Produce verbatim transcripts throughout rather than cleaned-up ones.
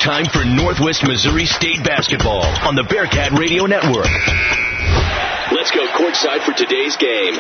time for Northwest Missouri State basketball on the Bearcat Radio Network. Let's go courtside for today's game.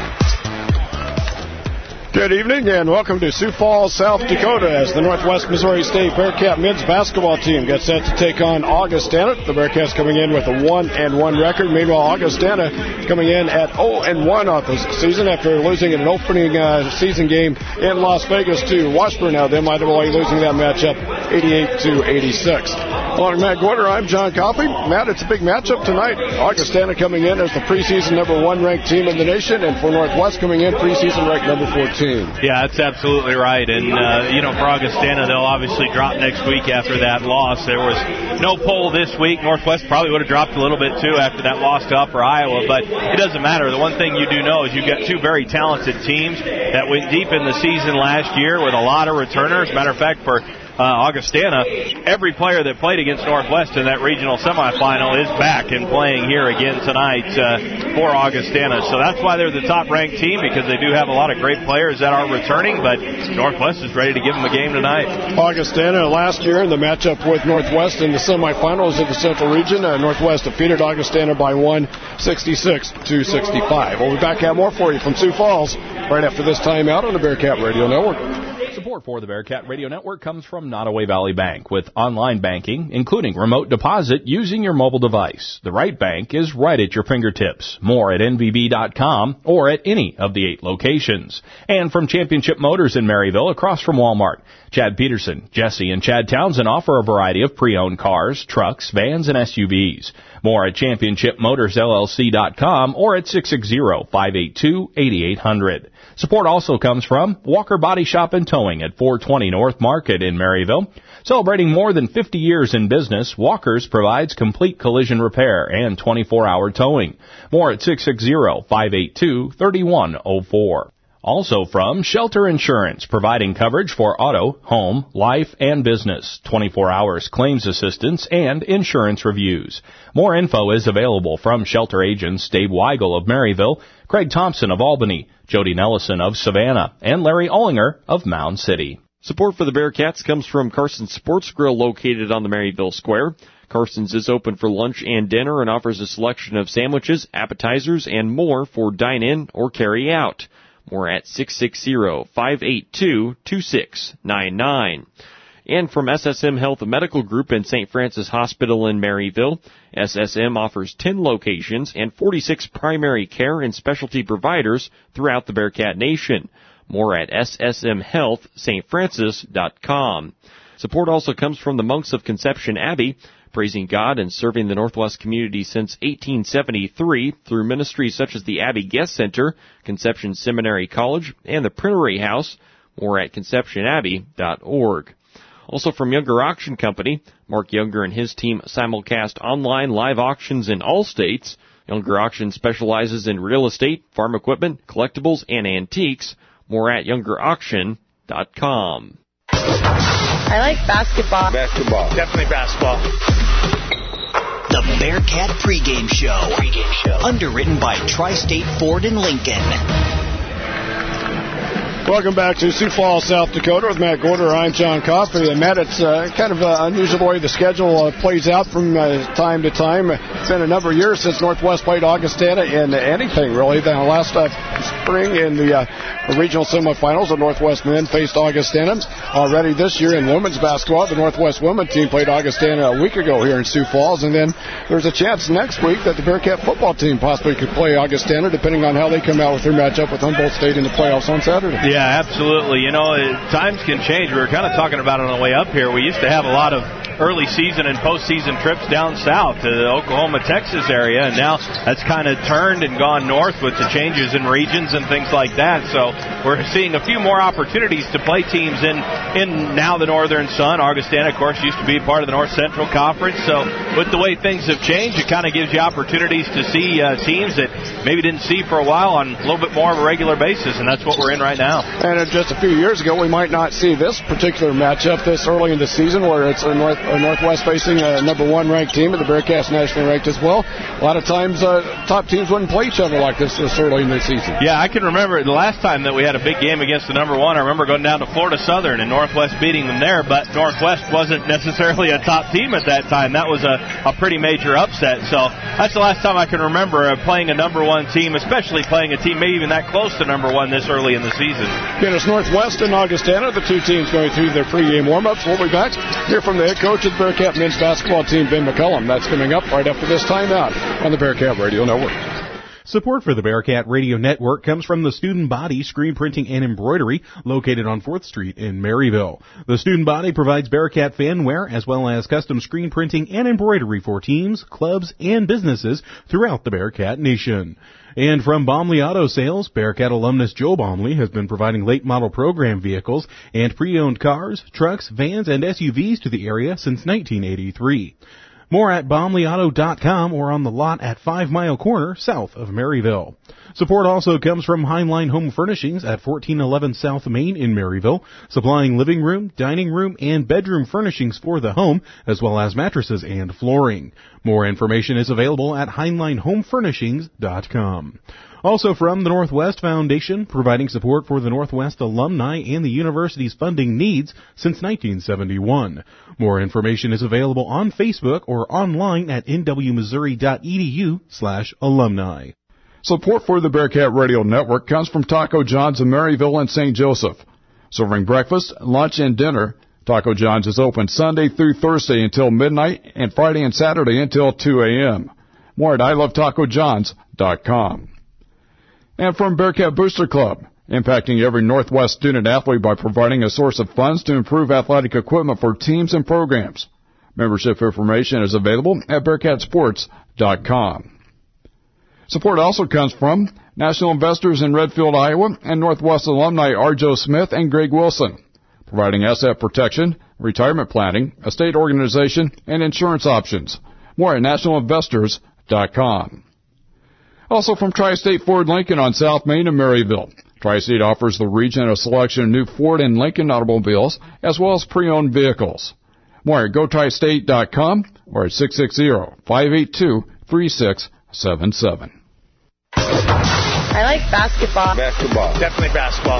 Good evening and welcome to Sioux Falls, South Dakota, as the Northwest Missouri State Bearcat men's basketball team gets set to take on Augustana. The Bearcats coming in with a one and one record. Meanwhile, Augustana coming in at oh and one off the season after losing in an opening uh, season game in Las Vegas to Washburn. Now, them I double A losing that matchup eighty-eight to eighty-six. Along Matt Gorder, I'm John Coffey. Matt, it's a big matchup tonight. Augustana coming in as the preseason number one ranked team in the nation, and for Northwest coming in preseason ranked number fourteen. Yeah, that's absolutely right. And, uh, you know, for Augustana, they'll obviously drop next week after that loss. There was no poll this week. Northwest probably would have dropped a little bit, too, after that loss to Upper Iowa. But it doesn't matter. The one thing you do know is you've got two very talented teams that went deep in the season last year with a lot of returners. Matter of fact, for Uh, Augustana, every player that played against Northwest in that regional semifinal is back and playing here again tonight uh, for Augustana. So that's why they're the top-ranked team, because they do have a lot of great players that are returning, but Northwest is ready to give them a game tonight. Augustana last year in the matchup with Northwest in the semifinals of the Central Region, uh, Northwest defeated Augustana by one, sixty-six to sixty-five. We'll be back at more for you from Sioux Falls right after this timeout on the Bearcat Radio Network. Support for the Bearcat Radio Network comes from Nottoway Valley Bank with online banking, including remote deposit using your mobile device. The right bank is right at your fingertips. More at N V B dot com or at any of the eight locations. And from Championship Motors in Maryville, across from Walmart. Chad Peterson, Jesse, and Chad Townsend offer a variety of pre-owned cars, trucks, vans, and S U Vs. More at Championship Motors L L C dot com or at six six zero, five eight two, eight eight zero zero. Support also comes from Walker Body Shop and Towing at four twenty North Market in Maryville. Celebrating more than fifty years in business, Walker's provides complete collision repair and twenty-four hour towing. More at six six zero, five eight two, three one zero four. Also from Shelter Insurance, providing coverage for auto, home, life, and business, twenty-four hours claims assistance, and insurance reviews. More info is available from Shelter agents Dave Weigel of Maryville, Craig Thompson of Albany, Jody Nellison of Savannah, and Larry Ollinger of Mound City. Support for the Bearcats comes from Carson's Sports Grill, located on the Maryville Square. Carson's is open for lunch and dinner and offers a selection of sandwiches, appetizers, and more for dine-in or carry-out. More at six six zero, five eight two, two six nine nine. And from S S M Health Medical Group and Saint Francis Hospital in Maryville, S S M offers ten locations and forty-six primary care and specialty providers throughout the Bearcat Nation. More at S S M health st francis dot com. Support also comes from the Monks of Conception Abbey, praising God and serving the Northwest community since eighteen seventy-three through ministries such as the Abbey Guest Center, Conception Seminary College, and the Printery House. More at conception abbey dot org. Also from Younger Auction Company, Mark Younger and his team simulcast online live auctions in all states. Younger Auction specializes in real estate, farm equipment, collectibles, and antiques. More at younger auction dot com. I like basketball. Basketball. Definitely basketball. The Bearcat pregame show. Pre-game show. Underwritten by Tri-State Ford and Lincoln. Welcome back to Sioux Falls, South Dakota with Matt Gorder. I'm John Coffey. And Matt, it's uh, kind of uh, unusual the way the schedule uh, plays out from uh, time to time. It's been a number of years since Northwest played Augustana in anything, really. The last uh, spring in the uh, regional semifinals, the Northwest men faced Augustana. Already this year in women's basketball, the Northwest women's team played Augustana a week ago here in Sioux Falls. And then there's a chance next week that the Bearcat football team possibly could play Augustana, depending on how they come out with their matchup with Humboldt State in the playoffs on Saturday. Yeah, absolutely. You know, times can change. We were kind of talking about it on the way up here. We used to have a lot of early season and postseason trips down south to the Oklahoma, Texas area, and now that's kind of turned and gone north with the changes in regions and things like that. So we're seeing a few more opportunities to play teams in, in now the Northern Sun. Augustana, of course, used to be part of the North Central Conference. So with the way things have changed, it kind of gives you opportunities to see uh, teams that maybe didn't see for a while on a little bit more of a regular basis, and that's what we're in right now. And just a few years ago, we might not see this particular matchup this early in the season, where it's a North uh, Northwest facing a number one ranked team, and the Bearcats nationally ranked as well. A lot of times, uh, top teams wouldn't play each other like this this early in the season. Yeah, I can remember the last time that we had a big game against the number one. I remember going down to Florida Southern and Northwest beating them there, but Northwest wasn't necessarily a top team at that time. That was a, a pretty major upset. So that's the last time I can remember uh, playing a number one team, especially playing a team maybe even that close to number one this early in the season. Again, it's Northwest and Augustana, the two teams going through their pregame warm-ups. We'll be back. Hear from the head coach of the Bearcat men's basketball team, Ben McCullum. That's coming up right after this timeout on the Bearcat Radio Network. Support for the Bearcat Radio Network comes from the Student Body Screen Printing and Embroidery, located on fourth Street in Maryville. The Student Body provides Bearcat fan wear as well as custom screen printing and embroidery for teams, clubs, and businesses throughout the Bearcat Nation. And from Baumley Auto Sales, Bearcat alumnus Joe Baumley has been providing late model program vehicles and pre-owned cars, trucks, vans, and S U Vs to the area since nineteen eighty-three. More at baumley auto dot com or on the lot at Five Mile Corner, south of Maryville. Support also comes from Heinlein Home Furnishings at fourteen eleven South Main in Maryville, supplying living room, dining room, and bedroom furnishings for the home, as well as mattresses and flooring. More information is available at heinlein home furnishings dot com. Also from the Northwest Foundation, providing support for the Northwest alumni and the university's funding needs since nineteen seventy-one. More information is available on Facebook or online at n w missouri dot e d u slash alumni. Support for the Bearcat Radio Network comes from Taco John's in Maryville and Saint Joseph. Serving breakfast, lunch, and dinner, Taco John's is open Sunday through Thursday until midnight and Friday and Saturday until two a.m. More at i love taco johns dot com. And from Bearcat Booster Club, impacting every Northwest student athlete by providing a source of funds to improve athletic equipment for teams and programs. Membership information is available at bearcat sports dot com. Support also comes from National Investors in Redfield, Iowa, and Northwest alumni Arjo Smith and Greg Wilson, providing asset protection, retirement planning, estate organization, and insurance options. More at national investors dot com. Also from Tri-State Ford Lincoln on South Main in Maryville. Tri-State offers the region a selection of new Ford and Lincoln automobiles, as well as pre-owned vehicles. More at go tri state dot com or at six six zero, five eight two, three six seven seven. I like basketball. Basketball. Definitely basketball.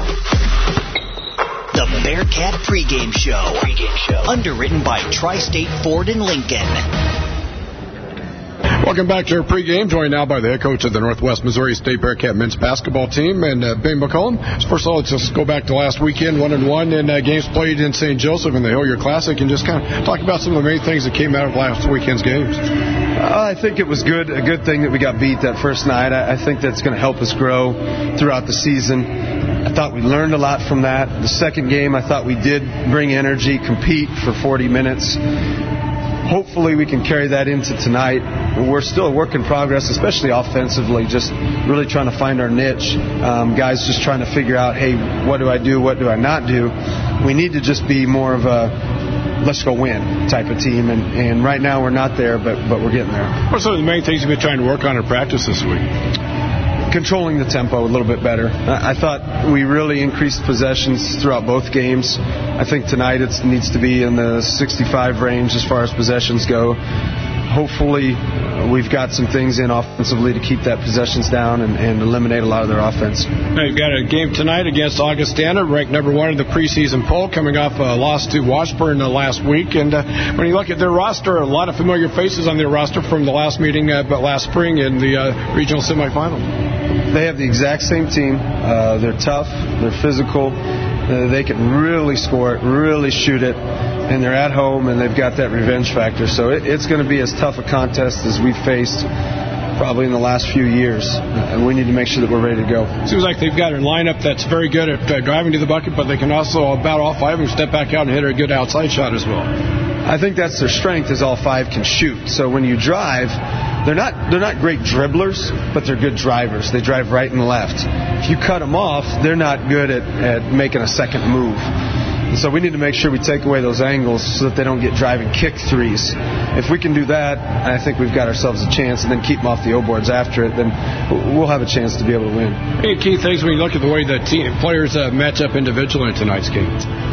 The Bearcat pregame show. Pregame show. Underwritten by Tri-State Ford and Lincoln. Welcome back to our pregame, joined now by the head coach of the Northwest Missouri State Bearcat men's basketball team, and uh, Ben McCullum. First of all, let's just go back to last weekend, one and one, and uh, games played in Saint Joseph in the Hillier Classic, and just kind of talk about some of the main things that came out of last weekend's games. Uh, I think it was good, a good thing that we got beat that first night. I, I think that's going to help us grow throughout the season. I thought we learned a lot from that. The second game, I thought we did bring energy, compete for forty minutes. Hopefully we can carry that into tonight. We're still a work in progress, especially offensively, just really trying to find our niche. Um, guys just trying to figure out, hey, what do I do, what do I not do? We need to just be more of a let's go win type of team, and, and right now we're not there, but, but we're getting there. What are some of the main things you've been trying to work on in practice this week? Controlling the tempo a little bit better. I thought we really increased possessions throughout both games. I think tonight it needs to be in the sixty-five range as far as possessions go. Hopefully we've got some things in offensively to keep that possessions down and, and eliminate a lot of their offense. Now you've got a game tonight against Augustana, ranked number one in the preseason poll, coming off a loss to Washburn uh, last week. And uh, when you look at their roster, a lot of familiar faces on their roster from the last meeting, uh, but last spring in the uh, regional semifinal. They have the exact same team. Uh, they're tough. They're physical. Uh, they can really score it, really shoot it, and they're at home, and they've got that revenge factor. So it, it's going to be as tough a contest as we've faced probably in the last few years, and we need to make sure that we're ready to go. Seems like they've got a lineup that's very good at uh, driving to the bucket, but they can also, about all five of them, step back out and hit a good outside shot as well. I think that's their strength, is all five can shoot. So when you drive, they're not they're not great dribblers, but they're good drivers. They drive right and left. If you cut them off, they're not good at, at making a second move. And so we need to make sure we take away those angles so that they don't get driving kick threes. If we can do that, I think we've got ourselves a chance, and then keep them off the O-boards after it, then we'll have a chance to be able to win. Any key things when you look at the way the team players uh, match up individually in tonight's game?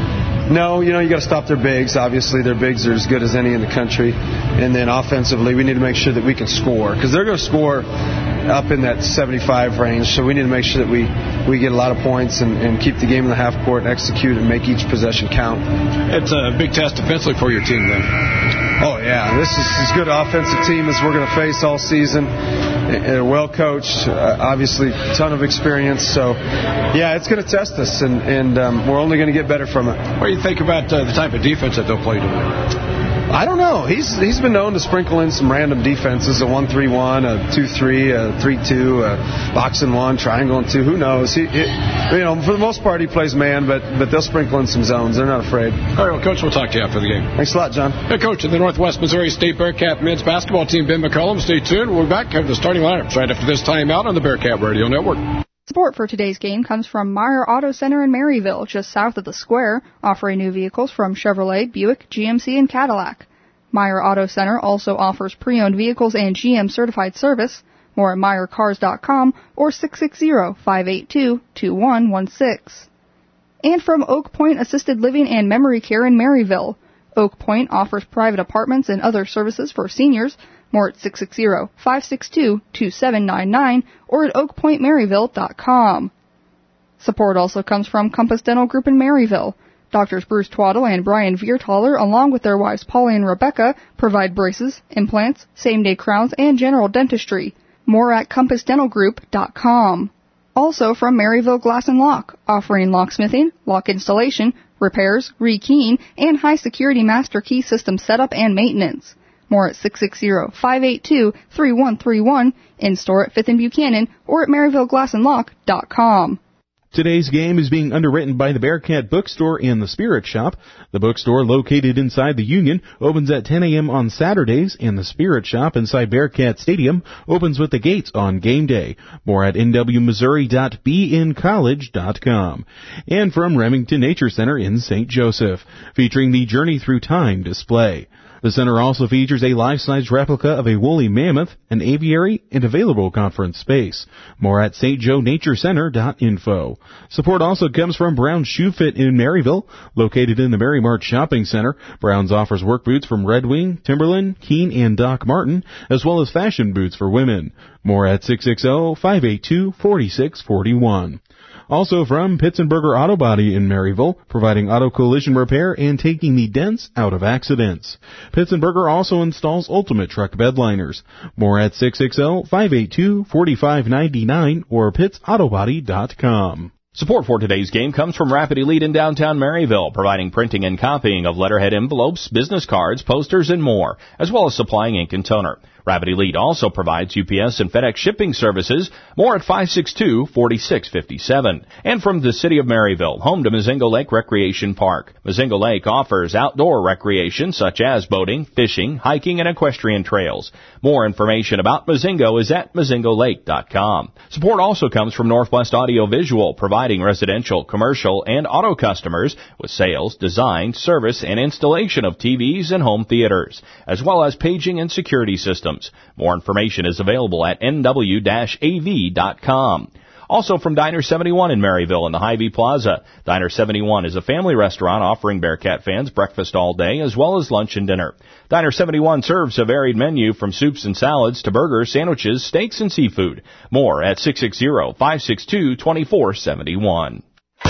No, you know, you got to stop their bigs. Obviously, their bigs are as good as any in the country. And then offensively, we need to make sure that we can score, because they're going to score up in that seventy-five range. So we need to make sure that we, we get a lot of points and, and keep the game in the half court, execute, and make each possession count. It's a big test defensively for your team then. Oh, yeah. This is as good an offensive team as we're going to face all season. They're well coached, uh, obviously a ton of experience. So, yeah, it's going to test us, and, and um, we're only going to get better from it. What do you think about uh, the type of defense that they'll play tonight? I don't know. He's he's been known to sprinkle in some random defenses, a one three one, a two three, a three two, a box and one, triangle and two. Who knows? He, it, you know, for the most part, he plays man, but but they'll sprinkle in some zones. They're not afraid. All right, well, Coach, we'll talk to you after the game. Thanks a lot, John. Head coach of the Northwest Missouri State Bearcat men's basketball team, Ben McCollum. Stay tuned. We'll be back to the starting lineups right after this timeout on the Bearcat Radio Network. Support for today's game comes from Meyer Auto Center in Maryville, just south of the square, offering new vehicles from Chevrolet, Buick, G M C, and Cadillac. Meyer Auto Center also offers pre-owned vehicles and G M certified service. More at meyer cars dot com or six six zero, five eight two, two one one six. And from Oak Point Assisted Living and Memory Care in Maryville. Oak Point offers private apartments and other services for seniors. More at six six zero, five six two, two seven nine nine or at oak point maryville dot com. Support also comes from Compass Dental Group in Maryville. Doctors Bruce Twaddle and Brian Viertaler, along with their wives Polly and Rebecca, provide braces, implants, same-day crowns, and general dentistry. More at compass dental group dot com. Also from Maryville Glass and Lock, offering locksmithing, lock installation, repairs, rekeying, and high-security master key system setup and maintenance. More at six six zero, five eight two, three one three one, in-store at fifth and Buchanan, or at maryville glass and lock dot com. Today's game is being underwritten by the Bearcat Bookstore and the Spirit Shop. The bookstore, located inside the Union, opens at ten a.m. on Saturdays, and the Spirit Shop inside Bearcat Stadium opens with the gates on game day. More at n w missouri dot b n college dot com. And from Remington Nature Center in Saint Joseph, featuring the Journey Through Time display. The center also features a life-size replica of a woolly mammoth, an aviary, and available conference space. More at s t joe nature center dot info. Support also comes from Brown's Shoe Fit in Maryville, located in the Mary Mart Shopping Center. Brown's offers work boots from Red Wing, Timberland, Keen, and Doc Martin, as well as fashion boots for women. More at six six zero, five eight two, four six four one. Also from Pitzenberger Auto Body in Maryville, providing auto collision repair and taking the dents out of accidents. Pitzenberger also installs Ultimate Truck bed liners. More at six six zero, five eight two, four five nine nine or pitts auto body dot com. Support for today's game comes from Rapid Elite in downtown Maryville, providing printing and copying of letterhead envelopes, business cards, posters, and more, as well as supplying ink and toner. Rapid Elite also provides U P S and FedEx shipping services. More at five six two, four six five seven. And from the city of Maryville, home to Mozingo Lake Recreation Park. Mozingo Lake offers outdoor recreation such as boating, fishing, hiking, and equestrian trails. More information about Mozingo is at mozingo lake dot com. Support also comes from Northwest Audio Visual, providing residential, commercial, and auto customers with sales, design, service, and installation of T Vs and home theaters, as well as paging and security systems. More information is available at n w dash a v dot com. Also from Diner seventy-one in Maryville in the Hy-Vee Plaza. Diner seventy-one is a family restaurant offering Bearcat fans breakfast all day as well as lunch and dinner. Diner seventy-one serves a varied menu from soups and salads to burgers, sandwiches, steaks, and seafood. More at six six zero, five six two, two four seven one.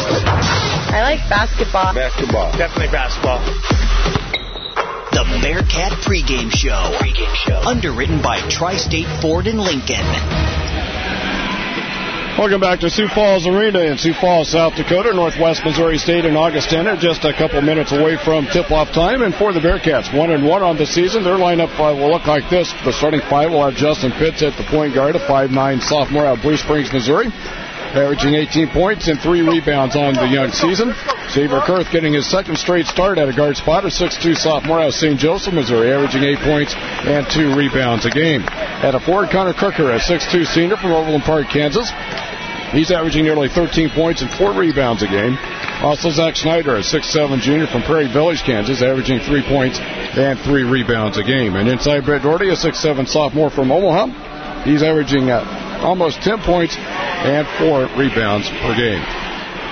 I like basketball. Basketball. Definitely basketball. The Bearcat pregame show. Pregame show. Underwritten by Tri-State Ford and Lincoln. Welcome back to Sioux Falls Arena in Sioux Falls, South Dakota. Northwest Missouri State and Augustana just a couple minutes away from tip-off time. And for the Bearcats, one and one on the season. Their lineup uh, will look like this. The starting five will have Justin Pitts at the point guard, a five nine sophomore out of Blue Springs, Missouri, averaging eighteen points and three rebounds on the young season. Xavier Kurth getting his second straight start at a guard spot, a six two sophomore out of Saint Joseph, Missouri, averaging eight points and two rebounds a game. At a forward, Connor Crooker, a six two senior from Overland Park, Kansas. He's averaging nearly thirteen points and four rebounds a game. Also, Zach Schneider, a six seven junior from Prairie Village, Kansas, averaging three points and three rebounds a game. And inside, Brett Doherty, a six seven sophomore from Omaha. He's averaging uh, almost ten points and four rebounds per game.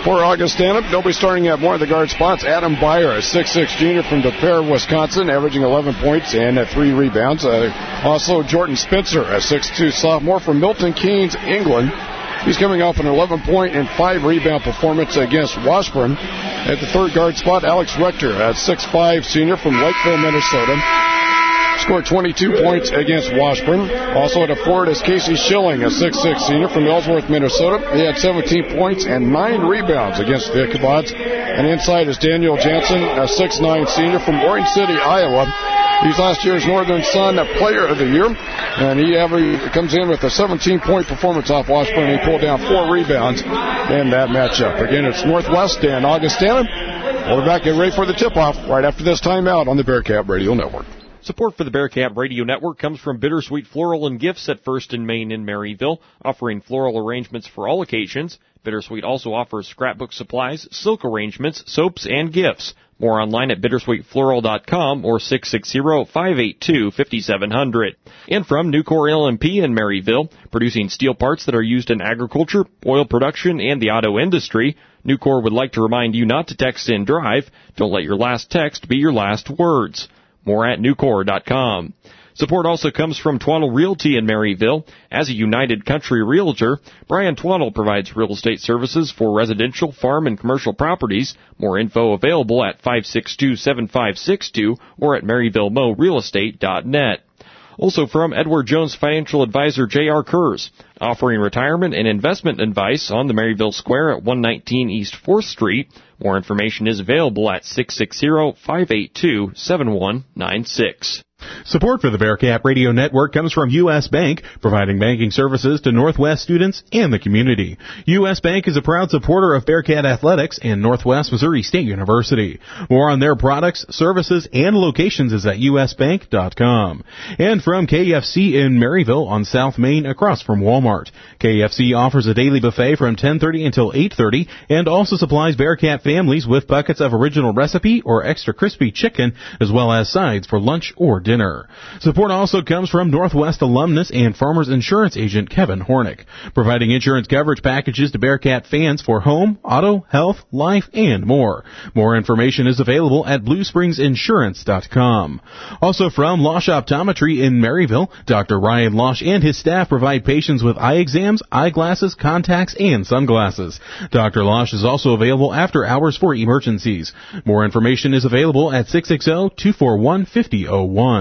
For Augustana, they'll be starting at one of the guard spots. Adam Byer, a six foot six junior from De Pere, Wisconsin, averaging eleven points and uh, three rebounds. Uh, also, Jordan Spencer, a six foot two sophomore from Milton Keynes, England. He's coming off an eleven-point and five rebound performance against Washburn. At the third guard spot, Alex Rector, a six foot five senior from Lakeville, Minnesota. Scored twenty-two points against Washburn. Also at a forward is Casey Schilling, a six foot six senior from Ellsworth, Minnesota. He had seventeen points and nine rebounds against the Ichabods. And inside is Daniel Jansen, a six foot nine senior from Orange City, Iowa. He's last year's Northern Sun Player of the Year. And he average, comes in with a seventeen-point performance off Washburn. He pulled down four rebounds in that matchup. Again, it's Northwest and Augustana. We'll be back and ready for the tip-off right after this timeout on the Bearcat Radio Network. Support for the Bearcat Radio Network comes from Bittersweet Floral and Gifts at First and Main in Maryville, offering floral arrangements for all occasions. Bittersweet also offers scrapbook supplies, silk arrangements, soaps, and gifts. More online at bittersweet floral dot com or six six zero, five eight two, five seven zero zero. And from Nucor L M P in Maryville, producing steel parts that are used in agriculture, oil production, and the auto industry, Nucor would like to remind you not to text and drive. Don't let your last text be your last words. More at nucor dot com. Support also comes from Twaddle Realty in Maryville. As a United Country Realtor, Brian Twaddle provides real estate services for residential, farm, and commercial properties. More info available at five six two, seven five six two or at maryville mo real estate dot net. Also from Edward Jones Financial Advisor J R. Kurz, offering retirement and investment advice on the Maryville Square at one nineteen East fourth Street. More information is available at six six zero, five eight two, seven one nine six. Support for the Bearcat Radio Network comes from U S. Bank, providing banking services to Northwest students and the community. U S. Bank is a proud supporter of Bearcat Athletics and Northwest Missouri State University. More on their products, services, and locations is at u s bank dot com. And from K F C in Maryville on South Main across from Walmart. K F C offers a daily buffet from ten thirty until eight thirty and also supplies Bearcat families with buckets of original recipe or extra crispy chicken as well as sides for lunch or dinner. Support also comes from Northwest alumnus and Farmers Insurance agent Kevin Hornick, providing insurance coverage packages to Bearcat fans for home, auto, health, life, and more. More information is available at blue springs insurance dot com. Also from Losh Optometry in Maryville, Doctor Ryan Losh and his staff provide patients with eye exams, eyeglasses, contacts, and sunglasses. Doctor Losh is also available after hours for emergencies. More information is available at six six zero, two four one, five zero zero one.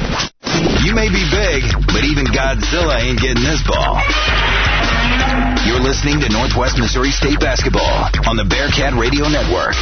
You may be big, but even Godzilla ain't getting this ball. You're listening to Northwest Missouri State Basketball on the Bearcat Radio Network.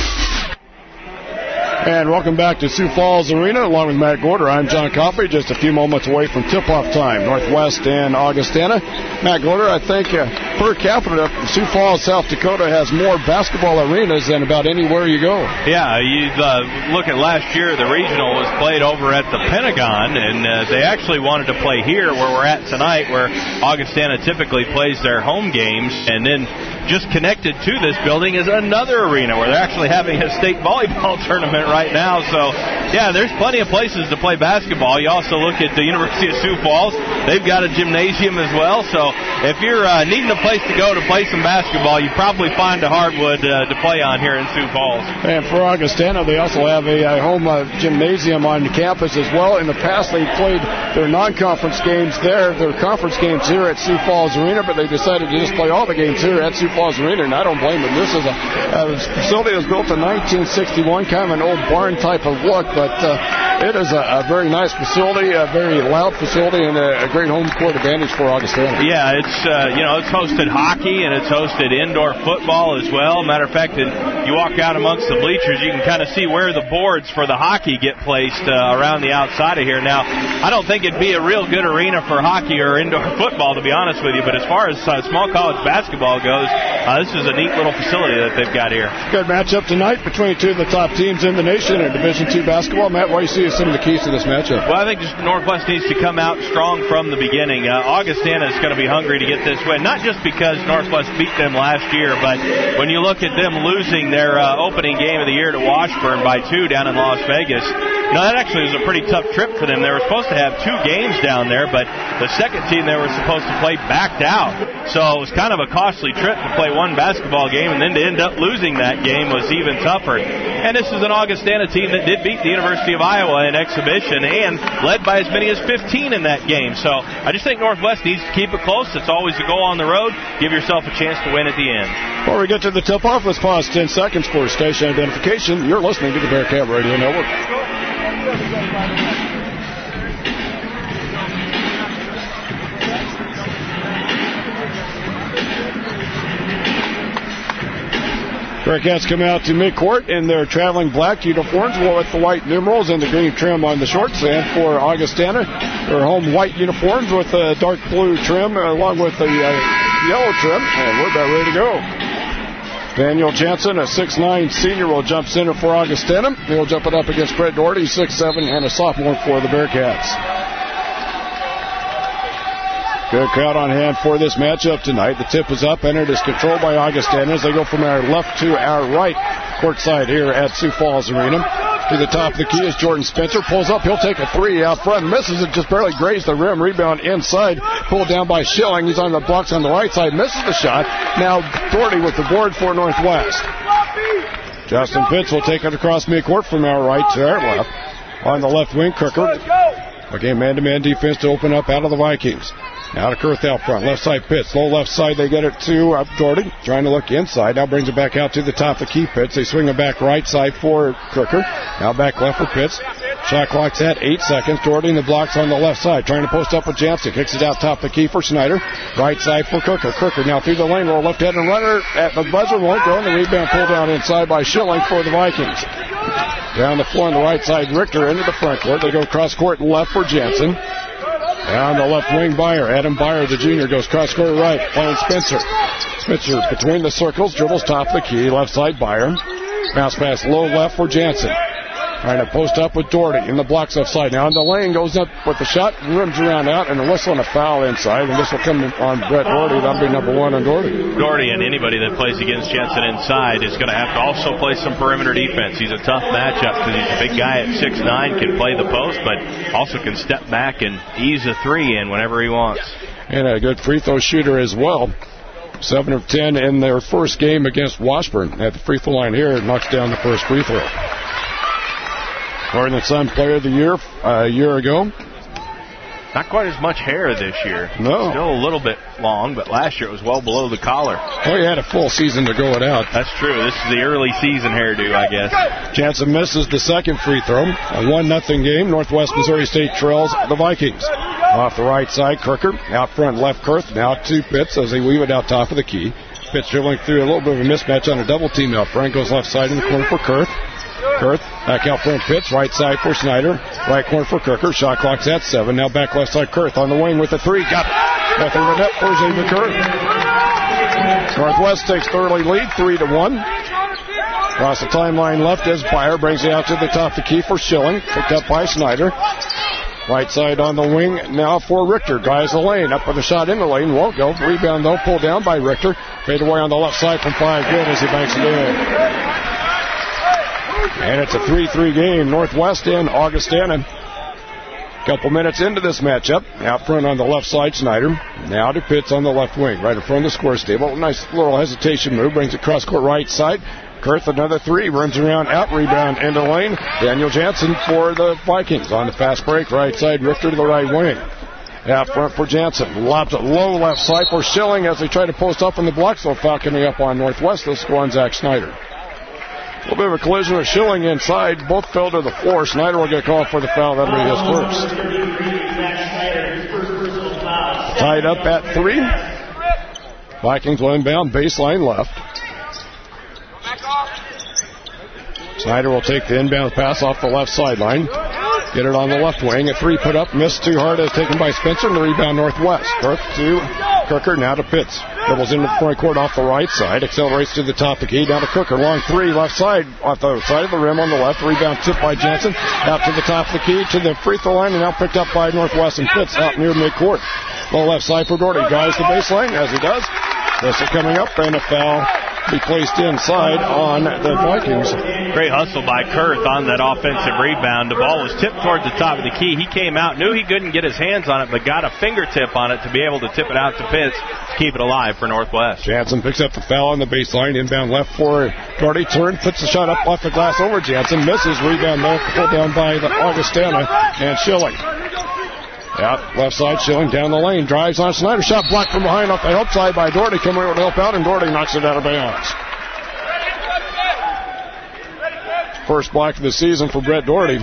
And welcome back to Sioux Falls Arena, along with Matt Gorder. I'm John Coffey, just a few moments away from tip-off time, Northwest and Augustana. Matt Gorder, I think uh, per capita, Sioux Falls, South Dakota has more basketball arenas than about anywhere you go. Yeah, you uh, look at last year, the regional was played over at the Pentagon, and uh, they actually wanted to play here where we're at tonight, where Augustana typically plays their home games, and then just connected to this building is another arena where they're actually having a state volleyball tournament right now. So, yeah, there's plenty of places to play basketball. You also look at the University of Sioux Falls. They've got a gymnasium as well. So if you're uh, needing a place to go to play some basketball, you probably find a hardwood uh, to play on here in Sioux Falls. And for Augustana, they also have a, a home uh, gymnasium on campus as well. In the past, they played their non-conference games there, their conference games here at Sioux Falls Arena, but they decided to just play all the games here at Sioux Falls Arena, and I don't blame them. This is a, a facility that was built in nineteen sixty-one, kind of an old barn type of look, but uh, it is a, a very nice facility, a very loud facility, and a, a great home court advantage for Augustana. Yeah, it's uh, you know it's hosted hockey and it's hosted indoor football as well. Matter of fact, you walk out amongst the bleachers, you can kind of see where the boards for the hockey get placed uh, around the outside of here. Now, I don't think it'd be a real good arena for hockey or indoor football, to be honest with you, but as far as uh, small college basketball goes, uh, this is a neat little facility that they've got here. Good matchup tonight between two of the top teams in the nation in Division two basketball. Matt, what do you see as some of the keys to this matchup? Well, I think just Northwest needs to come out strong from the beginning. Uh, Augustana is going to be hungry to get this win, not just because Northwest beat them last year, but when you look at them losing their uh, opening game of the year to Washburn by two down in Las Vegas, you know, that actually was a pretty tough trip for them. They were supposed to have two games down there, but the second team they were supposed to play backed out. So it was kind of a costly trip to play one basketball game, and then to end up losing that game was even tougher. And this is an Augustana team that did beat the University of Iowa in exhibition and led by as many as fifteen in that game. So I just think Northwest needs to keep it close. It's always a goal on the road. Give yourself a chance to win at the end. Before we get to the tip-off, let's pause ten seconds for station identification. You're listening to the Bearcat Radio Network. Bearcats come out to midcourt in their traveling black uniforms with the white numerals and the green trim on the shorts. And for Augustana, their home white uniforms with the dark blue trim along with the uh, yellow trim. And we're about ready to go. Daniel Jansen, a six nine senior, will jump center for Augustana. He'll jump it up against Brett Doherty, six seven, and a sophomore for the Bearcats. Good crowd on hand for this matchup tonight. The tip is up, and it is controlled by Augustana as they go from our left to our right courtside here at Sioux Falls Arena. To the top of the key is Jordan Spencer. Pulls up. He'll take a three out front. Misses it. Just barely grazed the rim. Rebound inside. Pulled down by Schilling. He's on the blocks on the right side. Misses the shot. Now Doherty with the board for Northwest. Justin Pitts will take it across midcourt from our right to our left. On the left wing, Crooker. Again, man-to-man defense to open up out of the Vikings. Now to Kurth out front. Left side Pitts. Low left side. They get it to uh, Doherty. Trying to look inside. Now brings it back out to the top of the key Pitts. They swing it back right side for Crooker. Now back left for Pitts. Shot clock's at eight seconds. Doherty in the blocks on the left side. Trying to post up with Jansen. Kicks it out top of the key for Snyder. Right side for Crooker. Crooker now through the lane. Roll left head and runner at the buzzer. Won't go. And the rebound pulled down inside by Schilling for the Vikings. Down the floor on the right side. Richter into the front court. They go cross court left for Jansen. Down the left wing, Byer. Adam Byer, the junior, goes cross-court right. Playing Spencer. Spencer between the circles, dribbles top of the key. Left side, Byer. Bounce pass low left for Jansen. Trying to post up with Doherty in the blocks offside. Now in the lane, goes up with the shot, rims around out, and a whistle and a foul inside. And this will come on Brett Doherty. That'll be number one on Doherty. Doherty and anybody that plays against Jensen inside is going to have to also play some perimeter defense. He's a tough matchup because he's a big guy at six nine, can play the post, but also can step back and ease a three in whenever he wants. And a good free throw shooter as well. seven of ten in their first game against Washburn. At the free throw line here, knocks down the first free throw. Northern Sun Player of the Year uh, a year ago. Not quite as much hair this year. No. Still a little bit long, but last year it was well below the collar. Oh, he had a full season to go it out. That's true. This is the early season hairdo, I guess. Jansen misses the second free throw. A one nothing game. Northwest Missouri State trails the Vikings. Off the right side, Crooker. Out front, left Kurth. Now two Pitts as they weave it out top of the key. Pitts dribbling through a little bit of a mismatch on a double team out front. Goes left side in the corner for Kurth. Kurth, back out front Pitts, right side for Snyder, right corner for Crooker, shot clock's at seven, now back left side Kurth on the wing with a three, got it, nothing but net for Xavier Kurth. Northwest takes early lead, three to one. Across the timeline left as Byer brings it out to the top of the key for Schilling, picked up by Snyder. Right side on the wing now for Richter, drives the lane, up with a shot in the lane, won't go, rebound though, pulled down by Richter, fade away on the left side from five, good as he banks it in. And it's a three three game, Northwest and Augustana. Couple minutes into this matchup. Out front on the left side, Snyder. Now to Pitts on the left wing, right in front of the score table. Nice little hesitation move, brings it cross court right side. Kurth another three, runs around, out rebound into lane. Daniel Jansen for the Vikings on the fast break, right side, Richter to the right wing. Out front for Jansen. Lobs it low left side for Schilling as they try to post up on the block. So falconing up on Northwest. This score on Zach Snyder. A little bit of a collision with Schilling inside. Both fell to the floor. Snyder will get called for the foul. That'll be his first. Tied up at three. Vikings will inbound. Baseline left. Snyder will take the inbound pass off the left sideline. Get it on the left wing. A three put up. Missed too hard as taken by Spencer. And the rebound Northwest. Kurth to Crooker. Now to Pitts. Dribbles into the front court off the right side. Accelerates to the top of the key. Down to Crooker. Long three. Left side. Off the side of the rim on the left. Rebound tipped by Jansen. Out to the top of the key. To the free throw line. And now picked up by Northwest and Pitts out near midcourt. Low left side for Doherty. Drives the baseline as he does. This is coming up. And a foul be placed inside on the Vikings. Great hustle by Kurth on that offensive rebound. The ball was tipped towards the top of the key. He came out, knew he couldn't get his hands on it, but got a fingertip on it to be able to tip it out to Pitts to keep it alive for Northwest. Jansen picks up the foul on the baseline. Inbound left for Doherty. Turn, puts the shot up off the glass over Jansen. Misses. Rebound there, pulled down by the Augustana and Schilling. Out left side, Schilling down the lane. Drives on Snyder. Shot blocked from behind off the help side by Doherty. Coming over to help out, and Doherty knocks it out of bounds. First block of the season for Brett Doherty.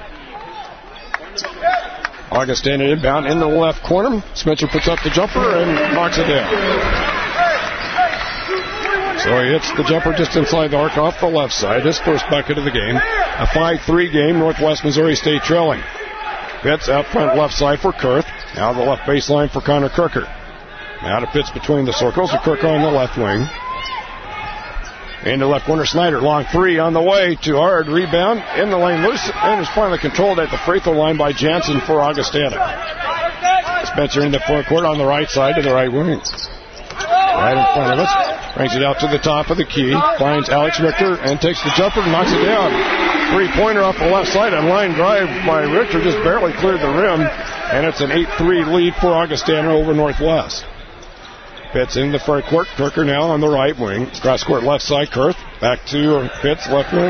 Augustana inbound in the left corner. Spencer puts up the jumper and knocks it down. So he hits the jumper just inside the arc off the left side. His first bucket of the game. A five three game, Northwest Missouri State trailing. Pitts out front left side for Kurth. Now the left baseline for Connor Kirker. Now to Pitts between the circles. And Kirker on the left wing. In the left corner, Snyder. Long three on the way. Too hard. Rebound in the lane. Loose. And is finally controlled at the free throw line by Jansen for Augustana. Spencer in the front court on the right side to the right wing. Right in front of us. Brings it out to the top of the key. Finds Alex Richter and takes the jumper and knocks it down. Three-pointer off the left side. A line drive by Richter just barely cleared the rim. And it's an eight three lead for Augustana over Northwest. Pitts in the front court. Kirker now on the right wing. Cross court left side. Kurth back to Pitts left wing.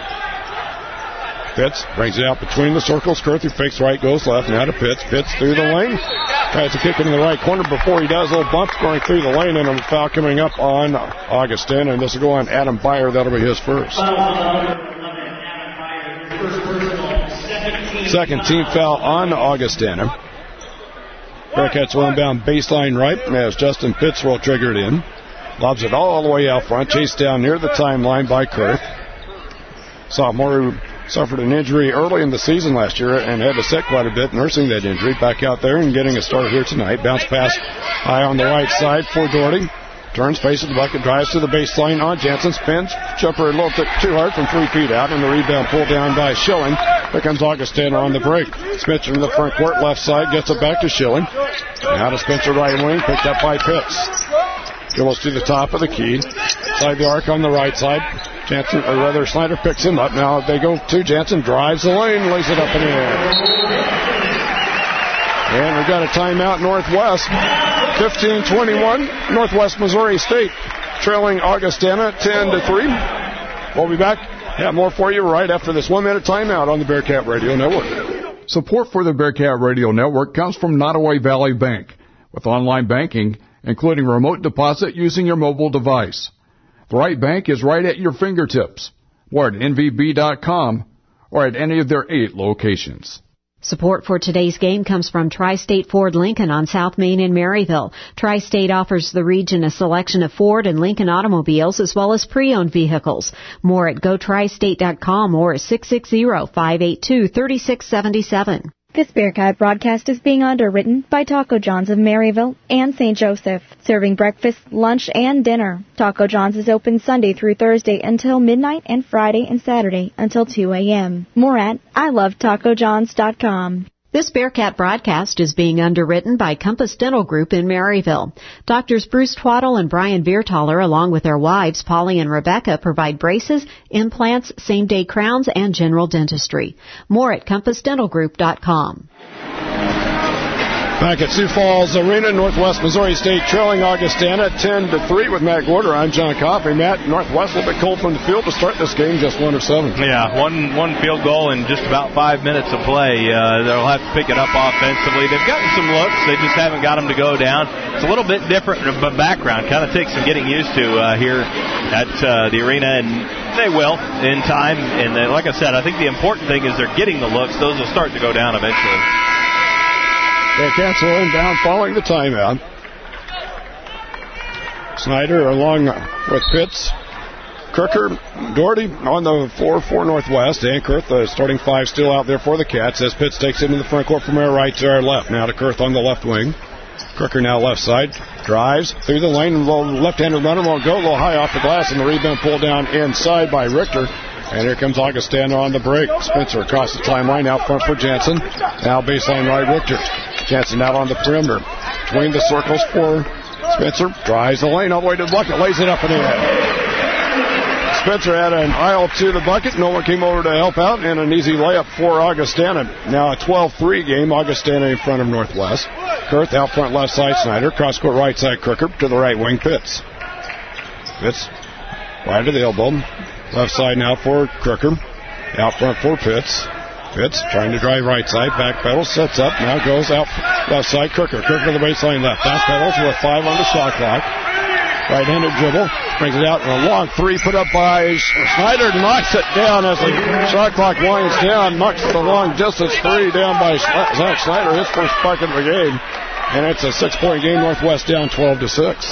Pitts brings it out between the circles. Kurth who fakes right, goes left. Now to Pitts. Pitts through the lane. Tries to kick it in the right corner before he does. A little bump going through the lane and a foul coming up on Augustana. And this will go on Adam Byer. That'll be his first. Second team foul on Augustana. Bearcats will inbound baseline right as Justin Pitts will trigger it in. Lobs it all the way out front. Chased down near the timeline by Kurth. Sophomore who suffered an injury early in the season last year and had to sit quite a bit nursing that injury. Back out there and getting a start here tonight. Bounce pass high on the right side for Doherty. Turns, faces the bucket, drives to the baseline on Jansen. Spins. Jumper a little bit too hard from three feet out. And the rebound pulled down by Schilling. Here comes Augustana on the break. Spencer in the front court, left side, gets it back to Schilling. Now to Spencer right wing, picked up by Pitts. Goes to the top of the key. Side the arc on the right side. Jansen, or rather Snyder picks him up. Now they go to Jansen, drives the lane, lays it up in the air. And we've got a timeout Northwest. fifteen twenty-one, Northwest Missouri State trailing Augustana ten to three. We'll be back. Have more for you right after this one-minute timeout on the Bearcat Radio Network. Support for the Bearcat Radio Network comes from Nottoway Valley Bank, with online banking, including remote deposit using your mobile device. The right bank is right at your fingertips, or at N V B dot com, or at any of their eight locations. Support for today's game comes from Tri-State Ford Lincoln on South Main in Maryville. Tri-State offers the region a selection of Ford and Lincoln automobiles as well as pre-owned vehicles. More at go tri state dot com or six six zero, five eight two, three six seven seven. This Bearcat broadcast is being underwritten by Taco John's of Maryville and Saint Joseph, serving breakfast, lunch, and dinner. Taco John's is open Sunday through Thursday until midnight and Friday and Saturday until two a.m. More at I love taco johns dot com. This Bearcat broadcast is being underwritten by Compass Dental Group in Maryville. Doctors Bruce Twaddle and Brian Viertaler, along with their wives, Polly and Rebecca, provide braces, implants, same-day crowns, and general dentistry. More at compass dental group dot com. Back at Sioux Falls Arena, Northwest Missouri State trailing Augustana ten to three with Matt Gorder. I'm John Coffey. Matt, Northwest a little bit cold from the field to start this game, just one of seven. Yeah, one one field goal in just about five minutes of play. Uh, they'll have to pick it up offensively. They've gotten some looks. They just haven't got them to go down. It's a little bit different of a background. Kind of takes some getting used to uh, here at uh, the arena, and they will in time. And uh, like I said, I think the important thing is they're getting the looks. Those will start to go down eventually. Bearcats will inbound following the timeout. Snyder along with Pitts. Kirker, Doherty on the floor for Northwest. Dan Kurth, the starting five, still out there for the Cats as Pitts takes it into the front court from our right to our left. Now to Kurth on the left wing. Kirker now left side. Drives through the lane. Left-handed runner won't go. A little high off the glass, and the rebound pulled down inside by Richter. And here comes Augustana on the break. Spencer across the timeline out front for Jansen. Now baseline right, Richter. Jansen out on the perimeter. Between the circles for Spencer. Drives the lane all the way to the bucket. Lays it up in the air. Spencer had an aisle to the bucket. No one came over to help out, and an easy layup for Augustana. Now a twelve three game. Augustana in front of Northwest. Kurth out front left side, Snyder. Cross court right side, Crooker to the right wing, Pitts. Pitts right to the elbow. Left side now for Crooker. Out front for Pitts. Pitts trying to drive right side. Back pedals, sets up. Now goes out left side. Crooker. Crooker to the baseline left. Back pedals with five on the shot clock. Right-handed dribble. Brings it out. And a long three put up by Snyder. Knocks it down as the shot clock winds down. Knocks the long distance three down by Zach Snyder. His first bucket of the game. And it's a six-point game. Northwest down twelve to six.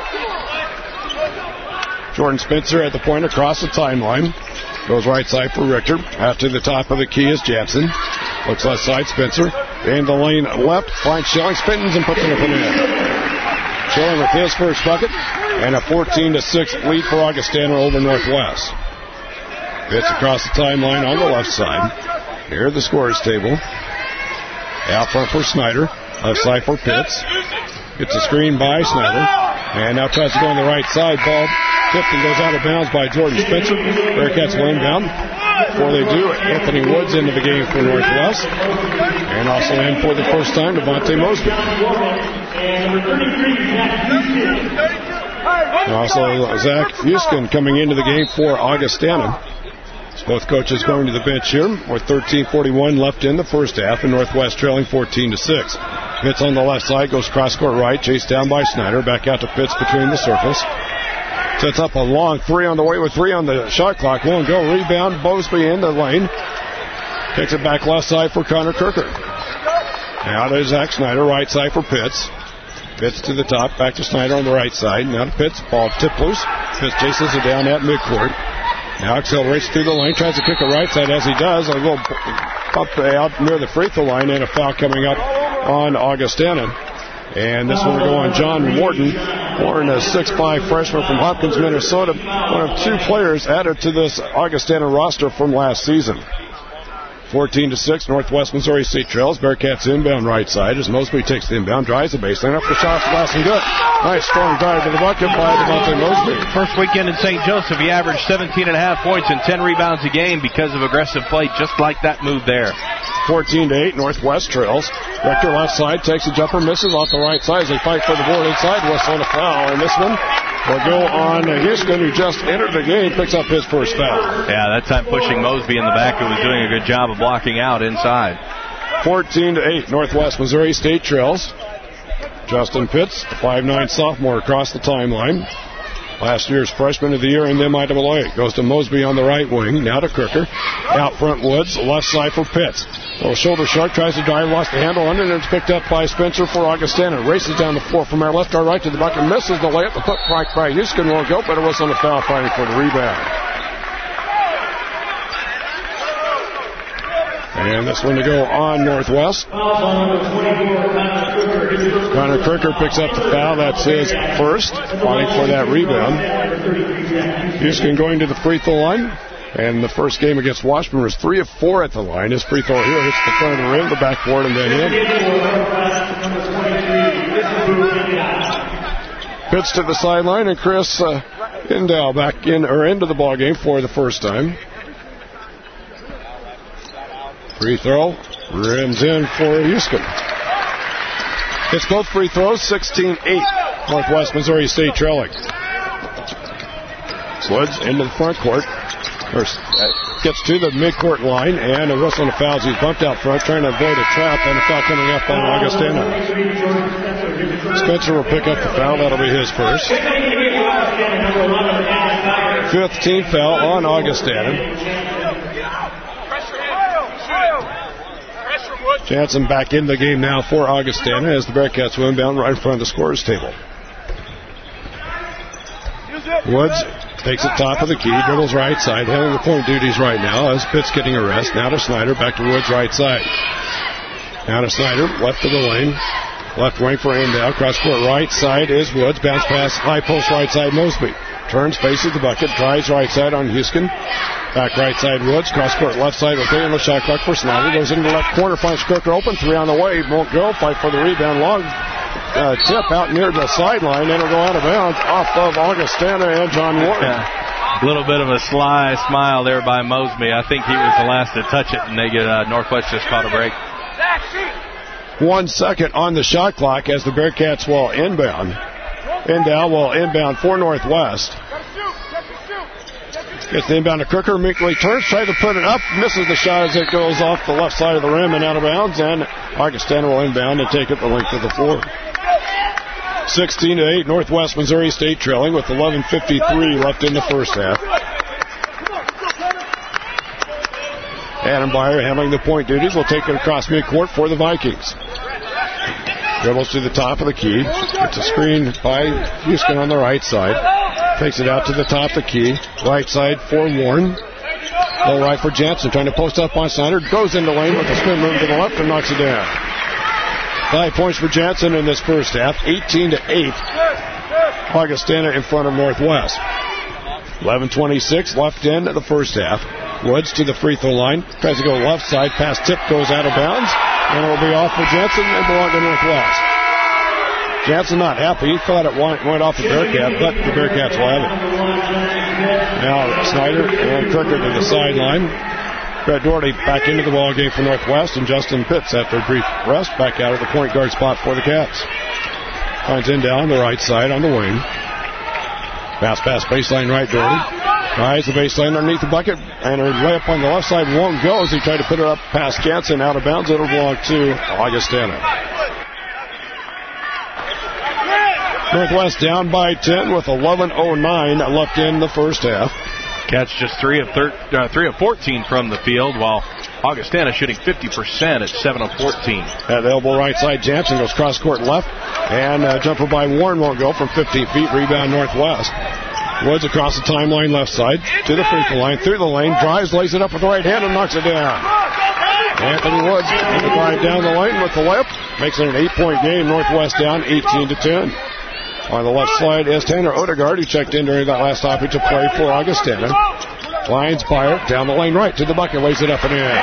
Jordan Spencer at the point across the timeline. Goes right side for Richter. Out to the top of the key is Jansen. Looks left side, Spencer. In the lane left. Finds Schilling. Spins and puts it up and in. Schilling with his first bucket. And a fourteen to six lead for Augustana over Northwest. Pitts across the timeline on the left side. Here at the scorers table. Out front for Snyder. Left side for Pitts. Gets a screen by Snyder. And now tries to go on the right side. Ball tipped and goes out of bounds by Jordan Spencer. Bearcats will inbound. Before they do, Anthony Woods into the game for Northwest. And also in for the first time, Devontae Mosby. And also Zach Fuskin coming into the game for Augustana. Both coaches going to the bench here with thirteen forty-one left in the first half, and Northwest trailing fourteen to six. Pitts on the left side, goes cross-court right, chased down by Snyder, back out to Pitts between the circles. Sets up a long three on the way with three on the shot clock. Won't go. Rebound, Mosby in the lane. Takes it back left side for Connor Kirker. Now to Zach Snyder, right side for Pitts. Pitts to the top, back to Snyder on the right side. Now to Pitts, ball tipped loose. Pitts chases it down at midcourt. Now accelerates through the lane, tries to kick it right side. As he does, a little up out near the free throw line, and a foul coming up on Augustana. And this one will go on John Morton. Morton, a six five freshman from Hopkins, Minnesota. One of two players added to this Augustana roster from last season. fourteen to six, Northwest Missouri State trails. Bearcats inbound right side as Mosby takes the inbound, drives the baseline up the shot, last and good. Nice strong drive to the bucket by Devontae Mosby. First weekend in Saint Joseph, he averaged seventeen and a half points and ten rebounds a game because of aggressive play, just like that move there. fourteen to eight, Northwest trails. Rector left side takes a jumper, misses off the right side as they fight for the board inside. Whistle and a foul, and this one will go on Houston, who just entered the game, picks up his first foul. Yeah, that time pushing Mosby in the back, who was doing a good job of blocking out inside. fourteen to eight, Northwest Missouri State trails. Justin Pitts, five nine sophomore across the timeline. Last year's freshman of the year in the M I A A. Goes to Mosby on the right wing. Now to Crooker. Out front Woods. Left side for Pitts. Little shoulder shark. Tries to drive. Lost the handle under. And it's picked up by Spencer for Augustana. Races down the floor from our left or right to the bucket. Misses the layup. The foot right by Houston won't go. But it was on the foul fighting for the rebound. And this one to go on Northwest. Connor Kirker picks up the foul. That's his first. Fighting for that rebound. Houston going to the free throw line. And the first game against Washburn was three of four at the line. His free throw here hits the front of the rim, the backboard, and then in. Pitch to the sideline, and Chris uh, Indow back in or into the ball game for the first time. Free throw, rims in for Houston. It's both free throws, sixteen eight. Northwest Missouri State trailing. Woods into the front court. First, uh, gets to the midcourt line, and a whistle and a foul. He's bumped out front, trying to avoid a trap, and a foul coming up on Augustana. Spencer will pick up the foul. That'll be his first. Fifth team foul on Augustana. Jansen back in the game now for Augustana as the Bearcats will inbound right in front of the scorers table. Woods takes it top of the key, dribbles right side, handling the point duties right now as Pitts getting a rest. Now to Snyder, back to Woods right side. Now to Snyder, left of the lane. Left wing for Indow. Cross court right side is Woods. Bounce pass, high post right side, Mosby. Turns, faces the bucket, drives right side on Houston. Back right side, Woods. Cross court left side with the shot clock for Snyder. Goes into the left corner, finds Crooker open. Three on the way, won't go. Fight for the rebound. Long uh, tip out near the sideline. It'll go out of bounds off of Augustana and John Ward. Yeah. A little bit of a sly smile there by Mosby. I think he was the last to touch it, and they get uh, Northwest just caught a break. One second on the shot clock as the Bearcats will inbound. Endow will inbound for Northwest. Gets the inbound to Crooker. Meekly turns, tries to put it up, misses the shot as it goes off the left side of the rim and out of bounds. And Augustana will inbound and take it the length of the floor. sixteen to eight, Northwest Missouri State trailing with eleven fifty-three left in the first half. Adam Byer handling the point duties will take it across midcourt for the Vikings. Dribbles to the top of the key. It's a screen by Houston on the right side. Takes it out to the top of the key. Right side for Warren. Low right for Jansen. Trying to post up on Snyder. Goes into lane with a spin move to the left and knocks it down. Five points for Jansen in this first half. eighteen to eight. Augustana in front of Northwest. eleven twenty-six left in the first half. Woods to the free throw line. Tries to go left side. Pass tip goes out of bounds. And it will be off for Jansen and belong to Northwest. Jansen not happy. He thought it went, went off the Bearcat, but the Bearcats will have it. Now Snyder and Crooker to the sideline. Brett Doherty back into the ball game for Northwest, and Justin Pitts, after a brief rest, back out of the point guard spot for the Cats. Finds in down the right side on the wing. Pass pass baseline right, Doherty. Tries the baseline underneath the bucket, and her layup on the left side won't go as he tried to put it up past Jansen, out of bounds. It'll belong to Augustana. Northwest down by ten with eleven oh nine left in the first half. Cats just three of thir- uh, three of fourteen from the field, while Augustana shooting fifty percent at seven of fourteen. At the elbow right side, Jansen goes cross court left, and a jumper by Warren won't go from fifteen feet. Rebound Northwest. Woods across the timeline left side to the free throw line, through the lane, drives, lays it up with the right hand, and knocks it down. Anthony Woods right down the lane with the layup, makes it an eight-point game. Northwest down eighteen to ten. On the left side is Tanner Odegaard, who checked in during that last stoppage of play for Augustana. Lines Byer down the lane right to the bucket, lays it up and in.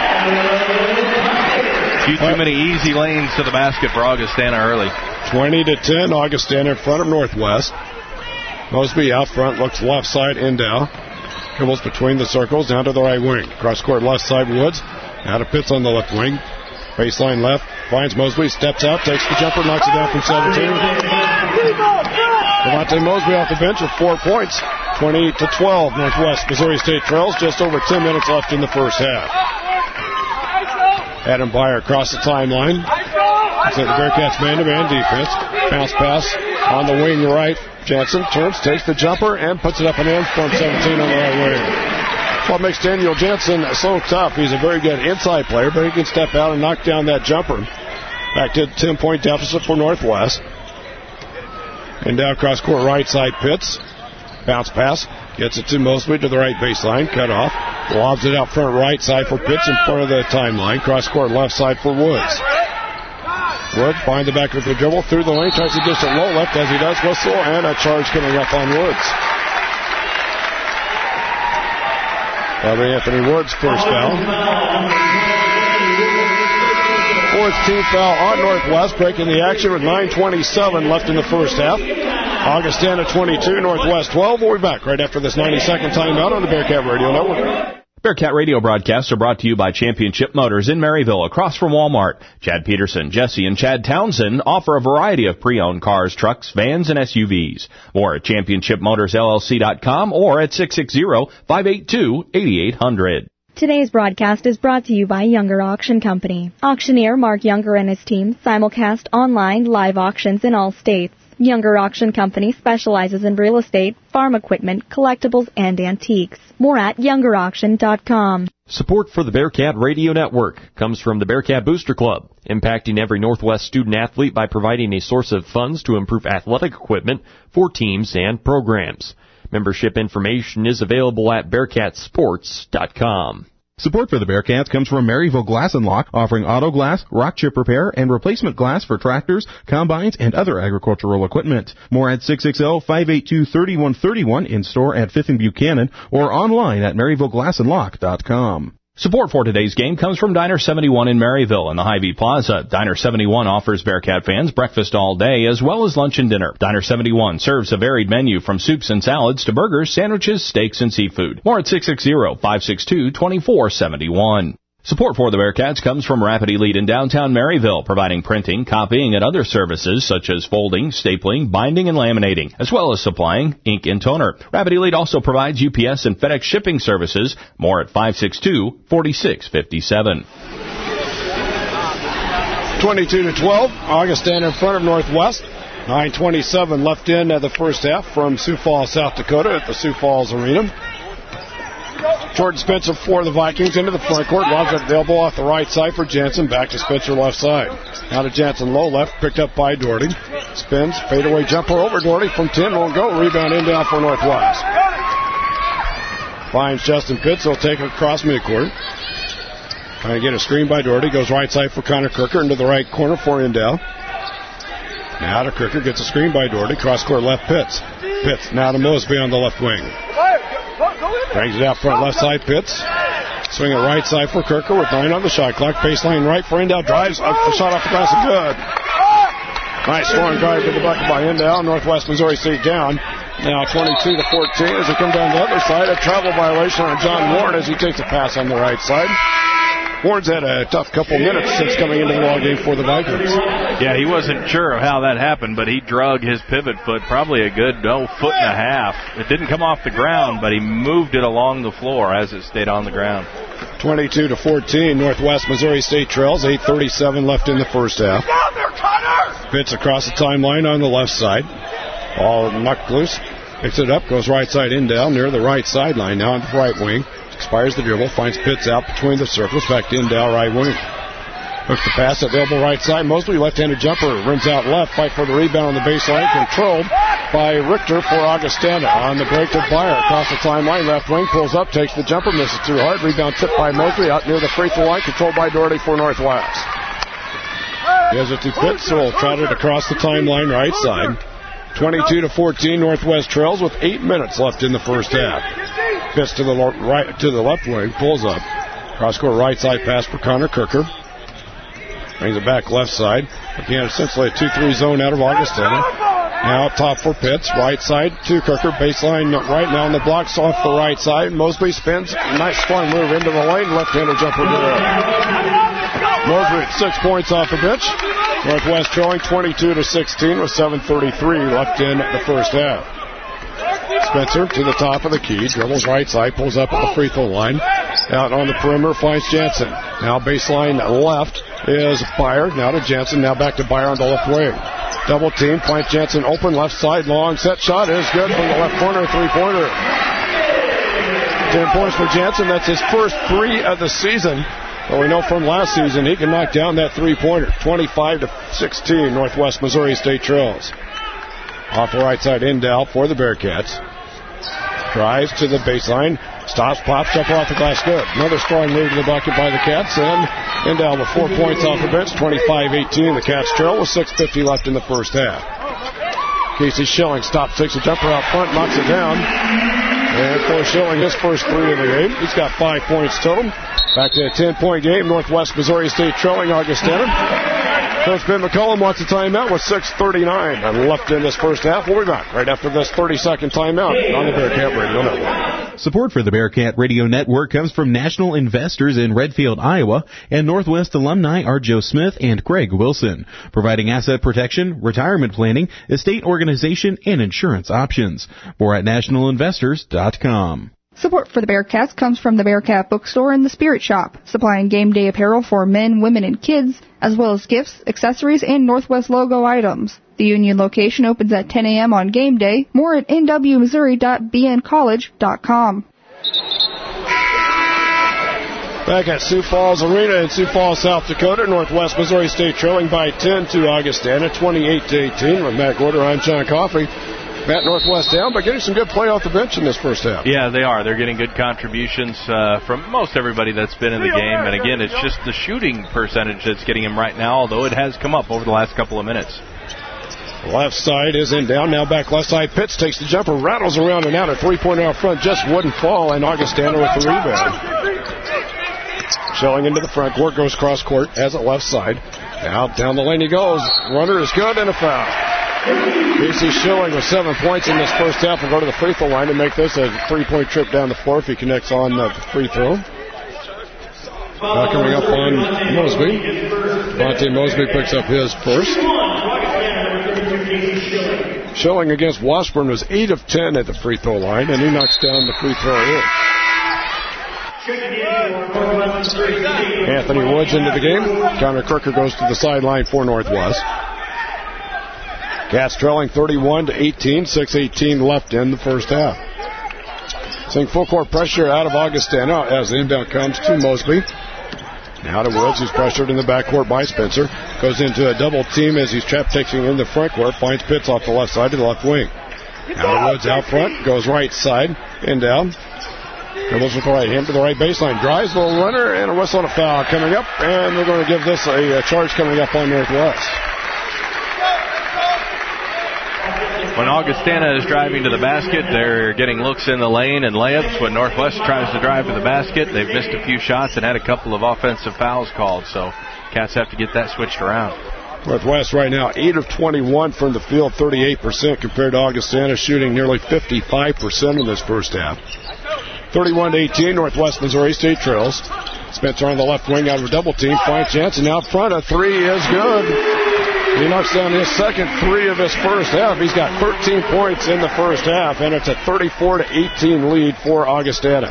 Few too many easy lanes to the basket for Augustana early. twenty to ten, Augustana in front of Northwest. Mosby out front, looks left side, Endow. Dribbles between the circles, down to the right wing. Cross court left side, Woods. Out of Pitts on the left wing. Baseline left, finds Mosby, steps out, takes the jumper, knocks it down from seventeen. Devontae Mosby off the bench with four points. twenty to twelve, Northwest Missouri State trails. Just over ten minutes left in the first half. Adam Byer across the timeline. Looks like the Bearcats man-to-man defense. Bounce pass on the wing right. Jansen turns, takes the jumper, and puts it up and in from seventeen on the right wing. What makes Daniel Jansen so tough? He's a very good inside player, but he can step out and knock down that jumper. Back to ten-point deficit for Northwest. And down cross court right side, Pitts. Bounce pass. Gets it to Mosby to the right baseline. Cut off. Lobs it out front right side for Pitts in front of the timeline. Cross court left side for Woods. Wood finds the back of the dribble through the lane. Tries to dish it low left as he does. Whistle and a charge coming up on Woods. That'll be Anthony Woods' first foul. Fourth team foul on Northwest, breaking the action with nine twenty-seven left in the first half. Augustana twenty-two, Northwest twelve. We'll be back right after this ninety-second timeout on the Bearcat Radio Network. Bearcat Radio broadcasts are brought to you by Championship Motors in Maryville, across from Walmart. Chad Peterson, Jesse, and Chad Townsend offer a variety of pre-owned cars, trucks, vans, and S U Vs. More at championship motors L L C dot com or at six six zero, five eight two, eight eight zero zero. Today's broadcast is brought to you by Younger Auction Company. Auctioneer Mark Younger and his team simulcast online live auctions in all states. Younger Auction Company specializes in real estate, farm equipment, collectibles, and antiques. More at younger auction dot com. Support for the Bearcat Radio Network comes from the Bearcat Booster Club, impacting every Northwest student-athlete by providing a source of funds to improve athletic equipment for teams and programs. Membership information is available at bearcat sports dot com. Support for the Bearcats comes from Maryville Glass and Lock, offering auto glass, rock chip repair, and replacement glass for tractors, combines, and other agricultural equipment. More at six six zero, five eight two, three one three one, in store at Fifth and Buchanan, or online at maryville glass and lock dot com. Support for today's game comes from Diner seventy-one in Maryville and the Hy-Vee Plaza. Diner seventy-one offers Bearcat fans breakfast all day as well as lunch and dinner. Diner seventy-one serves a varied menu from soups and salads to burgers, sandwiches, steaks, and seafood. More at six six zero, five six two, two four seven one. Support for the Bearcats comes from Rapid Elite in downtown Maryville, providing printing, copying, and other services such as folding, stapling, binding, and laminating, as well as supplying ink and toner. Rapid Elite also provides U P S and FedEx shipping services. More at five six two, four six five seven. twenty-two to twelve, Augustana in front of Northwest. nine twenty-seven left in uh, the first half from Sioux Falls, South Dakota at the Sioux Falls Arena. Jordan Spencer for the Vikings into the front court. Lobs up the elbow off the right side for Jansen. Back to Spencer left side. Now to Jansen low left. Picked up by Doherty. Spins. Fadeaway jumper over Doherty from ten. Won't go. Rebound in down for Northwest. Finds Justin Pitts. He'll take it across midcourt. Trying to get a screen by Doherty. Goes right side for Connor Kirker into the right corner for Indell. Now to Kirker. Gets a screen by Doherty. Cross court left Pitts. Pitts now to Mosby on the left wing. Brings it out front left side, Pitts. Swing it right side for Kirker with nine on the shot clock. Baseline right for Indell. Drives up the shot off the glass. Good. Nice scoring drive to the bucket by Indell. Northwest Missouri State down. Now twenty-two to fourteen as they come down the other side. A travel violation on John Warren as he takes a pass on the right side. Warren's had a tough couple minutes since coming into the ball game for the Vikings. Yeah, he wasn't sure of how that happened, but he drug his pivot foot probably a good oh, foot and a half. It didn't come off the ground, but he moved it along the floor as it stayed on the ground. twenty-two to fourteen, Northwest Missouri State trails. eight thirty-seven left in the first half. Pitts across the timeline on the left side. Ball knocked loose. Picks it up, goes right side in down near the right sideline. Now on the right wing. Expires the dribble, finds Pitts out between the circles, back to Indell, right wing. Hooks the pass, available right side. Mosley, left-handed jumper, rims out left, fight for the rebound on the baseline, controlled by Richter for Augustana. On the break to Byer, across the timeline, left wing, pulls up, takes the jumper, misses too hard. Rebound tipped by Mosley, out near the free throw line, controlled by Doherty for Northwest. Gives it to Pitts, so we'll trot it across the timeline, right side. twenty-two to fourteen, Northwest trails with eight minutes left in the first half. Pitts to the right, to the left wing, pulls up. Cross court right side pass for Connor Kirker. Brings it back left side. Again, essentially a two three zone out of Augustana. Now up top for Pitts, right side to Kirker. Baseline right now on the blocks off the right side. Mosby spins. Nice fun move into the lane. Left-handed jumper good. Mosby at six points off the bench. Northwest trailing twenty-two to sixteen with seven thirty-three left in the first half. Spencer to the top of the key, dribbles right side, pulls up at the free throw line. Out on the perimeter finds Jansen. Now baseline left is Byer. Now to Jansen. Now back to Byer on the left wing. Double team finds Jansen open left side. Long set shot is good from the left corner. Three pointer. Ten points for Jansen. That's his first three of the season. But we know from last season he can knock down that three pointer. twenty-five to sixteen. Northwest Missouri State trails. Off the right side, Indell for the Bearcats. Drives to the baseline. Stops, pops, jumper off the glass. Good. Another scoring move to the bucket by the Cats. And Indell with four points off the bench. twenty-five eighteen. The Cats trail with six fifty left in the first half. Casey Schilling stops, takes a jumper out front, knocks it down. And for Schilling, his first three of the game. He's got five points total. Back to a ten-point game. Northwest Missouri State trailing Augustana. Coach Ben McCullum wants a timeout with six thirty-nine left in this first half. We'll be back right after this thirty-second timeout on the Bearcat Radio Network. Support for the Bearcat Radio Network comes from National Investors in Redfield, Iowa, and Northwest alumni are Joe Smith and Craig Wilson, providing asset protection, retirement planning, estate organization, and insurance options. More at national investors dot com. Support for the Bearcats comes from the Bearcat Bookstore and the Spirit Shop, supplying game day apparel for men, women, and kids, as well as gifts, accessories, and Northwest logo items. The Union location opens at ten a.m. on game day. More at n w missouri dot b n college dot com. Back at Sioux Falls Arena in Sioux Falls, South Dakota, Northwest Missouri State trailing by ten to Augustana, twenty-eight to eighteen. With Matt Gorder, I'm John Coffey. Matt, Northwest down, but getting some good play off the bench in this first half. Yeah, they are. They're getting good contributions uh, from most everybody that's been in the game. And again, it's just the shooting percentage that's getting him right now, although it has come up over the last couple of minutes. Left side is in down. Now back left side. Pitts takes the jumper, rattles around and out. A three-pointer out front just wouldn't fall, and Augustana with the rebound. Showing into the front court, goes cross court, has it left side. Out down the lane he goes. Runner is good and a foul. Casey Schilling with seven points in this first half will go to the free throw line to make this a three-point trip down the floor if he connects on the free throw. Now coming up on Mosby. Devontae Mosby picks up his first. Schilling against Washburn was eight of ten at the free throw line, and he knocks down the free throw in. Anthony Woods into the game. Connor Crooker goes to the sideline for Northwest. Cats trailing thirty-one to eighteen, six eighteen left in the first half. Seeing full court pressure out of Augustana as the inbound comes to Mosby. Now to Woods, who's pressured in the backcourt by Spencer. Goes into a double team as he's trapped taking in the front court. Finds Pitts off the left side to the left wing. Now to Woods out front. Goes right side. In down. Dribbles with the right hand to the right baseline. Drives the little runner and a whistle and a foul coming up. And we're going to give this a, a charge coming up on Northwest. When Augustana is driving to the basket, they're getting looks in the lane and layups. When Northwest tries to drive to the basket, they've missed a few shots and had a couple of offensive fouls called. So Cats have to get that switched around. Northwest right now, eight of twenty-one from the field, thirty-eight percent compared to Augustana, shooting nearly fifty-five percent in this first half. thirty-one to eighteen, Northwest Missouri State trails. Spencer on the left wing out of a double team. Finds Jansen out front. A three is good. He knocks down his second three of his first half. He's got thirteen points in the first half, and it's a thirty-four to eighteen lead for Augustana.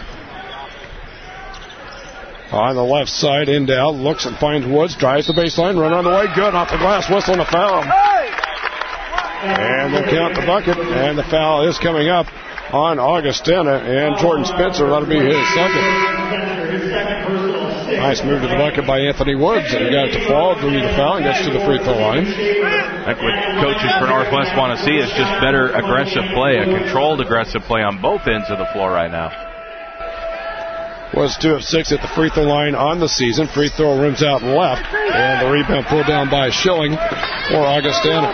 On the left side, Indell looks and finds Woods, drives the baseline, run on the way, good, off the glass, whistle and a foul. And they'll count the bucket, and the foul is coming up on Augustana, and Jordan Spencer, that'll be his second. Nice move to the bucket by Anthony Woods, and he got it to fall, drew the foul, and gets to the free throw line. I think what coaches for Northwest want to see is just better aggressive play, a controlled aggressive play on both ends of the floor right now. Was two of six at the free throw line on the season. Free throw rims out left, and the rebound pulled down by Schilling for Augustana.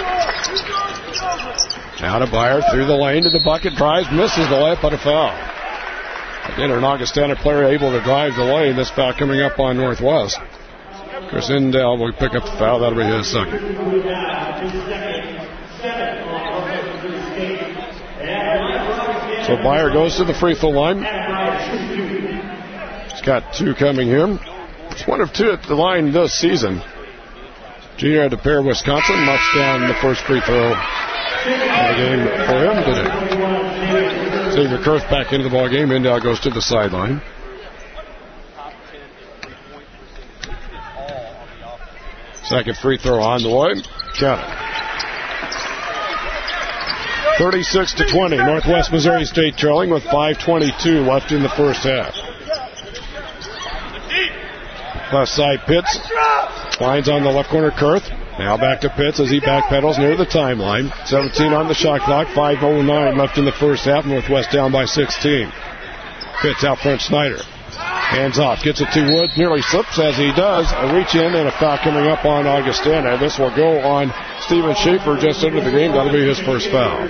Now to Byer through the lane to the bucket, drives, misses the layup, but a foul. Again, an Augustana player able to drive the lane. This foul coming up on Northwest. Chris Indell will pick up the foul. That'll be his second. So Byer goes to the free throw line. He's got two coming here. It's one of two at the line this season. Junior had to pair Wisconsin, knocks down the first free throw of the game for him today. Xavier Kurth back into the ball game. Indell goes to the sideline. Second free throw on the way. Count it. thirty-six to twenty. Northwest Missouri State trailing with five twenty-two left in the first half. Left side Pitts. Lines on the left corner, Kurth. Now back to Pitts as he backpedals near the timeline. seventeen on the shot clock. five oh nine left in the first half. Northwest down by sixteen. Pitts out front, Snyder. Hands off. Gets it to Woods. Nearly slips as he does. A reach in and a foul coming up on Augustana. This will go on Steven Schaefer just into the game. That'll be his first foul.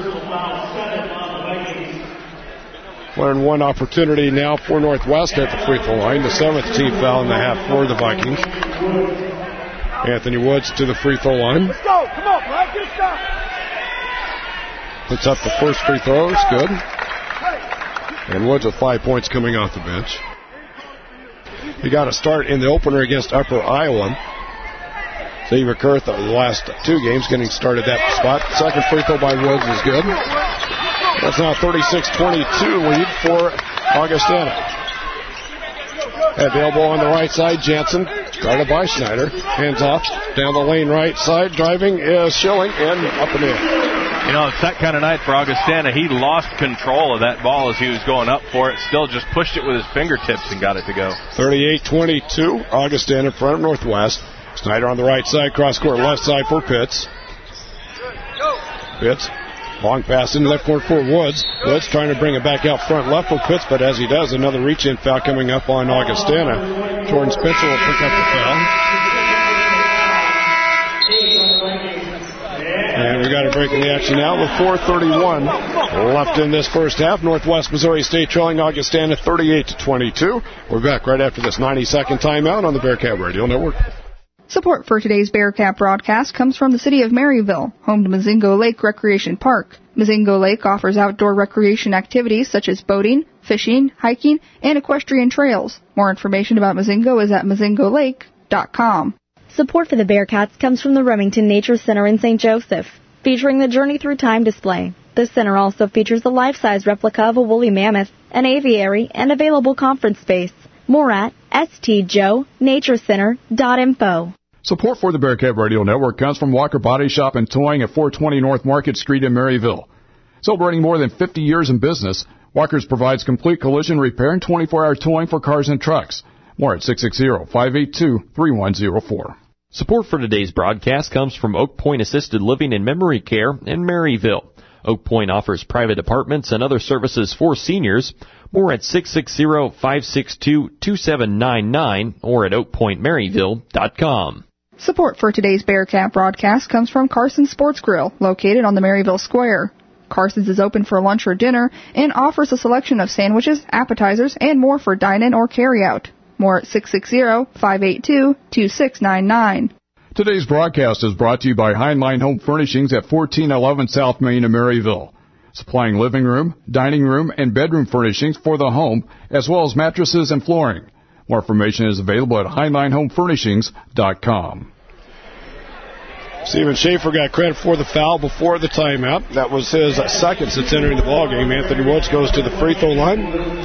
One and one opportunity now for Northwest at the free throw line. The seventh team foul in the half for the Vikings. Anthony Woods to the free throw line. Let's go. Come on, Mike. Get a stop. Puts up the first free throw. It's good. And Woods with five points coming off the bench. He got a start in the opener against Upper Iowa. Xavier Kurth, the last two games, getting started that spot. Second free throw by Woods is good. That's now thirty-six twenty-two lead for Augustana. At the elbow on the right side, Jansen, guarded by Schneider. Hands off, down the lane right side, driving is Schilling, and up and in. You know, it's that kind of night for Augustana. He lost control of that ball as he was going up for it. Still just pushed it with his fingertips and got it to go. thirty-eight twenty-two, Augustana in front of Northwest. Snyder on the right side, cross court left side for Pitts. Pitts. Long pass in the left corner for Woods. Woods trying to bring it back out front left for Pitts, but as he does, another reach-in foul coming up on Augustana. Jordan Spencer will pick up the foul. And we got a break in the action now with four thirty-one left in this first half. Northwest Missouri State trailing Augustana thirty-eight to twenty-two. We're back right after this ninety-second timeout on the Bearcat Radio Network. Support for today's Bearcat broadcast comes from the city of Maryville, home to Mazingo Lake Recreation Park. Mazingo Lake offers outdoor recreation activities such as boating, fishing, hiking, and equestrian trails. More information about Mazingo is at mazingo lake dot com. Support for the Bearcats comes from the Remington Nature Center in Saint Joseph, featuring the Journey Through Time display. The center also features a life-size replica of a woolly mammoth, an aviary, and available conference space. More at s t joe nature center dot info. Support for the Bearcat Radio Network comes from Walker Body Shop and Towing at four twenty North Market Street in Maryville. Celebrating more than fifty years in business, Walker's provides complete collision repair and twenty-four hour towing for cars and trucks. More at six six zero, five eight two, three one zero four. Support for today's broadcast comes from Oak Point Assisted Living and Memory Care in Maryville. Oak Point offers private apartments and other services for seniors. More at six six zero, five six two, two seven nine nine or at oak point maryville dot com. Support for today's Bearcat broadcast comes from Carson's Sports Grill, located on the Maryville Square. Carson's is open for lunch or dinner and offers a selection of sandwiches, appetizers, and more for dine-in or carry-out. More at six six zero, five eight two, two six nine nine. Today's broadcast is brought to you by Heinlein Home Furnishings at fourteen eleven South Main in Maryville, supplying living room, dining room, and bedroom furnishings for the home, as well as mattresses and flooring. More information is available at heinlein home furnishings dot com. Steven Schaefer got credit for the foul before the timeout. That was his second since entering the ballgame. Anthony Woods goes to the free throw line.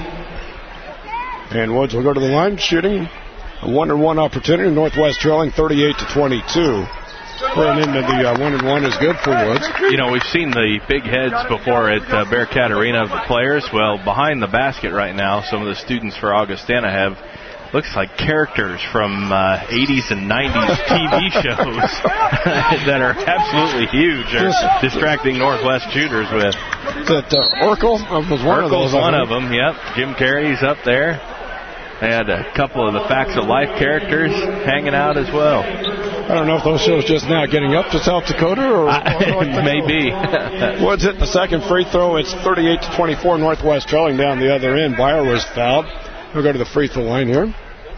And Woods will go to the line, shooting a one-and-one opportunity. Northwest trailing thirty-eight to twenty-two. Running into the uh, one-and-one is good for Woods. You know, we've seen the big heads before at uh, Bearcat Arena of the players. Well, behind the basket right now, some of the students for Augustana have looks like characters from uh, eighties and nineties T V shows that are absolutely huge. They're distracting Northwest shooters with. That uh, Urkel was one Urkel's of those. one of them, yep. Jim Carey's up there. They had a couple of the Facts of Life characters hanging out as well. I don't know if those shows just now getting up to South Dakota or maybe. Woods hit the second free throw. It's thirty-eight to twenty-four. Northwest trailing down the other end. Byer was fouled. We'll go to the free throw line here.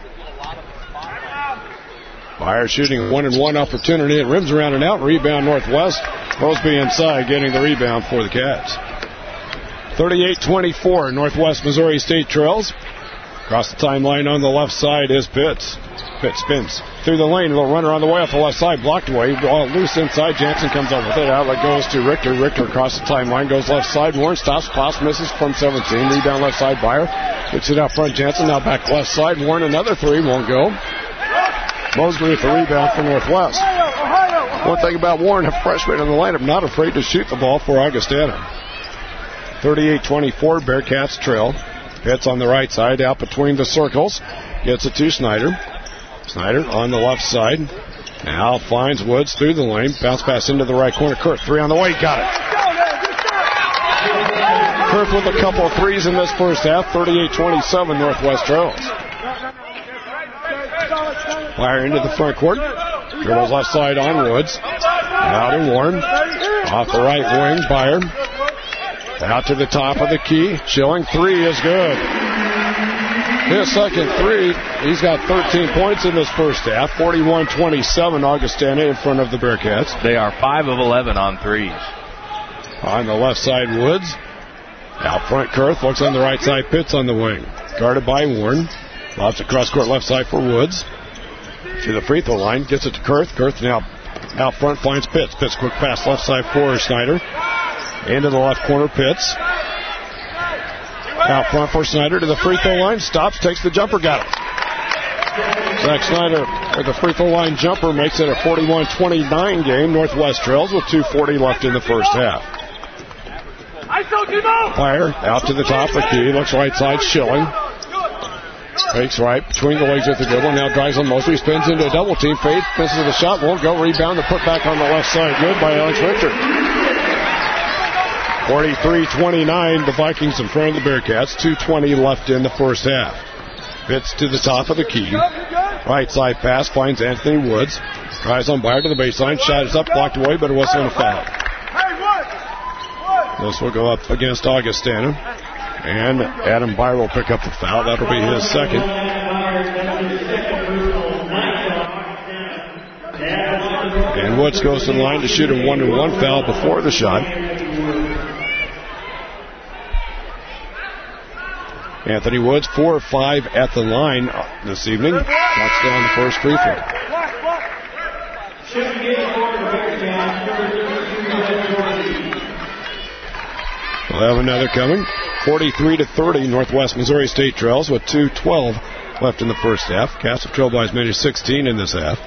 Byer shooting a one-and-one opportunity. It rims around and out. Rebound Northwest. Mosby inside getting the rebound for the Cats. thirty-eight twenty-four. Northwest Missouri State trails. Across the timeline on the left side is Pitts. Pitts spins through the lane. A little runner on the way off the left side. Blocked away. Ball loose inside. Jansen comes up with it. Outlet goes to Richter. Richter across the timeline. Goes left side. Warren stops. Klaus misses from seventeen. Rebound left side. Byer gets it out front. Jansen now back left side. Warren another three. Won't go. Mosby with the rebound for Northwest. One thing about Warren, a freshman in the lineup, not afraid to shoot the ball for Augustana. thirty-eight twenty-four. Bearcats trail. Pitts on the right side, out between the circles. Gets it to Snyder. Snyder on the left side. Now finds Woods through the lane. Bounce pass into the right corner. Kurth, three on the way. Got it. Kurth with a couple of threes in this first half. thirty-eight twenty-seven Northwest trails. Fire into the front court. Dribbles left side on Woods. Out to Warren. Off the right wing, Byer. Out to the top of the key. Schilling three is good. His second three. He's got thirteen points in this first half. forty-one twenty-seven Augustana in front of the Bearcats. They are five of eleven on threes. On the left side, Woods. Out front, Kurth. Looks on the right side. Pitts on the wing. Guarded by Warren. Lobs across court left side for Woods. To the free throw line. Gets it to Kurth. Kurth now out front finds Pitts. Pitts quick pass left side for Snyder. Into the left corner, Pitts. Out front for Snyder to the free throw line. Stops, takes the jumper, got it. Zach Snyder with the free throw line jumper makes it a forty-one twenty-nine game. Northwest trails with two forty left in the first half. Fire out to the top of the key. Looks right side, Schilling. Fakes right between the legs with the dribble. Now drives on Mosby. Spins into a double team. Fades. Misses the shot. Won't go. Rebound. The put back on the left side. Good by Alex Richter. forty-three twenty-nine. The Vikings in front of the Bearcats. two twenty left in the first half. Pitts to the top of the key. Right side pass. Finds Anthony Woods. Tries on Byer to the baseline. Shot is up. Blocked away, but it wasn't a foul. This will go up against Augustana. And Adam Byer will pick up the foul. That'll be his second. And Woods goes to the line to shoot a one and one foul before the shot. Anthony Woods, four or five at the line this evening. Knocks down the first free throw. We'll have another coming. forty-three to thirty, Northwest Missouri State trails with two twelve left in the first half. Castle trailed by as many as sixteen in this half.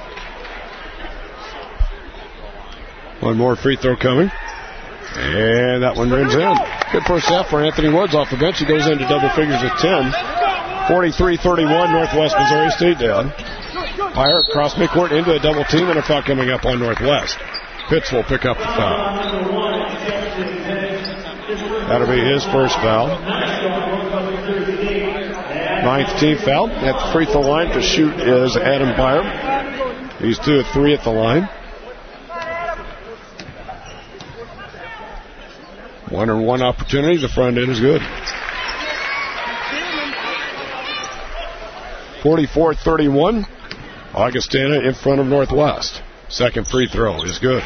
One more free throw coming. And that one rims in. Good first half for Anthony Woods off the bench. He goes into double figures at ten. forty-three thirty-one, Northwest Missouri State down. Byer across midcourt into a double team and a foul coming up on Northwest. Pitts will pick up the foul. That'll be his first foul. Ninth team foul. At the free throw line to shoot is Adam Byer. He's two of three at the line. One and one opportunity. The front end is good. forty-four thirty-one. Augustana in front of Northwest. Second free throw is good.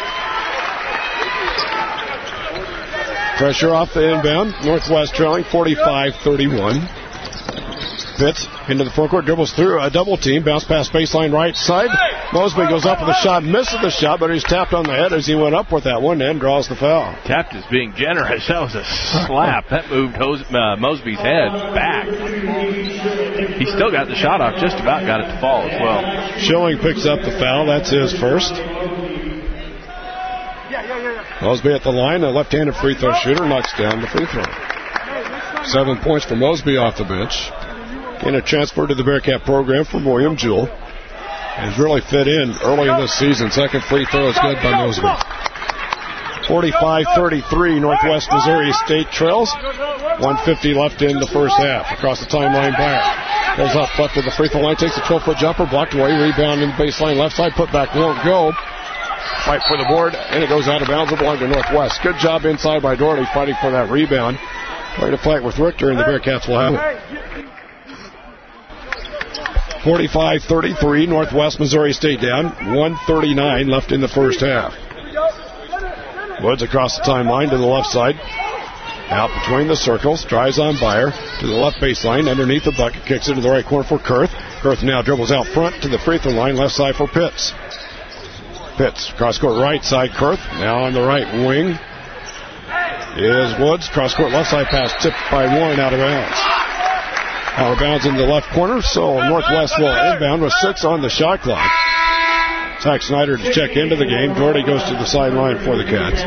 Pressure off the inbound. Northwest trailing forty-five thirty-one. Pitts into the forecourt, dribbles through a double team, bounce pass baseline right side. Mosby goes up with a shot, misses the shot, but he's tapped on the head as he went up with that one and draws the foul. Tapped is being generous. That was a slap. That moved Hos- uh, Mosby's head back. He still got the shot off, just about got it to fall as well. Schilling picks up the foul. That's his first. Mosby at the line, a left-handed free throw shooter, knocks down the free throw. Seven points for Mosby off the bench. And a transfer to the Bearcat program from William Jewell. Has really fit in early in this season. Second free throw is good by Mosby. forty-five thirty-three, Northwest Missouri State trails. one fifty left in the first half. Across the timeline, Byer goes up left of the free throw line, takes a twelve-foot jumper, blocked away, rebound in the baseline left side, put back, won't go. Fight for the board, and it goes out of bounds. It belongs to Northwest. Good job inside by Doherty fighting for that rebound. Way to fight with Richter, and the Bearcats will have it. forty-five thirty-three, Northwest Missouri State down. one thirty-nine left in the first half. Woods across the timeline to the left side. Out between the circles. Drives on Byer to the left baseline. Underneath the bucket. Kicks into the right corner for Kurth. Kurth now dribbles out front to the free throw line. Left side for Pitts. Pitts. Cross court right side. Kurth. Now on the right wing is Woods. Cross court left side pass tipped by Warren out of bounds. Out of bounds in the left corner, so Northwest will inbound with six on the shot clock. Zach Snyder to check into the game. Doherty goes to the sideline for the Cats.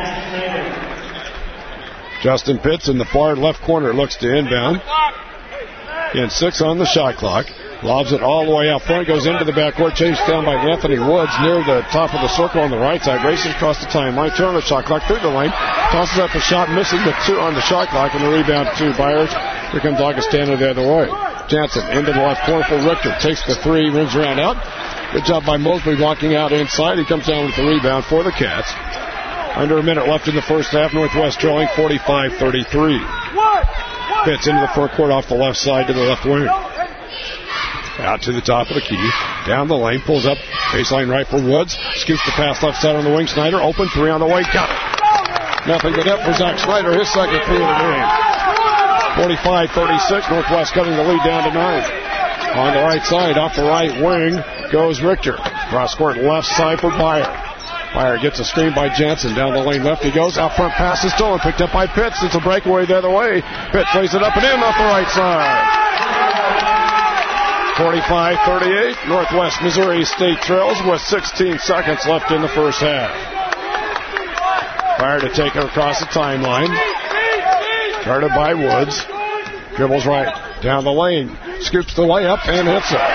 Justin Pitts in the far left corner looks to inbound. Again, six on the shot clock. Lobs it all the way out front, goes into the backcourt, chased down by Anthony Woods near the top of the circle on the right side. Races across the timeline, turn on the shot clock through the lane, tosses up the shot, misses the two on the shot clock, and the rebound to Byers. Here comes Augustana the other way. Jansen into the left corner for Richter, takes the three, rims around out. Good job by Mosby walking out inside. He comes down with the rebound for the Cats. Under a minute left in the first half, Northwest trailing forty-five thirty-three. Pitts into the forecourt off the left side to the left wing. Out to the top of the key. Down the lane. Pulls up. Baseline right for Woods. Scoops the pass left side on the wing. Snyder open. Three on the way. Got it. Nothing but net for Zach Snyder. His second three of the game. forty-five thirty-six. Northwest cutting the lead down to nine. On the right side. Off the right wing goes Richter. Cross court left side for Byer. Byer gets a screen by Jansen. Down the lane left he goes. Out front pass is stolen. Picked up by Pitts. It's a breakaway the other way. Pitts lays it up and in off the right side. forty-five thirty-eight, Northwest Missouri State trails with sixteen seconds left in the first half. Byer to take it across the timeline. Guarded by Woods. Dribbles right down the lane. Scoops the layup and hits it.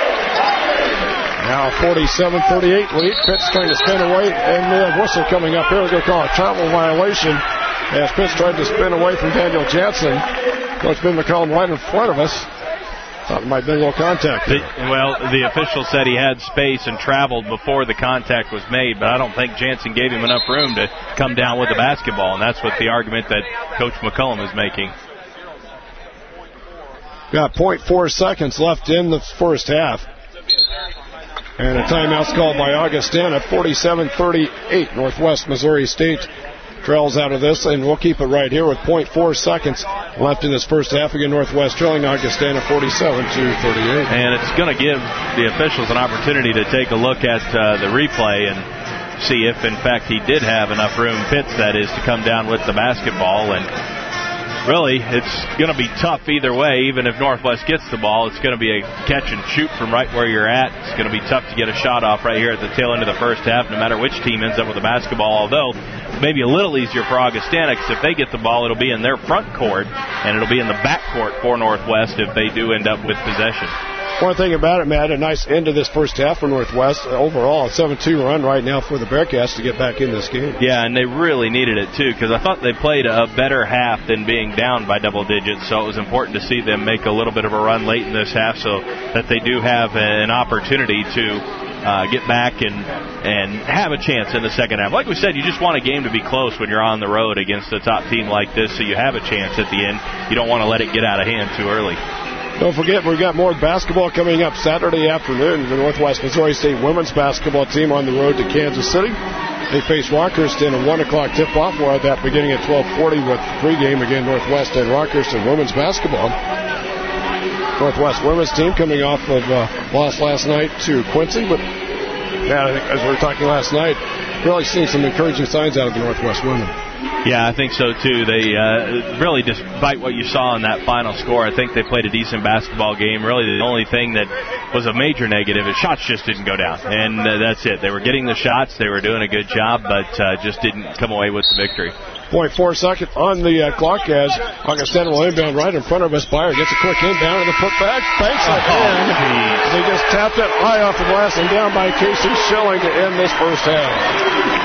Now forty-seven thirty-eight lead. Pitts trying to spin away, and the whistle coming up here. We're going to call a travel violation as Pitts tried to spin away from Daniel Jansen. Coach Ben McCollum right in front of us. Thought it might have been a little contact. The, well, the official said he had space and traveled before the contact was made, but I don't think Jansen gave him enough room to come down with the basketball, and that's what the argument that Coach McCullum is making. Got point four seconds left in the first half. And a timeout's called by Augustana. forty-seven thirty-eight, Northwest Missouri State trails out of this, and we'll keep it right here with point four seconds left in this first half. Again, Northwest trailing Augustana forty-seven to thirty-eight. And it's going to give the officials an opportunity to take a look at uh, the replay and see if, in fact, he did have enough room, Pitts, that is, to come down with the basketball. And really, it's going to be tough either way. Even if Northwest gets the ball, it's going to be a catch and shoot from right where you're at. It's going to be tough to get a shot off right here at the tail end of the first half, no matter which team ends up with the basketball. Although, maybe a little easier for Augustana, because if they get the ball, it'll be in their front court, and it'll be in the back court for Northwest if they do end up with possession. One thing about it, Matt, a nice end to this first half for Northwest. Overall, a seven two run right now for the Bearcats to get back in this game. Yeah, and they really needed it, too, because I thought they played a better half than being down by double digits, so it was important to see them make a little bit of a run late in this half so that they do have an opportunity to uh, get back and, and have a chance in the second half. Like we said, you just want a game to be close when you're on the road against a top team like this, so you have a chance at the end. You don't want to let it get out of hand too early. Don't forget, we've got more basketball coming up Saturday afternoon. The Northwest Missouri State women's basketball team on the road to Kansas City. They face Rockhurst in a one o'clock tip-off. We'll have that beginning at twelve forty with pregame again, Northwest and Rockhurst in women's basketball. Northwest women's team coming off of uh, loss last night to Quincy. But, yeah, I think as we were talking last night, really seeing some encouraging signs out of the Northwest women. Yeah, I think so, too. They uh, really, despite what you saw in that final score, I think they played a decent basketball game. Really, the only thing that was a major negative is shots just didn't go down. And uh, that's it. They were getting the shots. They were doing a good job, but uh, just didn't come away with the victory. point four second on the uh, clock as Augustana will inbound right in front of us. Byer gets a quick inbound and the putback. Banks it in. They just tapped it high off the glass and down by Casey Schilling to end this first half.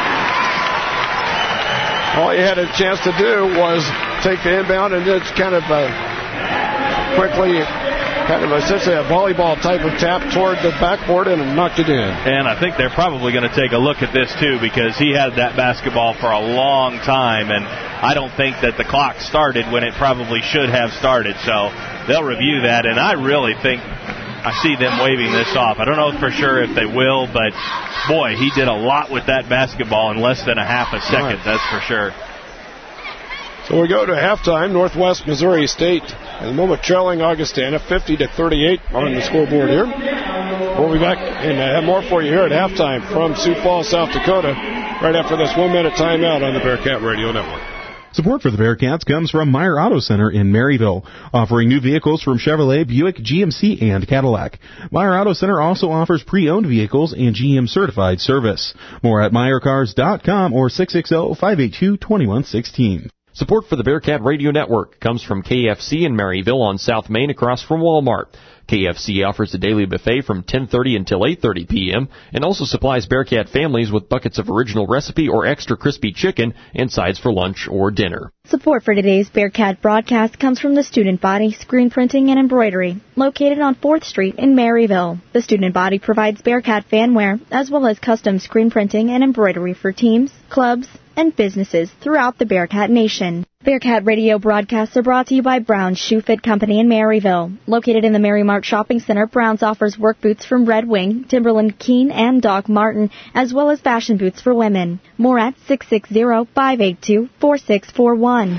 All he had a chance to do was take the inbound and just kind of uh, quickly, kind of essentially a volleyball type of tap toward the backboard and knocked it in. And I think they're probably going to take a look at this, too, because he had that basketball for a long time, and I don't think that the clock started when it probably should have started. So they'll review that, and I really think I see them waving this off. I don't know for sure if they will, but, boy, he did a lot with that basketball in less than a half a second, right. That's for sure. So we go to halftime. Northwest Missouri State at the moment trailing Augustana fifty to thirty-eight on the scoreboard here. We'll be back and have more for you here at halftime from Sioux Falls, South Dakota, right after this one-minute timeout on the Bearcat Radio Network. Support for the Bearcats comes from Meyer Auto Center in Maryville, offering new vehicles from Chevrolet, Buick, G M C, and Cadillac. Meyer Auto Center also offers pre-owned vehicles and G M certified service. More at meyer cars dot com or six six zero, five eight two, two one one six. Support for the Bearcat Radio Network comes from K F C in Maryville on South Main across from Walmart. K F C offers a daily buffet from ten thirty until eight thirty p.m. and also supplies Bearcat families with buckets of original recipe or extra crispy chicken and sides for lunch or dinner. Support for today's Bearcat broadcast comes from the Student Body Screen Printing and Embroidery, located on fourth Street in Maryville. The Student Body provides Bearcat fanwear as well as custom screen printing and embroidery for teams, clubs, and businesses throughout the Bearcat Nation. Bearcat radio broadcasts are brought to you by Brown's Shoe Fit Company in Maryville. Located in the Marymart Shopping Center, Brown's offers work boots from Red Wing, Timberland Keen, and Doc Martin, as well as fashion boots for women. More at six six zero, five eight two, four six four one.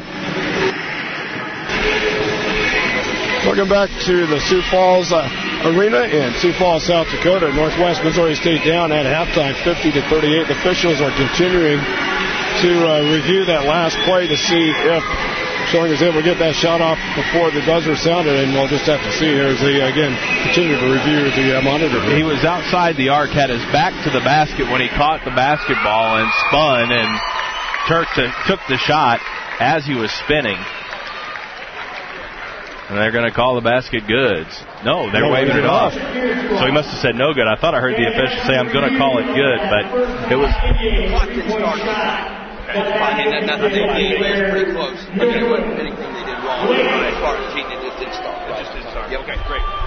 Welcome back to the Sioux Falls uh, Arena in Sioux Falls, South Dakota. Northwest Missouri State down at halftime, fifty to thirty-eight. The officials are continuing to uh, review that last play to see if Schilling is able to get that shot off before the buzzer sounded, and we'll just have to see here as they, again, continue to review the uh, monitor. He was outside the arc, had his back to the basket when he caught the basketball and spun and Turk took the shot as he was spinning. And they're going to call the basket good. No, they're no, waving it off. So he must have said no good. I thought I heard the official say, I'm going to call it good, but it was... I mean, that, that, I think the was pretty close. I mean, it wasn't anything they did wrong. As far as cheating, it just didn't start. It just didn't start. Yeah, okay, great.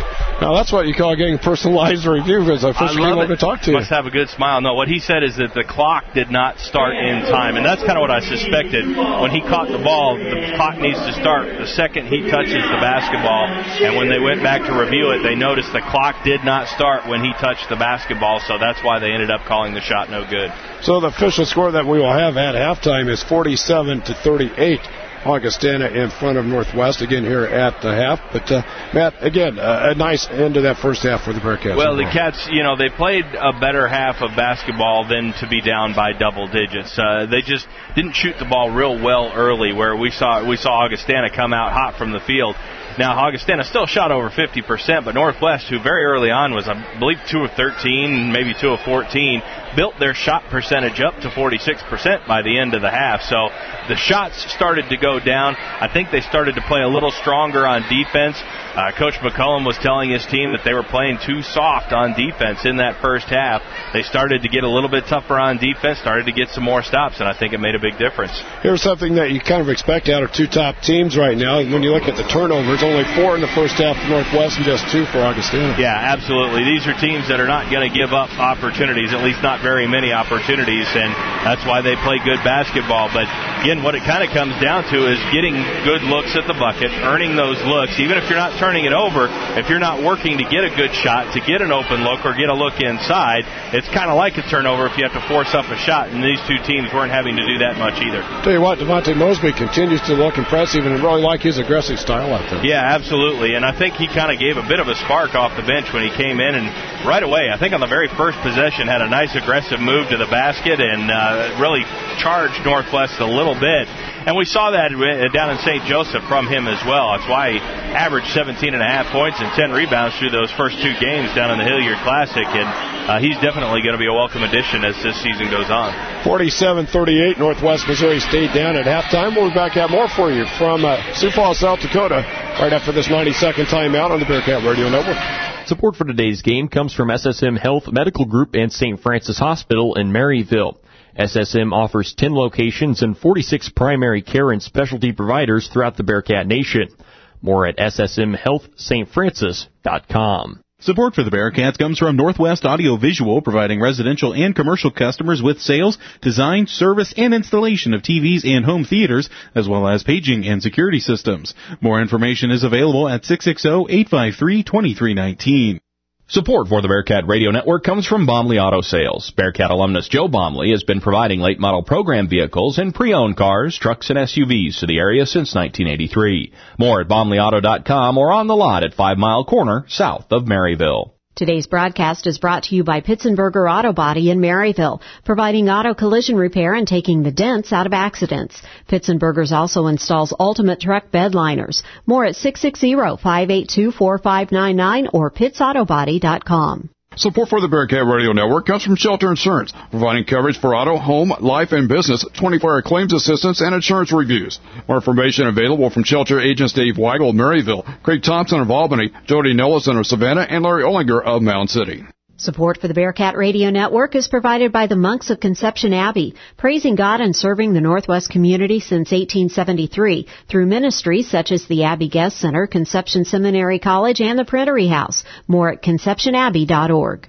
Now, that's what you call getting personalized review, because I first I came over to talk to you. Must have a good smile. No, what he said is that the clock did not start in time, and that's kind of what I suspected. When he caught the ball, the clock needs to start the second he touches the basketball, and when they went back to review it, they noticed the clock did not start when he touched the basketball, so that's why they ended up calling the shot no good. So the official score that we will have at halftime is forty-seven to thirty-eight. Augustana in front of Northwest again here at the half. But, uh, Matt, again, uh, a nice end to that first half for the Bearcats. Well, the Cats, you know, they played a better half of basketball than to be down by double digits. Uh, they just didn't shoot the ball real well early, where we saw we saw Augustana come out hot from the field. Now, Augustana still shot over fifty percent, but Northwest, who very early on was, I believe, two of thirteen, maybe two of fourteen, built their shot percentage up to forty-six percent by the end of the half. So the shots started to go down. I think they started to play a little stronger on defense. Uh, Coach McCullum was telling his team that they were playing too soft on defense in that first half. They started to get a little bit tougher on defense, started to get some more stops, and I think it made a big difference. Here's something that you kind of expect out of two top teams right now. When you look at the turnovers, only four in the first half for Northwest and just two for Augustana. Yeah, absolutely. These are teams that are not going to give up opportunities, at least not very many opportunities, and that's why they play good basketball. But, again, what it kind of comes down to is getting good looks at the bucket, earning those looks, even if you're not turning it over. If you're not working to get a good shot, to get an open look or get a look inside, it's kind of like a turnover if you have to force up a shot, and these two teams weren't having to do that much either. Tell you what, Devontae Mosby continues to look impressive and really like his aggressive style out there. Yeah, absolutely, and I think he kind of gave a bit of a spark off the bench when he came in, and right away, I think on the very first possession, had a nice aggressive move to the basket and uh, really charged Northwest a little bit. And we saw that down in Saint Joseph from him as well. That's why he averaged seventeen and a half points and ten rebounds through those first two games down in the Hilliard Classic. And uh, he's definitely going to be a welcome addition as this season goes on. forty-seven thirty-eight, Northwest Missouri State down at halftime. We'll be back at more for you from uh, Sioux Falls, South Dakota, right after this ninety-second timeout on the Bearcat Radio Network. Support for today's game comes from S S M Health Medical Group and Saint Francis Hospital in Maryville. S S M offers ten locations and forty-six primary care and specialty providers throughout the Bearcat Nation. More at S S M health st francis dot com. Support for the Bearcats comes from Northwest Audio Visual, providing residential and commercial customers with sales, design, service, and installation of T Vs and home theaters, as well as paging and security systems. More information is available at six six zero, eight five three, two three one nine. Support for the Bearcat Radio Network comes from Bomley Auto Sales. Bearcat alumnus Joe Bomley has been providing late model program vehicles and pre-owned cars, trucks, and S U Vs to the area since nineteen eighty-three. More at bomley auto dot com or on the lot at Five Mile Corner, south of Maryville. Today's broadcast is brought to you by Pitsenberger Auto Body in Maryville, providing auto collision repair and taking the dents out of accidents. Pitsenberger's also installs ultimate truck bed liners. More at six six zero, five eight two, four five nine nine or pits auto body dot com. Support for the Bearcat Radio Network comes from Shelter Insurance, providing coverage for auto, home, life, and business, twenty-four hour claims assistance, and insurance reviews. More information available from Shelter agents Dave Weigel of Maryville, Craig Thompson of Albany, Jody Nellison of Savannah, and Larry Ollinger of Mound City. Support for the Bearcat Radio Network is provided by the Monks of Conception Abbey, praising God and serving the Northwest community since eighteen seventy-three through ministries such as the Abbey Guest Center, Conception Seminary College, and the Printery House. More at conception abbey dot org.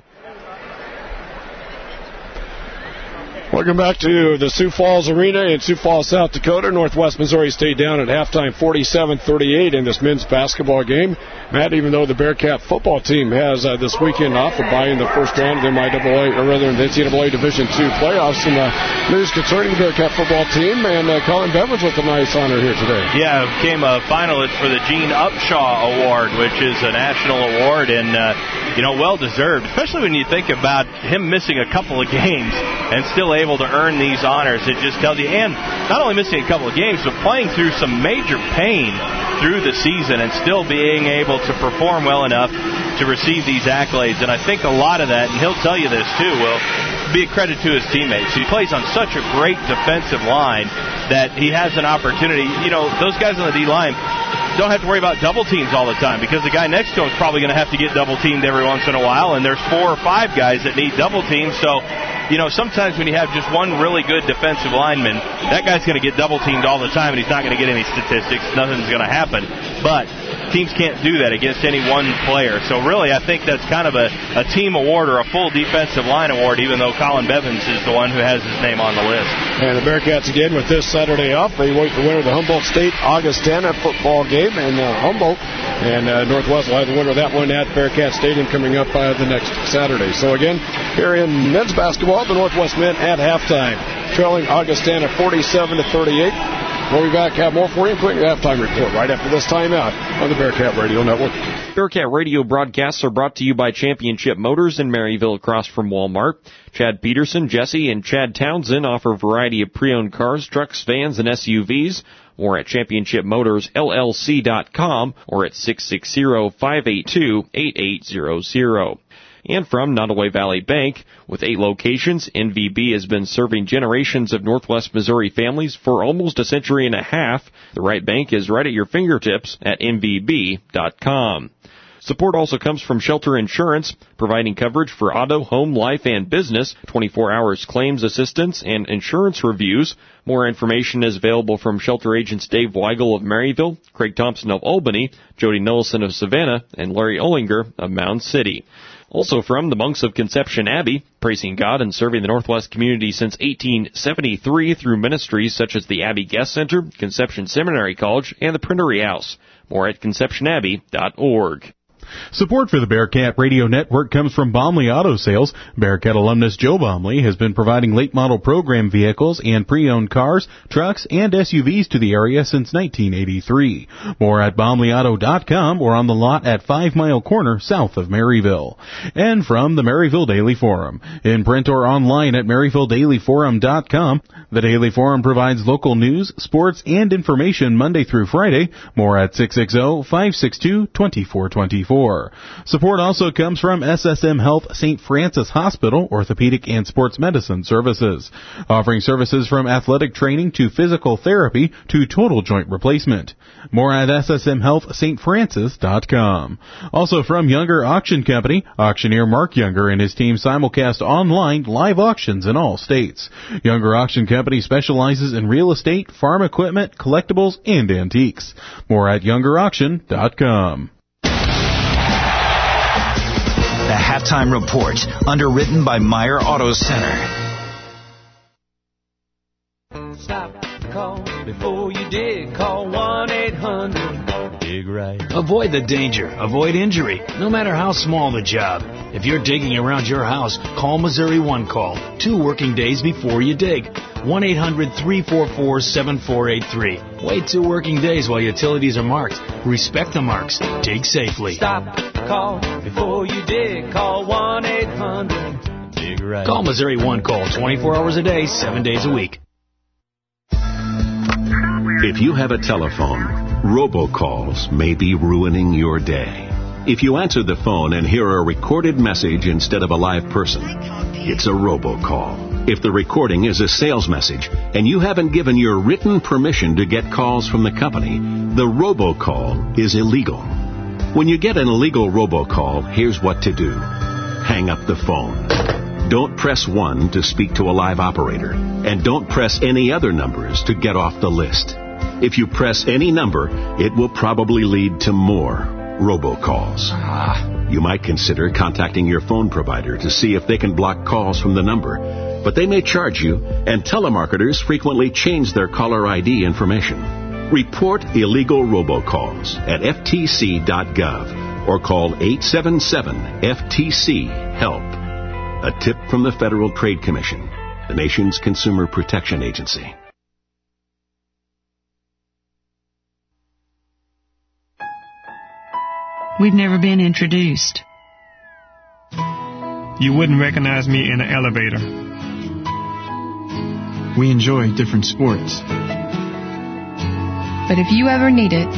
Welcome back to the Sioux Falls Arena in Sioux Falls, South Dakota. Northwest Missouri State down at halftime forty-seven thirty-eight in this men's basketball game. Matt, even though the Bearcat football team has uh, this weekend off of bye in the first round of the M I A A, or rather the N C double A Division two playoffs, some uh, news concerning the Bearcat football team, and uh, Colin Beveridge with a nice honor here today. Yeah, became a finalist for the Gene Upshaw Award, which is a national award, and, uh, you know, well-deserved, especially when you think about him missing a couple of games and still able to earn these honors. It just tells you, and not only missing a couple of games, but playing through some major pain through the season and still being able to perform well enough to receive these accolades. And I think a lot of that, and he'll tell you this too, will be a credit to his teammates. He plays on such a great defensive line that he has an opportunity. You know, those guys on the D-line don't have to worry about double teams all the time because the guy next to him is probably going to have to get double teamed every once in a while, and there's four or five guys that need double teams. So, you know, sometimes when you have just one really good defensive lineman, that guy's going to get double teamed all the time, and he's not going to get any statistics. Nothing's going to happen. But teams can't do that against any one player. So really, I think that's kind of a, a team award or a full defensive line award, even though Colin Bevins is the one who has his name on the list. And the Bearcats again with this Saturday off. They wait the winner of the Humboldt State Augustana football game in uh, Humboldt. And uh, Northwest will have the winner of that one at Bearcat Stadium coming up uh, the next Saturday. So again, here in men's basketball, the Northwest men at halftime, trailing Augustana forty-seven to thirty-eight. We'll be back, have more for you, including your halftime report right after this timeout on the Bearcat Radio Network. Bearcat Radio broadcasts are brought to you by Championship Motors in Maryville across from Walmart. Chad Peterson, Jesse, and Chad Townsend offer a variety of pre-owned cars, trucks, vans, and S U Vs. More at championship motors L L C dot com or at six six zero, five eight two, eight eight zero zero. And from Nottoway Valley Bank, with eight locations, N V B has been serving generations of Northwest Missouri families for almost a century and a half. The right bank is right at your fingertips at N V B dot com. Support also comes from Shelter Insurance, providing coverage for auto, home, life, and business, twenty-four hours claims assistance, and insurance reviews. More information is available from Shelter agents Dave Weigel of Maryville, Craig Thompson of Albany, Jody Nillison of Savannah, and Larry Ollinger of Mound City. Also from the Monks of Conception Abbey, praising God and serving the Northwest community since eighteen seventy-three through ministries such as the Abbey Guest Center, Conception Seminary College, and the Printery House. More at conception abbey dot org. Support for the Bearcat Radio Network comes from Baumley Auto Sales. Bearcat alumnus Joe Baumley has been providing late-model program vehicles and pre-owned cars, trucks, and S U Vs to the area since nineteen eighty-three. More at baumley auto dot com or on the lot at Five Mile Corner south of Maryville. And from the Maryville Daily Forum. In print or online at maryville daily forum dot com. The Daily Forum provides local news, sports, and information Monday through Friday. More at six six zero, five six two, two four two four. Support also comes from S S M Health Saint Francis Hospital, Orthopedic and Sports Medicine Services, offering services from athletic training to physical therapy to total joint replacement. More at S S M health st francis dot com. Also from Younger Auction Company, auctioneer Mark Younger and his team simulcast online live auctions in all states. Younger Auction Company specializes in real estate, farm equipment, collectibles, and antiques. More at younger auction dot com. The Halftime Report, underwritten by Meyer Auto Center. Stop the call before you dig. Call one eight hundred dig right. Avoid the danger. Avoid injury, no matter how small the job. If you're digging around your house, call Missouri One Call two working days before you dig. one eight hundred, three four four, seven four eight three. Wait two working days while utilities are marked. Respect the marks. Dig safely. Stop the call before you dig. Call one eight hundred dig right. Call Missouri One Call twenty-four hours a day, seven days a week. If you have a telephone, robocalls may be ruining your day. If you answer the phone and hear a recorded message instead of a live person, it's a robocall. If the recording is a sales message and you haven't given your written permission to get calls from the company, the robocall is illegal. When you get an illegal robocall, here's what to do. Hang up the phone. Don't press one to speak to a live operator, and don't press any other numbers to get off the list. If you press any number, it will probably lead to more robocalls. Ah. You might consider contacting your phone provider to see if they can block calls from the number, but they may charge you, and telemarketers frequently change their caller I D information. Report illegal robocalls at F T C dot gov or call eight seven seven F T C HELP. A tip from the Federal Trade Commission, the nation's consumer protection agency. We've never been introduced. You wouldn't recognize me in an elevator. We enjoy different sports. But if you ever need it,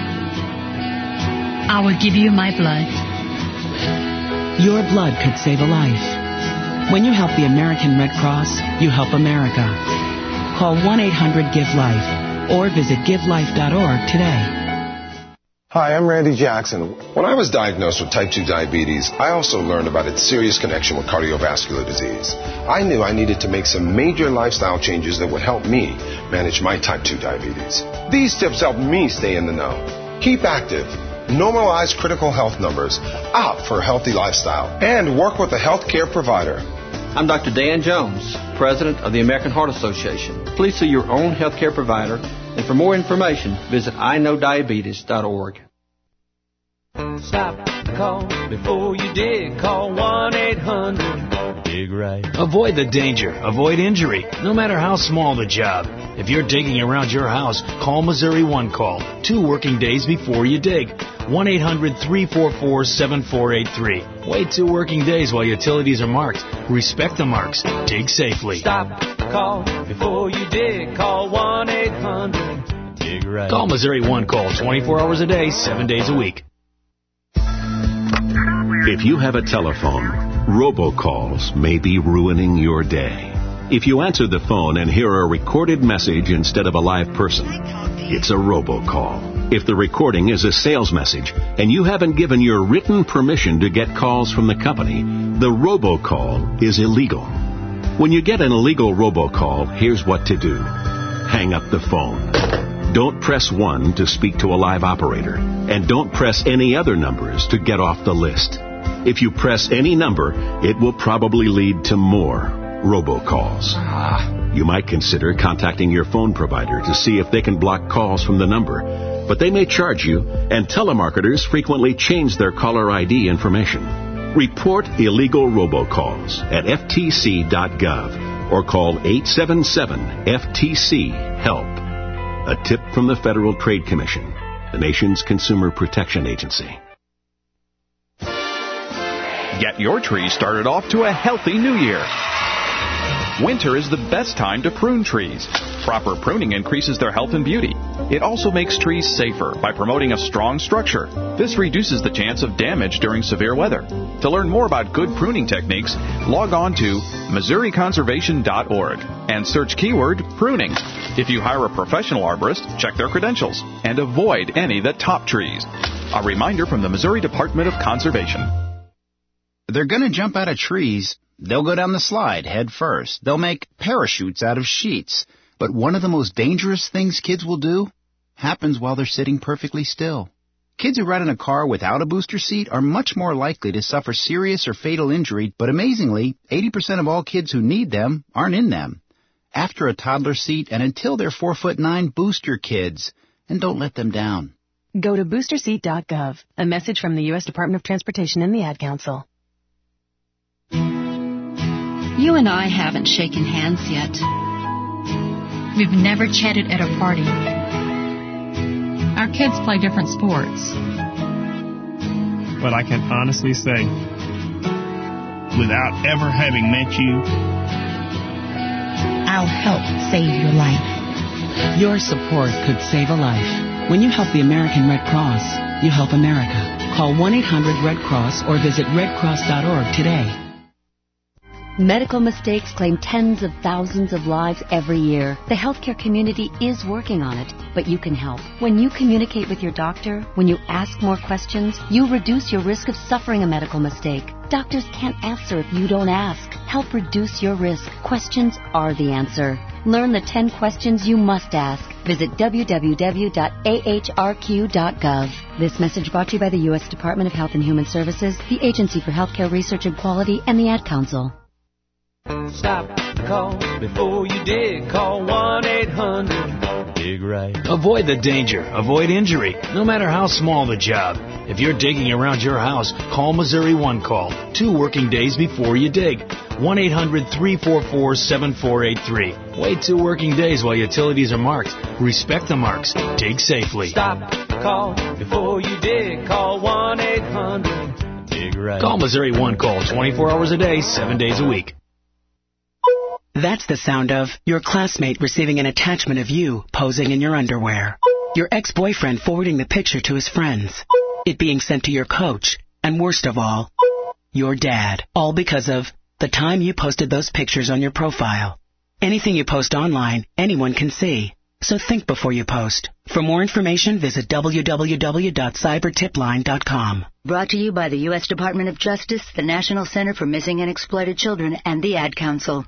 I would give you my blood. Your blood could save a life. When you help the American Red Cross, you help America. Call one eight hundred give life or visit give life dot org today. Hi, I'm Randy Jackson. When I was diagnosed with type two diabetes, I also learned about its serious connection with cardiovascular disease. I knew I needed to make some major lifestyle changes that would help me manage my type two diabetes. These tips help me stay in the know. Keep active. normalize critical health numbers, opt for a healthy lifestyle, and work with a healthcare provider. I'm Doctor Dan Jones, President of the American Heart Association. Please see your own healthcare provider, and for more information, visit I know diabetes dot org. Stop, call before you dig. Call one eight hundred dig right. Avoid the danger. Avoid injury, no matter how small the job. If you're digging around your house, call Missouri One Call two working days before you dig. one eight hundred three four four seven four eight three. Wait two working days while utilities are marked. Respect the marks. Dig safely. Stop, call before you dig. Call one eight hundred dig right. Call Missouri One Call twenty-four hours a day, seven days a week. If you have a telephone, robocalls may be ruining your day. If you answer the phone and hear a recorded message instead of a live person, it's a robocall. If the recording is a sales message and you haven't given your written permission to get calls from the company, the robocall is illegal. When you get an illegal robocall, here's what to do. Hang up the phone. Don't press one to speak to a live operator, and don't press any other numbers to get off the list. If you press any number, it will probably lead to more robocalls. You might consider contacting your phone provider to see if they can block calls from the number, but they may charge you, and telemarketers frequently change their caller I D information. Report illegal robocalls at F T C dot gov or call eight seven seven F T C HELP. A tip from the Federal Trade Commission, the nation's consumer protection agency. Get your tree started off to a healthy new year. Winter is the best time to prune trees. Proper pruning increases their health and beauty. It also makes trees safer by promoting a strong structure. This reduces the chance of damage during severe weather. To learn more about good pruning techniques, log on to Missouri Conservation dot org and search keyword pruning. If you hire a professional arborist, check their credentials and avoid any that top trees. A reminder from the Missouri Department of Conservation. They're going to jump out of trees. They'll go down the slide head first. They'll make parachutes out of sheets. But one of the most dangerous things kids will do happens while they're sitting perfectly still. Kids who ride in a car without a booster seat are much more likely to suffer serious or fatal injury, but amazingly, eighty percent of all kids who need them aren't in them. After a toddler seat and until they're four foot nine, boost your kids, and don't let them down. Go to booster seat dot gov. A message from the U S Department of Transportation and the Ad Council. You and I haven't shaken hands yet. We've never chatted at a party. Our kids play different sports. But I can honestly say, without ever having met you, I'll help save your life. Your support could save a life. When you help the American Red Cross, you help America. Call one eight hundred red cross or visit red cross dot org today. Medical mistakes claim tens of thousands of lives every year. The healthcare community is working on it, but you can help. When you communicate with your doctor, when you ask more questions, you reduce your risk of suffering a medical mistake. Doctors can't answer if you don't ask. Help reduce your risk. Questions are the answer. Learn the ten questions you must ask. Visit w w w dot a h r q dot gov. This message brought to you by the U S Department of Health and Human Services, the Agency for Healthcare Research and Quality, and the Ad Council. Stop, call before you dig. Call one eight hundred dig right. Avoid the danger. Avoid injury, no matter how small the job. If you're digging around your house, call Missouri One Call two working days before you dig. one eight hundred three four four seven four eight three. Wait two working days while utilities are marked. Respect the marks. Dig safely. Stop, call before you dig. Call one eight hundred dig right. Call Missouri One Call twenty-four hours a day, seven days a week. That's the sound of your classmate receiving an attachment of you posing in your underwear. Your ex-boyfriend forwarding the picture to his friends. It being sent to your coach. And worst of all, your dad. All because of the time you posted those pictures on your profile. Anything you post online, anyone can see. So think before you post. For more information, visit w w w dot cyber tip line dot com. Brought to you by the U S Department of Justice, the National Center for Missing and Exploited Children, and the Ad Council.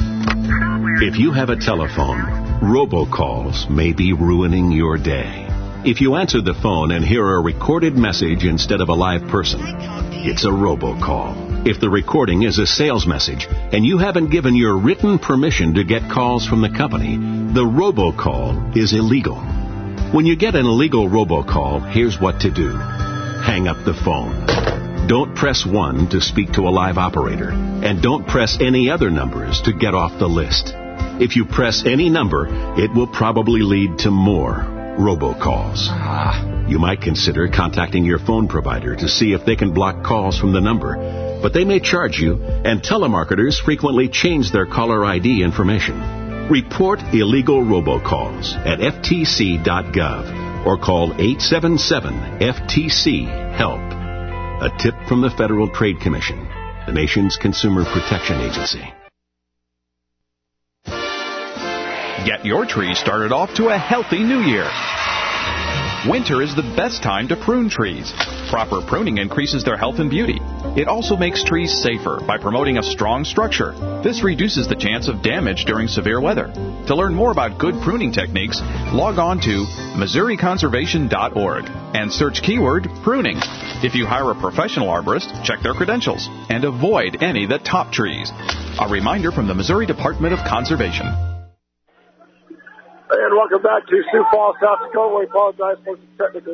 If you have a telephone, robocalls may be ruining your day. If you answer the phone and hear a recorded message instead of a live person, it's a robocall. If the recording is a sales message and you haven't given your written permission to get calls from the company, the robocall is illegal. When you get an illegal robocall, here's what to do. Hang up the phone. Don't press one to speak to a live operator, and don't press any other numbers to get off the list. If you press any number, it will probably lead to more robocalls. You might consider contacting your phone provider to see if they can block calls from the number, but they may charge you, and telemarketers frequently change their caller I D information. Report illegal robocalls at F T C dot gov or call eight seven seven F T C HELP. A tip from the Federal Trade Commission, the nation's consumer protection agency. Get your tree started off to a healthy new year. Winter is the best time to prune trees. Proper pruning increases their health and beauty. It also makes trees safer by promoting a strong structure. This reduces the chance of damage during severe weather. To learn more about good pruning techniques, log on to Missouri Conservation dot org and search keyword pruning. If you hire a professional arborist, check their credentials and avoid any that top trees. A reminder from the Missouri Department of Conservation. And welcome back to Sioux Falls, South Dakota. We apologize for some technical.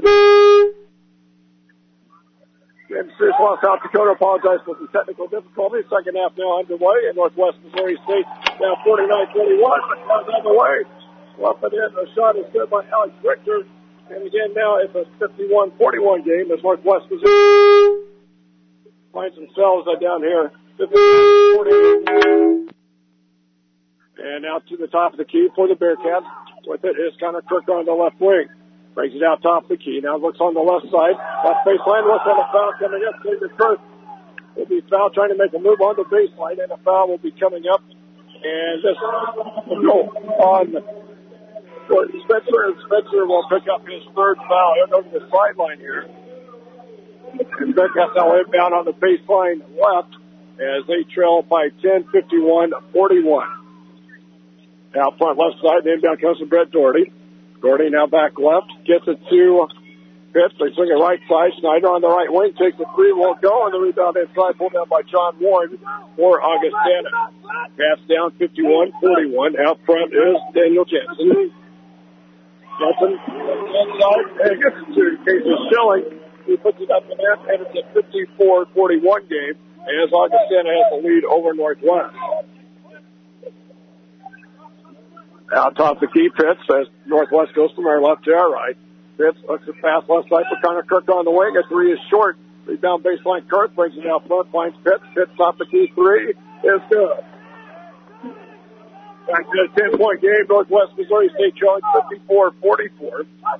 In Sioux Falls, South Dakota, apologize for some technical difficulties. Second half now underway in Northwest Missouri State. Now forty-nine twenty-one. On the way. Up and in. The shot is good by Alex Richter. And again, now it's a fifty-one forty-one game as Northwest Missouri finds themselves down here. fifty-one forty-one. And out to the top of the key for the Bearcats. With it is Connor Kirk on the left wing. Brings it out top of the key. Now looks on the left side. Left baseline. Looks on the foul coming up. Xavier Kirk will be foul trying to make a move on the baseline. And a foul will be coming up. And this will go on for Spencer. And Spencer will pick up his third foul. He'll go to the sideline here. And Bearcats now inbound on the baseline left as they trail by ten, fifty-one forty-one. Out front left side, the inbound comes from Brett Doherty. Doherty now back left, gets it to Pitts. They swing it right side. Snyder on the right wing, takes the three, won't go, and the rebound inside, pulled down by John Warren for Augustana. Pass down, fifty-one forty-one. Out front is Daniel Jensen. Jensen inside, and gets it to Casey Schilling. He puts it up in there, and it's a fifty-four forty-one game, as Augustana has the lead over Northwest. Out top the key, Pitts as Northwest goes from our left to our right. Pitts looks to pass left side for Connor Kirk on the wing. A three is short. Rebound baseline. Kirk brings it out front, finds Pitts. Pitts top the key, three is good. Back to a ten-point game. Northwest Missouri State trailing fifty-four forty-four.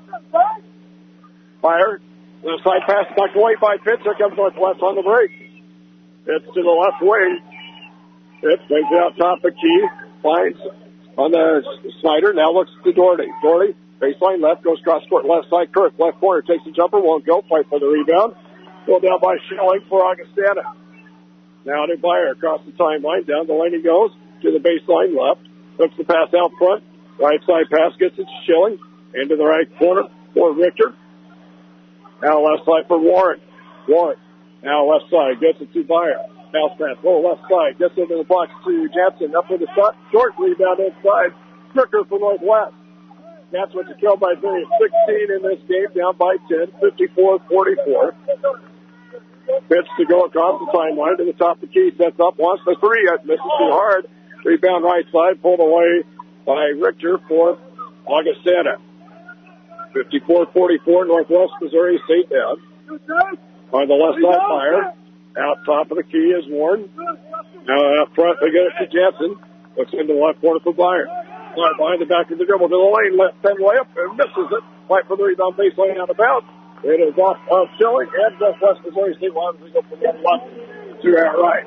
Fire. Left side pass back away by Pitts. Here comes Northwest on the break. Pitts to the left wing. Pitts brings it out top the key. Finds on the Snyder, now looks to Doherty. Doherty, baseline left, goes cross court left side. Kirk, left corner, takes the jumper, won't go. Fight for the rebound. Go down by Schilling for Augustana. Now to Byer across the timeline. Down the lane he goes to the baseline left. Looks the pass out front. Right side pass gets it to Schilling. Into the right corner for Richter. Now left side for Warren. Warren. Now left side gets it to Byer. Bounce pass, low left side, gets into the box to Jansen, up with the shot, short rebound inside, Stricker for Northwest. That's what you trail by three, sixteen in this game, down by ten, fifty-four forty-four. Pitch to go across the timeline to the top of the key, sets up, wants the three, misses too hard. Rebound right side, pulled away by Richter for Augustana. fifty-four forty-four, Northwest Missouri State down. On the left side, Fire. Out top of the key is Warren. Now out front, they get it to Jansen. Looks into the left corner for Byer. Right behind the back of the dribble to the lane, left ten layup, and misses it. Fight for the rebound baseline out of bounds. It is off of Schilling, and Northwest Missouri State will obviously go from the left to our right.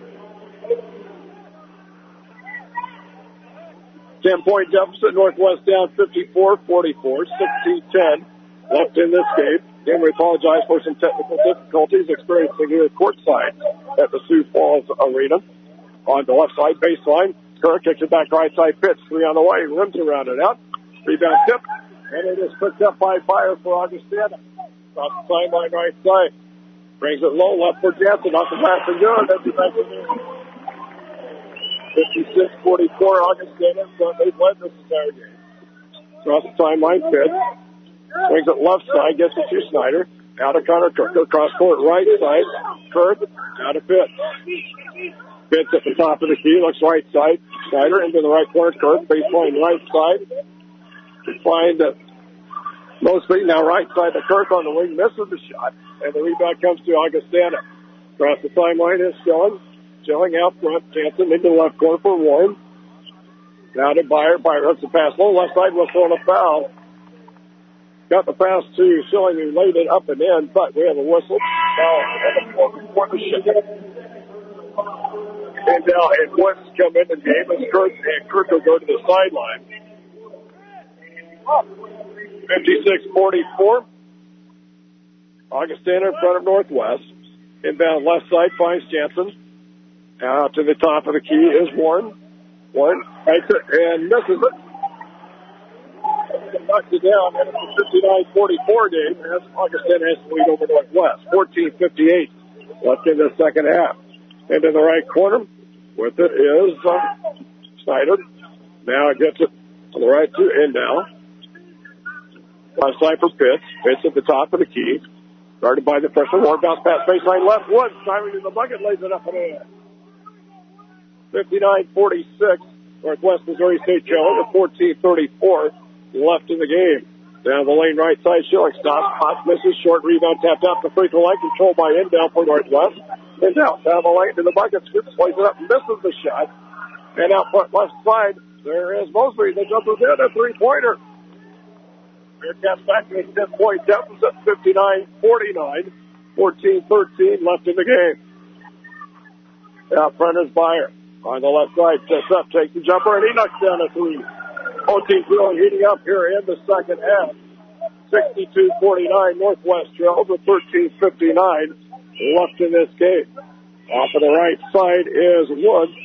ten-point deficit, Northwest down fifty-four forty-four, sixteen ten left in this game. Again, we apologize for some technical difficulties experiencing here courtside at the Sioux Falls Arena. On the left side baseline, Kirk kicks it back right side, Pitts, three on the way, rims around it out. Rebound tip, And it is picked up by Byer for Augustana. Off the sideline right side. Brings it low, left for Jansen. Off the back for good. That's the back fifty-six forty-four, Augustana. So they've led this entire game. Across the timeline, Pitts. Swings it left side, gets it to Snyder. Out of Connor Kirk. Cross court right side. Kirk. Out of Pitts. Pitts at the top of the key. Looks right side. Snyder into the right corner. Kirk. Baseline right side. To find uh, Mosby. Now right side to Kirk on the wing. Misses the shot. And the rebound comes to Augustana. Across the timeline is Schilling. Schilling out front. Jansen into the left corner for Warren. Now to Byer. Byer runs the pass low. Left side whistle and a foul. Got the pass to Schilling, who laid it up and in, but we have a whistle. Now, and a for the shift. And now, and Woods come in the game, and Kirk, and Kirk will go to the sideline. fifty-six forty-four. Augustana in front of Northwest. Inbound left side finds Jansen. Out to the top of the key is Warren. Warren takes it and misses it. Knocks it down, and it's a fifty-nine forty-four game as Augustana has to lead over Northwest. fourteen fifty-eight left in the second half. Into the right corner with it is uh, Snyder. Now it gets it on the right to end now. Left side for Pitts. Pitts at the top of the key. Guarded by the freshman. More bounce pass baseline left. Woods driving to the bucket, lays it up and in. fifty-nine forty-six. Northwest Missouri State trailing with fourteen thirty-four left in the game. Down the lane right side, Schilling stops. Potts misses. Short rebound tapped out the free throw line. Controlled by Indown for Northwest. Indown down the lane to the bucket. Scoops, plays it up, misses the shot. And out front left side, there is Mosley. The jumper's in, a three-pointer. Bearcats back to a ten-point deficit, fifty-nine forty-nine. fourteen thirteen left in the game. Out front is Byer. On the left side, sets up, takes the jumper, and he knocks down a three. Both teams really heating up here in the second half. sixty-two forty-nine, Northwest trails with thirteen fifty-nine left in this game. Off of the right side is Woods.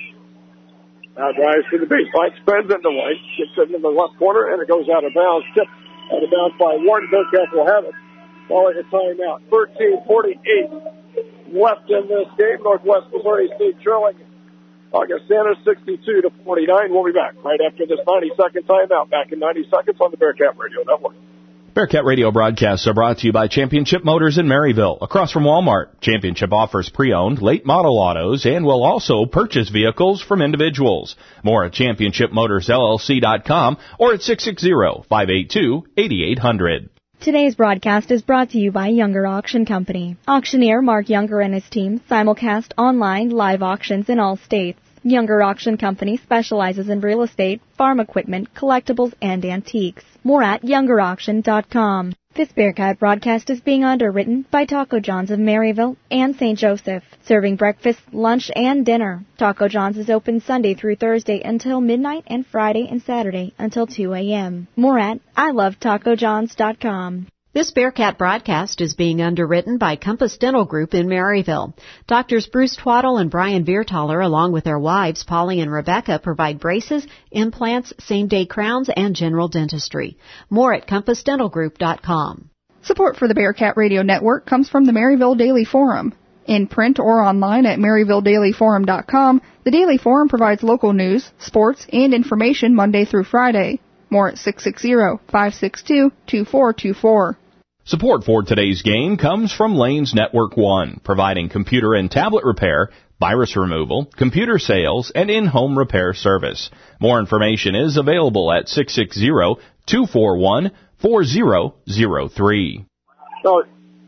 Now drives to the baseline, spins into lane, gets it in the left corner, and it goes out of bounds. Tipped out of bounds by Warren. Bearcats will have it. Following a timeout. thirteen forty-eight left in this game. Northwest Missouri State trailing Augustana sixty-two to forty-nine. We'll be back right after this ninety-second timeout. Back in ninety seconds on the Bearcat Radio Network. Bearcat Radio broadcasts are brought to you by Championship Motors in Maryville. Across from Walmart, Championship offers pre-owned, late model autos and will also purchase vehicles from individuals. More at championship motors L L C dot com or at six six zero, five eight two, eight eight zero zero. Today's broadcast is brought to you by Younger Auction Company. Auctioneer Mark Younger and his team simulcast online live auctions in all states. Younger Auction Company specializes in real estate, farm equipment, collectibles, and antiques. More at younger auction dot com. This Bearcat broadcast is being underwritten by Taco John's of Maryville and Saint Joseph, serving breakfast, lunch, and dinner. Taco John's is open Sunday through Thursday until midnight and Friday and Saturday until two a.m. More at I love taco johns dot com. This Bearcat broadcast is being underwritten by Compass Dental Group in Maryville. Doctors Bruce Twaddle and Brian Biertaler, along with their wives, Polly and Rebecca, provide braces, implants, same-day crowns, and general dentistry. More at compass dental group dot com. Support for the Bearcat Radio Network comes from the Maryville Daily Forum. In print or online at maryville daily forum dot com, the Daily Forum provides local news, sports, and information Monday through Friday. More at six six zero, five six two, two four two four. Support for today's game comes from Lanes Network One, providing computer and tablet repair, virus removal, computer sales, and in-home repair service. More information is available at six six zero, two four one, four zero zero three. So,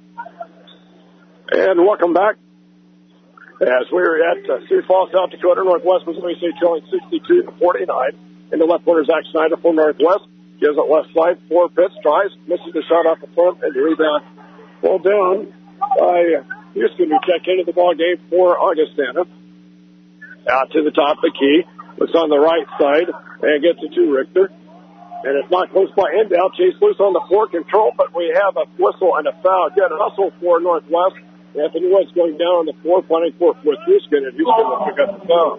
and welcome back. As we're at uh, Sioux Falls, South Dakota, Northwest Missouri State trailing sixty-two to forty-nine. In the left corner, Zach Snyder from Northwest. Gives it left side, four Pitts, tries, misses the shot off the front, and the rebound pulled down by Houston, who checked into the ball game for Augustana. Out to the top of the key, looks on the right side, and gets it to Richter. And it's not close by Indown. Chase loose on the floor, control, but we have a whistle and a foul. Good hustle for Northwest. Anthony Woods going down on the floor, playing for with Houston, and Houston will pick up the foul.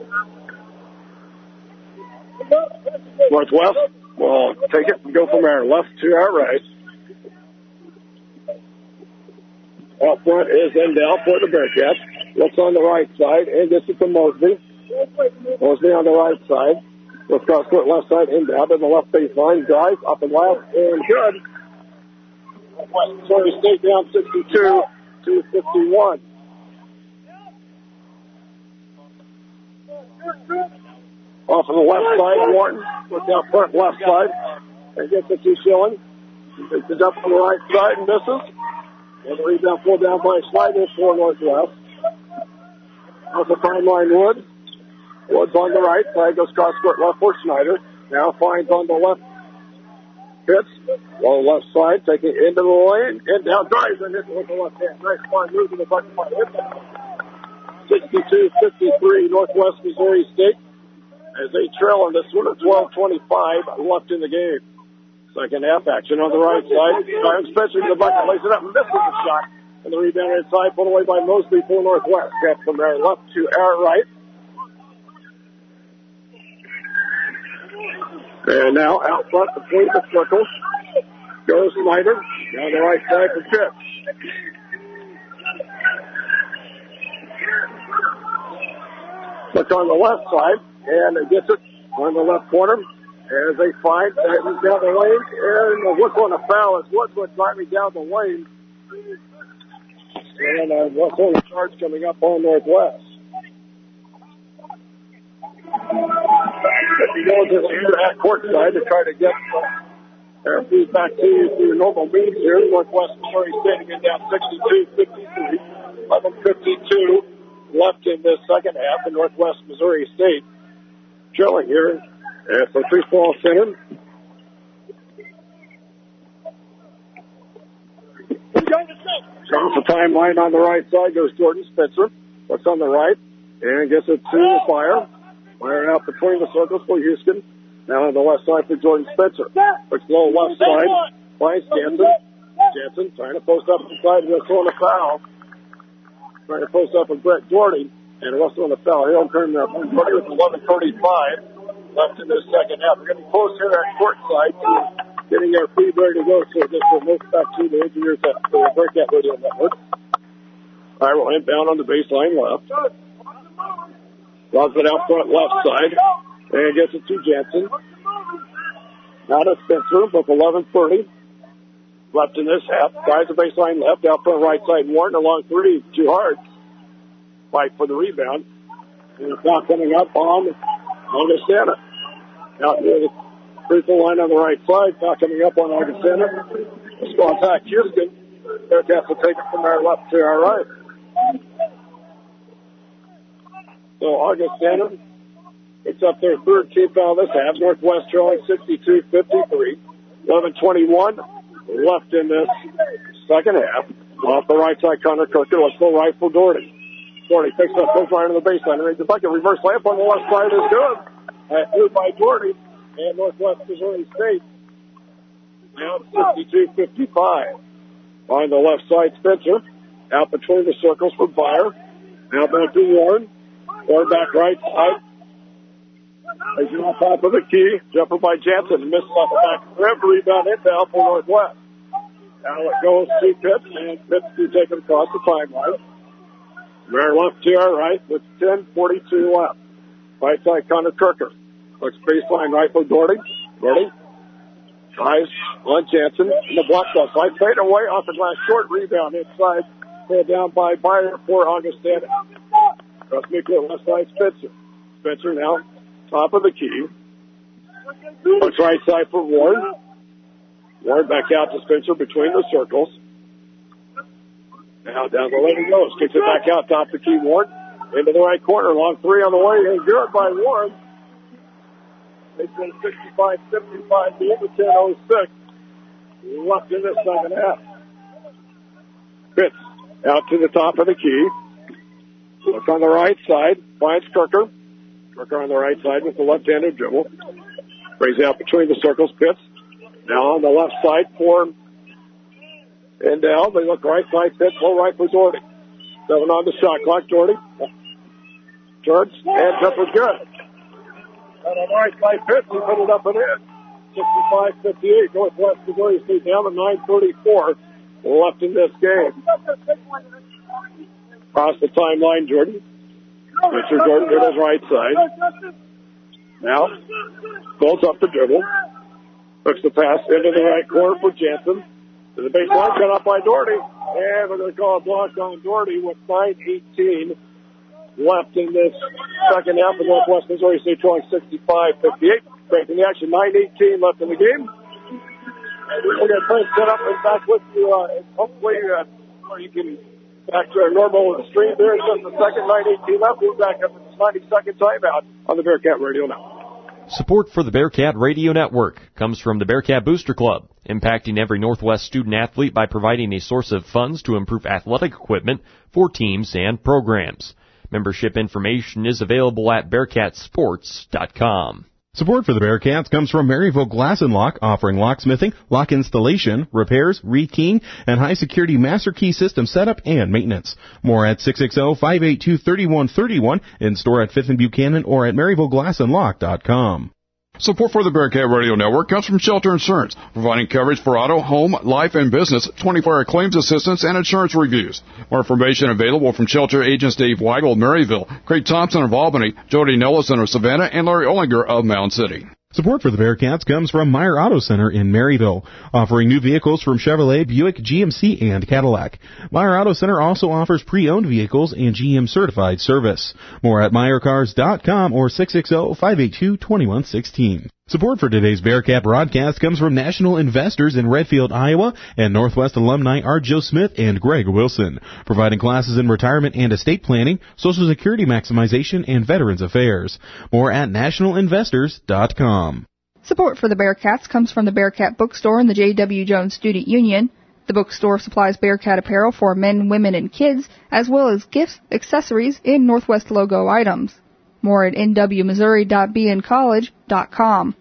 Northwest will take it and go from there. Left to our right. Out front is Endell for the Bearcats. Looks on the right side and gets it to Mosby. Mosby on the right side. Looks cross court left side, Endell to the left baseline. Drive up and left and good. Missouri State down sixty-two to fifty-one. Off on the left side, Wharton. Looks out front left side. And gets it to Schilling. Takes it up on the right side and misses. And the rebound pulled down by Schneider for Northwest. Off the timeline, Wood. Wood's on the right side, goes cross court left for Schneider. Now finds on the left. Hits. On the left side, taking it into the lane. And down drives and hits it with the left hand. Nice fine move to the bucket by sixty-two fifty-three, Northwest Missouri State. As they trail in this one at twelve twenty-five left in the game. Second half action on the right side. Ryan Spencer to the bucket, lays it up, misses the shot. And the rebound inside, put away by Mosby for Northwest. Got from our left to our right. And now out front between the circles goes Snyder. Down the right side for Chip. Look on the left side, and it gets it on the left corner. As they find that he's down the lane, and what's on the foul is what's what's driving down the lane. And uh, what's on the charge coming up on Northwest. If you go to the at court side to try to get their feet back to you through normal means here, Northwest Missouri State again down sixty-two fifty-three, eleven fifty-two left in this second half, and Northwest Missouri State trailing here. And so three ball center. Comes the timeline on the right side, goes Jordan Spitzer. Looks on the right and gets it to the Fire. Fire out between the circles for Houston. Now on the left side for Jordan Spitzer. Looks low left side. Finds Jansen. Jansen trying to post up inside and whistle on the foul. Trying to post up with Brett Doherty. And whistle on the foul. He'll turn the Doherty with eleven thirty-five. Left in this second half. We're getting close here at court side to getting our feet ready to go. So this will move back to the engineers at the Bearcat Radio Network. All right, we'll inbound on the baseline left. Loves it out front left side. And gets it to Jansen. Now to Spencer with eleven thirty. Left in this half. Tries the baseline left. Out front right side. Warren along three. Too hard. Fight for the rebound. And it's now coming up on Augustana. Out near the free throw line on the right side. Now coming up on Augustana. Let's go attack Houston. Bearcats will take it from our left to our right. So Augustana picks up their third team foul this half. Northwest trailing sixty-two fifty-three. eleven twenty-one left in this second half. Off the right side, Connor Kirker. Let's go right for Doherty. Doherty picks up, goes right on the baseline. Reads the bucket. Reverse layup on the left side is good. Uh, moved by Doherty and Northwest Missouri State. Now sixty-two fifty-five. On the left side, Spencer. Out between the circles for Byer. Now back to Warren. Warren back right side. He's on top of the key. Jumper by Jansen. Misses off the back rim. Rebound inbound for Northwest. Now it goes to Pitts. And Pitts to take it across the timeline. We're left to our right with ten forty-two left. Right side, Connor Kirker. Looks baseline right for Doherty. Doherty tries on Jansen in the block shot side. Fade away off the glass. Short rebound inside. Pulled down by Byer for Augustana. Cross midcourt left side, Spencer. Spencer now top of the key. Looks right side for Warren. Warren back out to Spencer between the circles. Now down the lane he goes. Kicks it back out, top of the key, Warren. Into the right corner, long three on the way. And good by Warren. It's been sixty-five fifty-five, the end of ten oh six. Left in this second half. Pitts out to the top of the key. Looks on the right side. Finds Kirker. Kirker on the right side with the left-handed dribble. Brings out between the circles. Pitts. Now on the left side for Endell. They look right side. Pitts. Low right for Doherty. Seven on the shot clock. Doherty Turns and jumper good. And a nice by Pitts, he put it up and in. sixty-five fifty-eight, Northwest Missouri State down to nine thirty-four left in this game. Across the timeline, Jordan. Mister Jordan to his right side. Now, goes up the dribble. Hooks the pass into the right corner for Jansen. To the baseline, cut off by Doherty. And we're going to call a block on Doherty with nine eighteen left in this second half of Northwest Missouri State trailing sixty-five fifty-eight. Breaking the action, nine eighteen left in the game. We're going to try and set up and back with you. Uh, hopefully, uh, you can back to our normal stream there in just a second. nine eighteen left. We'll back up in this ninety-second timeout on the Bearcat Radio Network. Support for the Bearcat Radio Network comes from the Bearcat Booster Club, impacting every Northwest student athlete by providing a source of funds to improve athletic equipment for teams and programs. Membership information is available at bearcat sports dot com. Support for the Bearcats comes from Maryville Glass and Lock, offering locksmithing, lock installation, repairs, rekeying, and high-security master key system setup and maintenance. More at six six zero, five eight two, three one three one, in store at Fifth and Buchanan or at maryville glass and lock dot com. Support for the Bearcat Radio Network comes from Shelter Insurance, providing coverage for auto, home, life, and business, twenty-four hour claims assistance, and insurance reviews. More information available from Shelter agents Dave Weigel of Maryville, Craig Thompson of Albany, Jody Nellison of Savannah, and Larry Ollinger of Mound City. Support for the Bearcats comes from Meyer Auto Center in Maryville, offering new vehicles from Chevrolet, Buick, G M C, and Cadillac. Meyer Auto Center also offers pre-owned vehicles and G M certified service. More at meyer cars dot com or six six zero, five eight two, two one one six. Support for today's Bearcat broadcast comes from National Investors in Redfield, Iowa, and Northwest alumni are Joe Smith and Greg Wilson, providing classes in retirement and estate planning, Social Security maximization, and Veterans Affairs. More at national investors dot com. Support for the Bearcats comes from the Bearcat Bookstore and the J W. Jones Student Union. The bookstore supplies Bearcat apparel for men, women, and kids, as well as gifts, accessories, and Northwest logo items. More at n w missouri dot b n college dot com.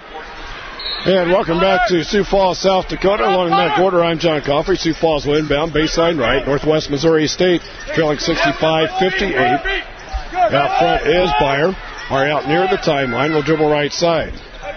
And welcome back to Sioux Falls, South Dakota. Along that border, I'm John Coffey. Sioux Falls will inbound, baseline right. Northwest Missouri State trailing sixty-five fifty-eight. Out front is Byer. Are out near the timeline. Will dribble right side.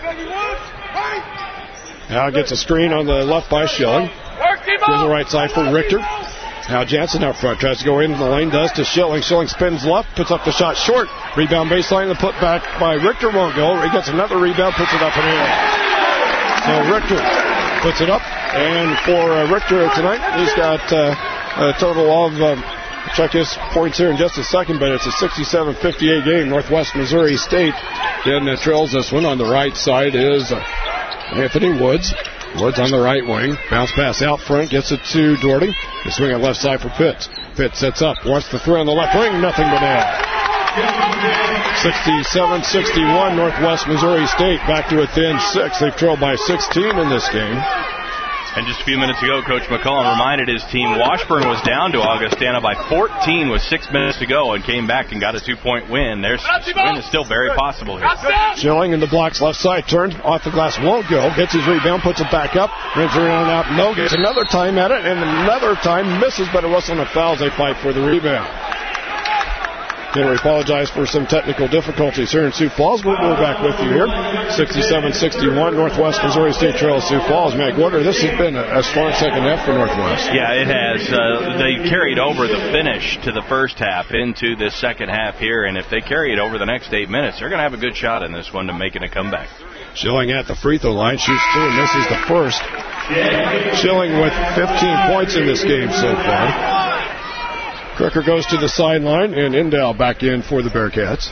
Now gets a screen on the left by Schilling. Gives the right side for Richter. Now Jansen out front. Tries to go into the lane. Does to Schilling. Schilling spins left. Puts up the shot short. Rebound baseline. The put back by Richter won't go. He gets another rebound. Puts it up and in. So Richter puts it up, and for uh, Richter tonight, he's got uh, a total of, um, check his points here in just a second, but it's a sixty-seven fifty-eight game. Northwest Missouri State then uh, trails this one. On the right side is uh, Anthony Woods. Woods on the right wing. Bounce pass out front, gets it to Doherty. The swing on left side for Pitts. Pitts sets up, wants the three on the left wing, nothing but net. sixty-seven sixty-one, Northwest Missouri State back to within six. They've trailed by sixteen in this game. And just a few minutes ago, Coach McCullen reminded his team Washburn was down to Augustana by fourteen with six minutes to go and came back and got a two-point win. Their win is still very possible here. Schilling in the blocks left side, turns off the glass, won't go. Gets his rebound, puts it back up, rims around out, no. Gets another time at it, and another time misses, but it wasn't a foul. They fight for the rebound. Again, we apologize for some technical difficulties here in Sioux Falls. We'll go back with you here. sixty-seven sixty-one, Northwest Missouri State trails Sioux Falls. Matt Gorder, this has been a, a strong second half for Northwest. Yeah, it has. Uh, they carried over the finish to the first half into this second half here, and if they carry it over the next eight minutes, they're going to have a good shot in this one to making a comeback. Schilling at the free throw line, shoots two and misses the first. Schilling with fifteen points in this game so far. Crooker goes to the sideline, and Endow back in for the Bearcats.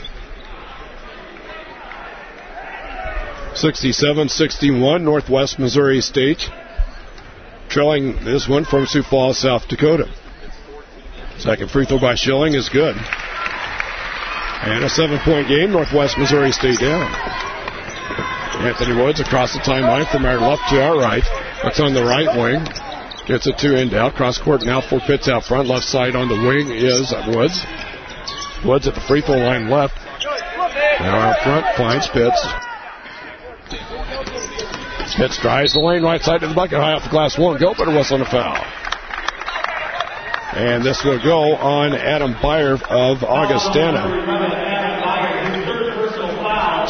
sixty-seven sixty-one, Northwest Missouri State trailing this one from Sioux Falls, South Dakota. Second free throw by Schilling is good. And a seven-point game, Northwest Missouri State down. Anthony Woods across the timeline from our left to our right. Looks on the right wing. Gets it to Endow. Cross court now for Pitts out front. Left side on the wing is Woods. Woods at the free throw line left. Now out front finds Pitts. Pitts drives the lane right side to the bucket. High off the glass won't go, but a whistle and a foul. And this will go on Adam Byer of Augustana.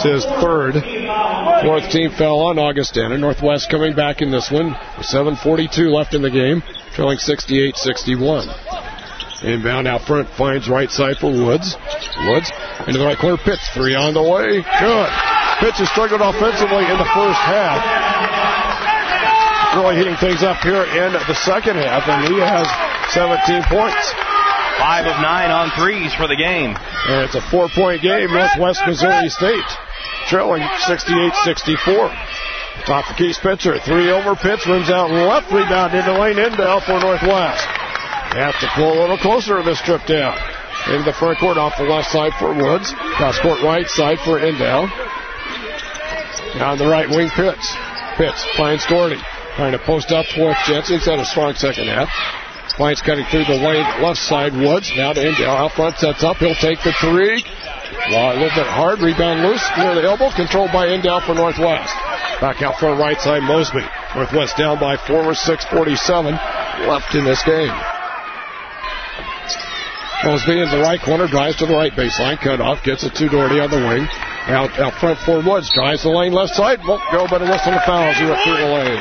his third. Fourth team foul on Augustana. Northwest coming back in this one with seven forty-two left in the game, trailing sixty-eight sixty-one. Inbound out front, finds right side for Woods. Woods into the right corner. Pitts, three on the way. Good. Pitts has struggled offensively in the first half. Really heating things up here in the second half, and he has seventeen points. Five of nine on threes for the game. And it's a four-point game. Northwest Missouri State trailing sixty-eight sixty-four. Top the key, Spencer. Three over. Pitts rims out left. Rebound into lane. Indell for Northwest. They have to pull a little closer this trip down. Into the front court off the left side for Woods. Cross court right side for Indell. Down the right wing, Pitts. Pitts finds Gordy. Trying to post up towards Jensen. He's had a strong second half. Finds cutting through the lane, left side, Woods. Now to Indell. Out front, sets up. He'll take the three. Well, a little bit hard. Rebound loose near the elbow. Controlled by Indell for Northwest. Back out front, right side, Mosby. Northwest down by four with six forty-seven left in this game. Mosby in the right corner, drives to the right baseline, cut off, gets it to Doherty on the wing. Out, out front for Woods, drives the lane left side, won't go, but a whistle and a foul as he went through the lane.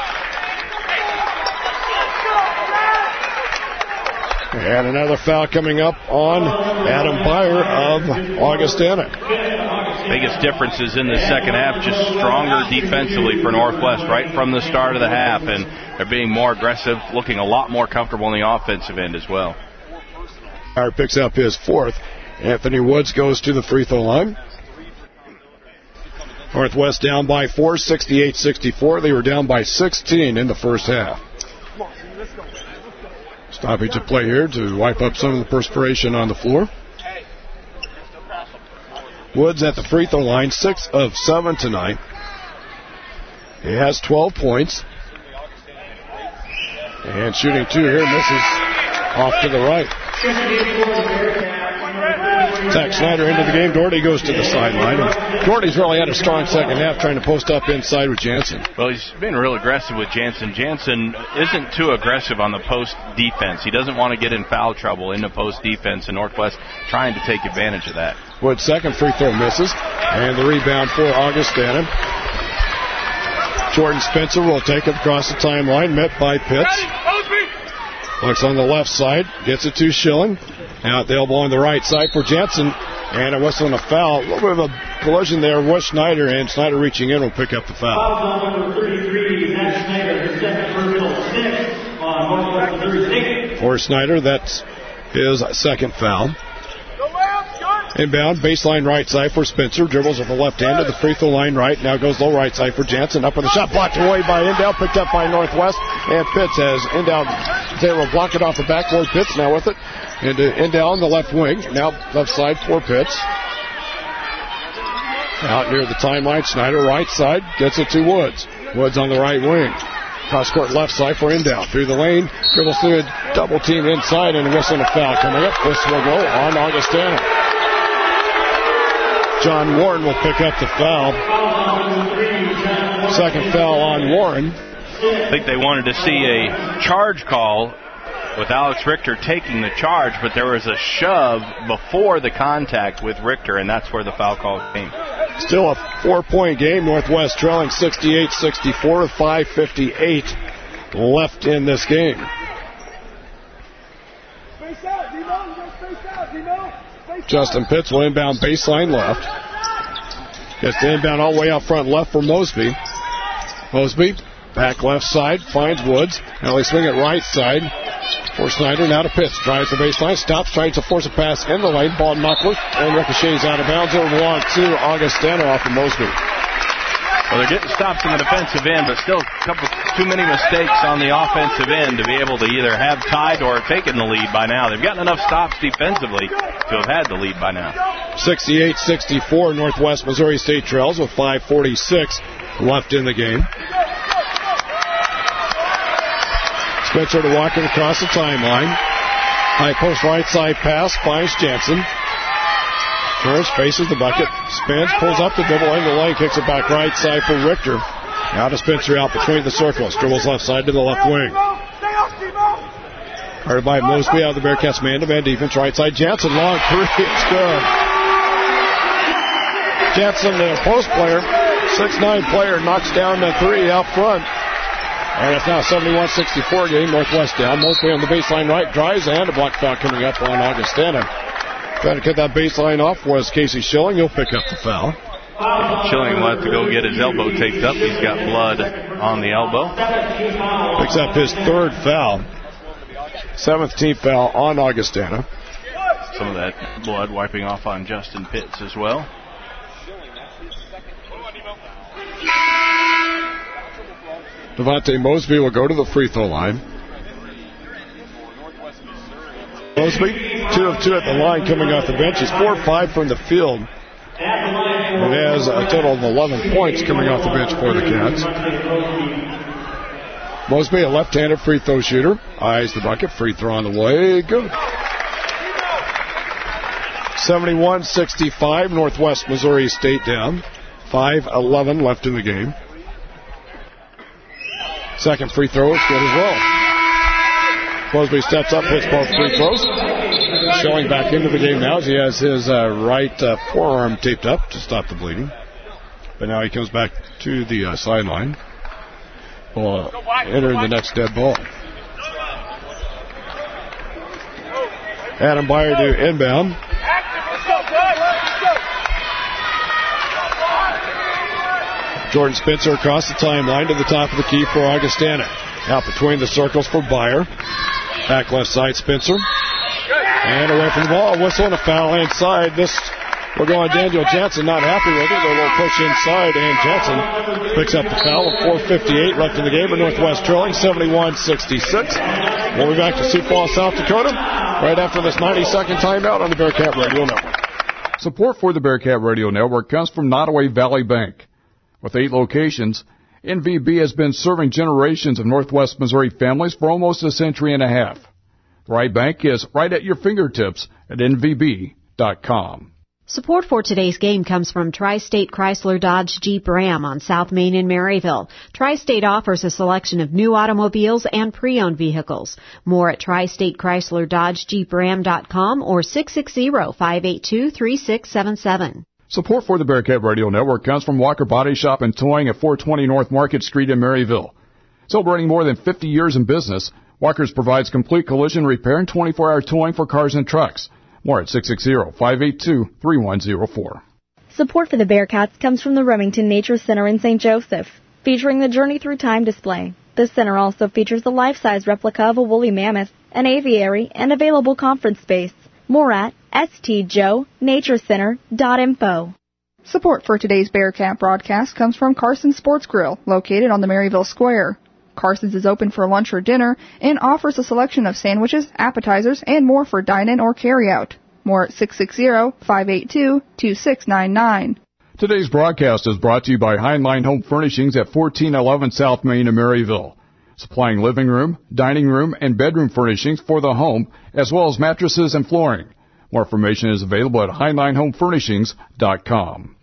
And another foul coming up on Adam Byer of Augustana. Biggest differences in the second half, just stronger defensively for Northwest right from the start of the half, and they're being more aggressive, looking a lot more comfortable on the offensive end as well. Byer picks up his fourth. Anthony Woods goes to the free throw line. Northwest down by four, sixty-eight sixty-four. They were down by sixteen in the first half. Stoppage of play here to wipe up some of the perspiration on the floor. Woods at the free throw line, six of seven tonight. He has twelve points. And shooting two here, misses off to the right. Zach Snyder into the game. Doherty goes to the sideline. And Doherty's really had a strong second half trying to post up inside with Jansen. Well, he's been real aggressive with Jansen. Jansen isn't too aggressive on the post defense. He doesn't want to get in foul trouble in the post defense, and Northwest trying to take advantage of that. Woods' second free throw misses. And the rebound for Augustana. Jordan Spencer will take it across the timeline, met by Pitts. Looks on the left side, gets it to Schilling. Out the elbow on the right side for Jansen. And a whistle and a foul. A little bit of a collision there with Snyder, and Snyder reaching in will pick up the foul. Foul number thirty-three, Matt Snyder, his second personal six on Northwest thirty-six. For Snyder, that's his second foul. Inbound, baseline right side for Spencer. Dribbles with the left hand to the free throw line right. Now goes low right side for Jansen. Up with the shot, blocked away by Indell. Picked up by Northwest. And Pitts has Indell. They will block it off the backboard. Pitts now with it. Into Indell on the left wing. Now left side for Pitts. Out near the timeline. Snyder right side. Gets it to Woods. Woods on the right wing. Cross court left side for Indell. Through the lane. Dribbles through a double team inside. And a whistle and a foul coming up. This will go on Augustana. John Warren will pick up the foul. Second foul on Warren. I think they wanted to see a charge call with Alex Richter taking the charge, but there was a shove before the contact with Richter, and that's where the foul call came. Still a four-point game. Northwest trailing sixty-eight sixty-four with five fifty-eight left in this game. Space out, Dino. You got space out, Dino. Justin Pitts will inbound baseline left. Gets the inbound all the way out front left for Mosby. Mosby, back left side, finds Woods. Now they swing it right side for Snyder. Now to Pitts. Drives the baseline, stops, tries to force a pass in the lane. Ball knocked loose and ricochets out of bounds. It'll belong to Augustana off of Mosby. Well, they're getting stops in the defensive end, but still a couple too many mistakes on the offensive end to be able to either have tied or taken the lead by now. They've gotten enough stops defensively to have had the lead by now. sixty-eight sixty-four, Northwest Missouri State trails with five forty-six left in the game. Spencer to walk it across the timeline. High post right side pass finds Jansen. Turns, faces the bucket, spins, pulls up the dribble in the lane, kicks it back right side for Richter. Now to Spencer out between the circles. Dribbles left side to the left wing. Guarded by Mosby out of the Bearcats man-to-man defense. Right side, Jansen, long three. It's good. Jensen, the post player, six nine player, knocks down the three out front. And it's now seventy-one sixty-four game, Northwest down. Mosby on the baseline right, drives, and a block foul coming up on Augustana. Trying to cut that baseline off was Casey Schilling. He'll pick up the foul. Schilling will have to go get his elbow taped up. He's got blood on the elbow. Picks up his third foul. Seventh team foul on Augustana. Some of that blood wiping off on Justin Pitts as well. Devontae Mosby will go to the free throw line. Mosby, two of two at the line coming off the bench. He's four of five from the field. And has a total of eleven points coming off the bench for the Cats. Mosby, a left-handed free throw shooter. Eyes the bucket. Free throw on the way. Good. seventy-one sixty-five. Northwest Missouri State down. five eleven left in the game. Second free throw is good as well. Mosby steps up, hits both free throws. Showing back into the game now as he has his uh, right uh, forearm taped up to stop the bleeding. But now he comes back to the uh, sideline. Ball uh, entering the next dead ball. Adam Byer to inbound. Jordan Spencer across the timeline to the top of the key for Augustana. Out between the circles for Byer. Back left side, Spencer. And away from the ball. Whistle and a foul inside. This will go on Daniel Jensen. Not happy with it. A little push inside, and Jensen picks up the foul with four fifty-eight left in the game. But Northwest trailing seventy-one sixty-six. We'll be back to Sioux Falls, South Dakota right after this ninety-second timeout on the Bearcat Radio Network. Support for the Bearcat Radio Network comes from Nottoway Valley Bank. With eight locations, N V B has been serving generations of Northwest Missouri families for almost a century and a half. The right bank is right at your fingertips at N V B dot com. Support for today's game comes from Tri-State Chrysler Dodge Jeep Ram on South Main in Maryville. Tri-State offers a selection of new automobiles and pre-owned vehicles. More at Tri State Chrysler Dodge Jeep Ram dot com or six six zero, five eight two, three six seven seven. Support for the Bearcat Radio Network comes from Walker Body Shop and Towing at four twenty North Market Street in Maryville. Celebrating more than fifty years in business, Walker's provides complete collision repair and twenty-four hour towing for cars and trucks. More at six six zero, five eight two, three one zero four. Support for the Bearcats comes from the Remington Nature Center in Saint Joseph, featuring the Journey Through Time display. This center also features a life-size replica of a woolly mammoth, an aviary, and available conference space. More at S T Joe Nature Center dot info. Support for today's Bearcat broadcast comes from Carson's Sports Grill, located on the Maryville Square. Carson's is open for lunch or dinner and offers a selection of sandwiches, appetizers, and more for dine-in or carry-out. More at six six zero, five eight two, two six nine nine. Today's broadcast is brought to you by Heinlein Home Furnishings at fourteen eleven South Main in Maryville. Supplying living room, dining room, and bedroom furnishings for the home, as well as mattresses and flooring. More information is available at Heinlein Home Furnishings dot com.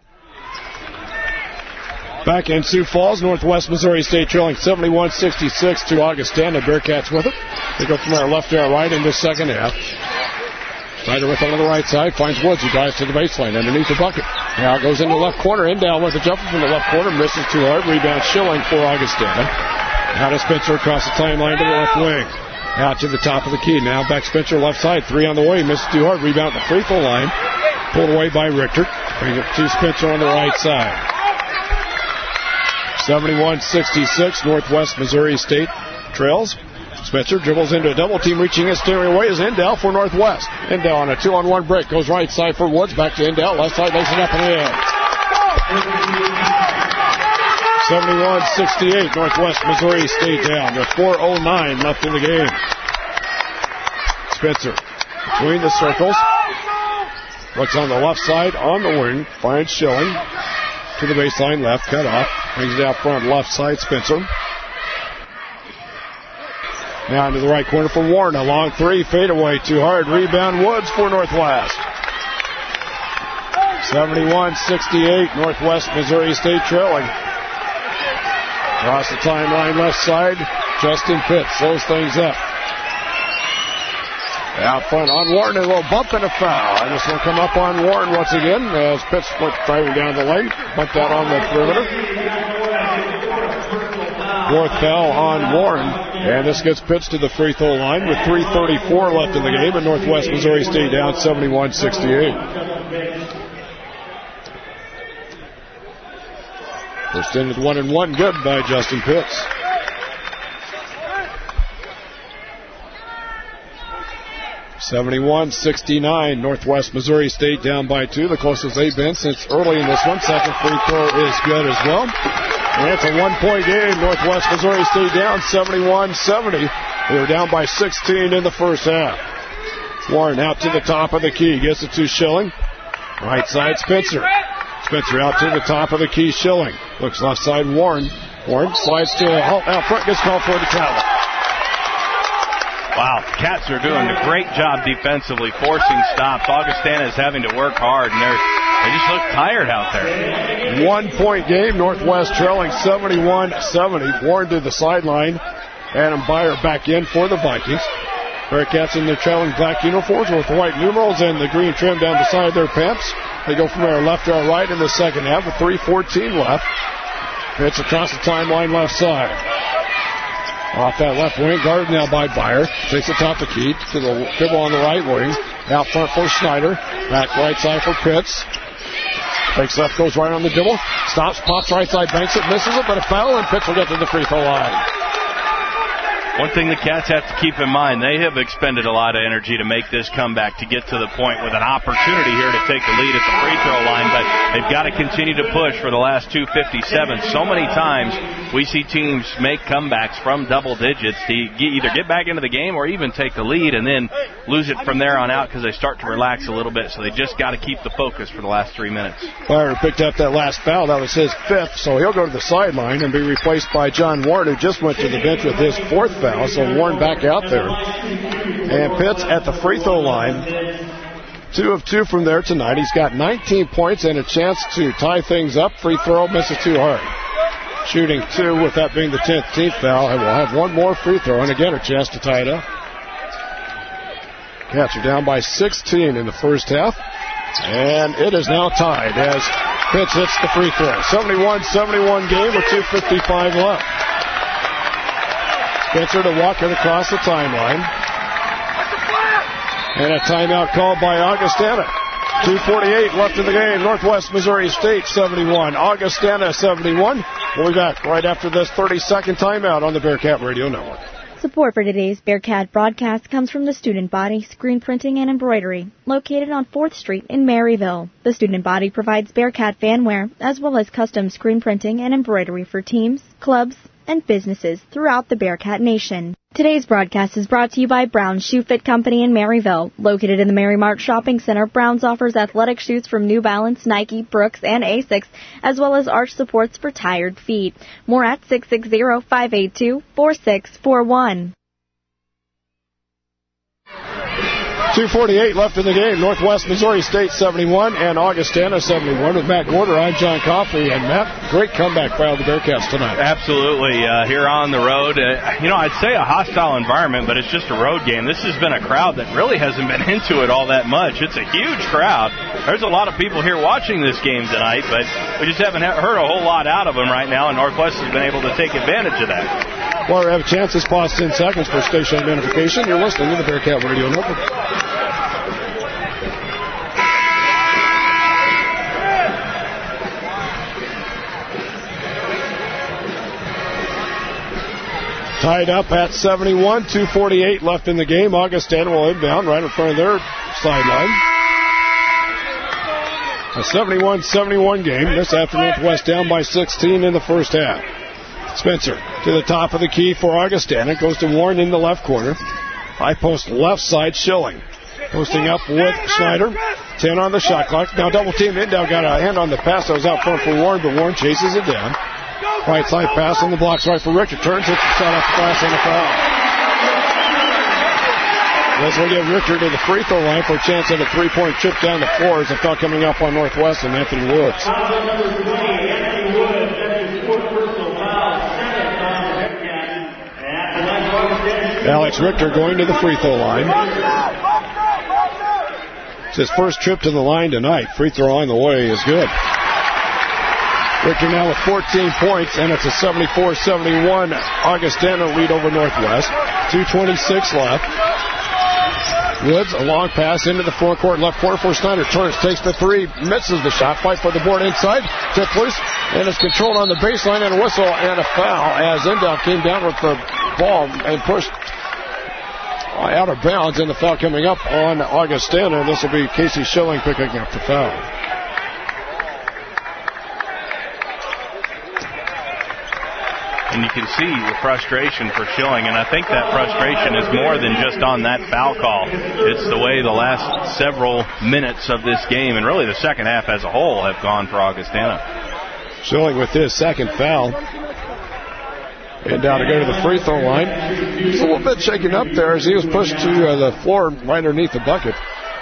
Back in Sioux Falls, Northwest Missouri State trailing seventy-one sixty-six to Augustana. Bearcats with it. They go from our left to our right in the second half. Snyder with it on the right side, finds Woods, who dives to the baseline underneath the bucket. Now goes into the left corner, in down with a jumper from the left corner, misses too hard. Rebound Schilling for Augustana. Now to Spencer across the timeline to the left wing. Out to the top of the key. Now back Spencer left side, three on the way, misses too hard. Rebound at the free throw line. Pulled away by Richter. Bring it to Spencer on the right side. seventy-one sixty-six, Northwest Missouri State trails. Spencer dribbles into a double team, reaching and steering away is Indell for Northwest. Indell on a two-on-one break, goes right side for Woods, back to Indell, left side, lays it up and in. seventy-one sixty-eight, Northwest Missouri State down with four oh nine left in the game. Spencer between the circles, looks on the left side, on the wing, finds Schilling to the baseline, left, cut off, brings it out front, left side, Spencer. Now into the right corner for Warren. A long three, fade away, too hard. Rebound Woods for Northwest. seventy-one sixty-eight, Northwest Missouri State trailing. Across the timeline left side, Justin Pitts slows things up. Out front on Warren, a little bump and a foul. And this will come up on Warren once again as Pitts went driving down the lane. Bumped out on the perimeter. Fourth foul on Warren. And this gets Pitts to the free throw line with three thirty-four left in the game. And Northwest Missouri State down seventy-one sixty-eight. First in with one and one, good by Justin Pitts. seventy-one sixty-nine, Northwest Missouri State down by two, the closest they've been since early in this one. Second free throw is good as well. And it's a one-point game. Northwest Missouri State down seventy-one seventy. They were down by sixteen in the first half. Warren out to the top of the key, gets it to Schilling. Right side, Spencer. Spencer out to the top of the key, Schilling. Looks left side, Warren. Warren slides to out front, gets called for the travel. Wow, Cats are doing a great job defensively, forcing stops. Augustana is having to work hard, and they're, they just look tired out there. One-point game, Northwest trailing seventy-one seventy. Warren to the sideline. Adam Byer back in for the Vikings. Bearcats in their trailing black uniforms with white numerals and the green trim down the side of their pants. They go from their left to our right in the second half with three fourteen left. It's across the timeline left side. Off that left wing, guarded now by Byer. Takes it top the key to the dribble on the right wing. Out front for Snyder. Back right side for Pitts. Takes left, goes right on the dribble. Stops, pops right side, banks it, misses it, but a foul, and Pitts will get to the free throw line. One thing the Cats have to keep in mind, they have expended a lot of energy to make this comeback to get to the point with an opportunity here to take the lead at the free throw line, but they've got to continue to push for the last two fifty-seven. So many times we see teams make comebacks from double digits to either get back into the game or even take the lead and then lose it from there on out because they start to relax a little bit. So they just got to keep the focus for the last three minutes. Byer picked up that last foul. That was his fifth, so he'll go to the sideline and be replaced by John Warren, who just went to the bench with his fourth foul. So Warren back out there. And Pitts at the free throw line. Two of two from there tonight. He's got nineteen points and a chance to tie things up. Free throw, misses too hard. Shooting two, with that being the tenth team foul. And we'll have one more free throw and again a chance to tie it up. Cats are down by sixteen in the first half. And it is now tied as Pitts hits the free throw. seventy-one seventy-one game with two fifty-five left. Spencer to walk it across the timeline. And a timeout called by Augustana. two forty-eight left in the game. Northwest Missouri State seventy-one. Augustana seventy-one. We'll be back right after this thirty-second timeout on the Bearcat Radio Network. Support for today's Bearcat broadcast comes from the Student Body Screen Printing and Embroidery, located on fourth street in Maryville. The Student Body provides Bearcat fanwear, as well as custom screen printing and embroidery for teams, clubs, and businesses throughout the Bearcat Nation. Today's broadcast is brought to you by Brown's Shoe Fit Company in Maryville. Located in the Mary Mart Shopping Center, Brown's offers athletic shoes from New Balance, Nike, Brooks, and Asics, as well as arch supports for tired feet. More at six six zero, five eight two, four six four one. two forty-eight left in the game. Northwest Missouri State seventy-one and Augustana seventy-one. With Matt Gorder, I'm John Coffey. And Matt, great comeback by the Bearcats tonight. Absolutely. Uh, here on the road, uh, you know, I'd say a hostile environment, but it's just a road game. This has been a crowd that really hasn't been into it all that much. It's a huge crowd. There's a lot of people here watching this game tonight, but we just haven't heard a whole lot out of them right now, and Northwest has been able to take advantage of that. Well, we have a chance this past ten seconds for station identification. You're listening to the Bearcat Radio Network. Tied up at seventy-one, two forty-eight left in the game. Augustana will inbound right in front of their sideline. A seventy-one seventy-one game. This after Northwest down by sixteen in the first half. Spencer to the top of the key for Augustana. Goes to Warren in the left corner. High post left side, Schilling. Posting up with Schneider. ten on the shot clock. Now double team Indow got a hand on the pass that was out front for Warren, but Warren chases it down. Right side pass on the blocks right for Richter. Turns, hits the shot off the glass on the foul. This will give Richter to the free throw line for a chance at a three-point trip down the floor as a foul coming up on Northwest and Anthony Woods. Alex Richter going to the free throw line. It's his first trip to the line tonight. Free throw on the way is good. Richter now with fourteen points, and it's a seventy-four seventy-one Augustana lead over Northwest. two twenty-six left. Woods, a long pass into the front court, left corner for Snyder. Turns, takes the three, misses the shot. Fight for the board inside. Tip loose, and it's controlled on the baseline, and a whistle and a foul as Indell came down with the ball and pushed out of bounds, and the foul coming up on Augustana. This will be Casey Schilling picking up the foul. And you can see the frustration for Schilling, and I think that frustration is more than just on that foul call. It's the way the last several minutes of this game, and really the second half as a whole, have gone for Augustana. Schilling with his second foul. And down to go to the free throw line. He's a little bit shaken up there as he was pushed to uh, the floor right underneath the bucket.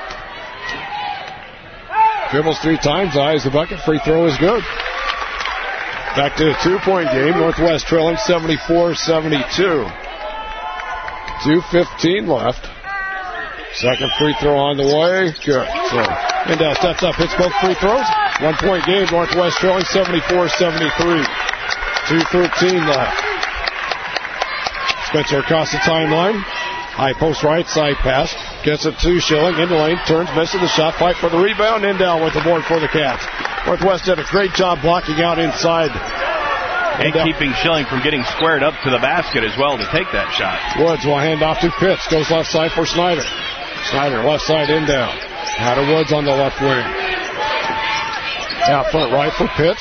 Dribbles three times, eyes the bucket, free throw is good. Back to a two-point game. Northwest trailing seventy-four seventy-two. two fifteen left. Second free throw on the way. Good. So, Indell steps up, hits both free throws. One-point game. Northwest trailing seventy-four seventy-three. two thirteen left. Spencer across the timeline. High post right side pass. Gets it to Schilling. In the lane. Turns, misses the shot. Fight for the rebound. Indell with the board for the Cats. Northwest did a great job blocking out inside. And uh, keeping Schilling from getting squared up to the basket as well to take that shot. Woods will hand off to Pitts. Goes left side for Snyder. Snyder left side in down. Out of Woods on the left wing. Out front right for Pitts.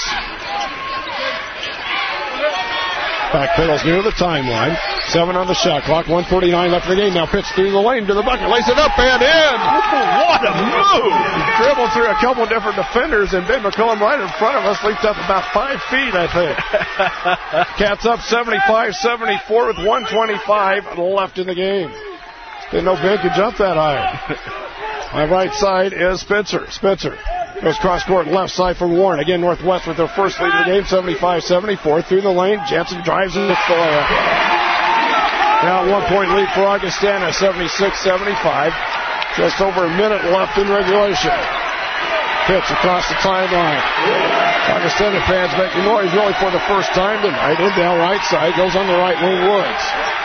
Back pedals near the timeline. Seven on the shot clock. one forty-nine left in the game. Now Pitts through the lane to the bucket. Lays it up and in. What a move. Dribbled through a couple different defenders, and Ben McCullum right in front of us leaped up about five feet, I think. Cats up seventy-five seventy-four with one twenty-five left in the game. Didn't know Ben could jump that high. My right side is Spencer. Spencer goes cross court left side for Warren. Again, Northwest with their first lead of the game, seventy-five seventy-four. Through the lane, Jansen drives and hits the layup. Now one-point lead for Augustana, seventy-six seventy-five. Just over a minute left in regulation. Pitch across the timeline. Augustana fans making noise really for the first time tonight. Indell right side, goes on the right wing, Woods.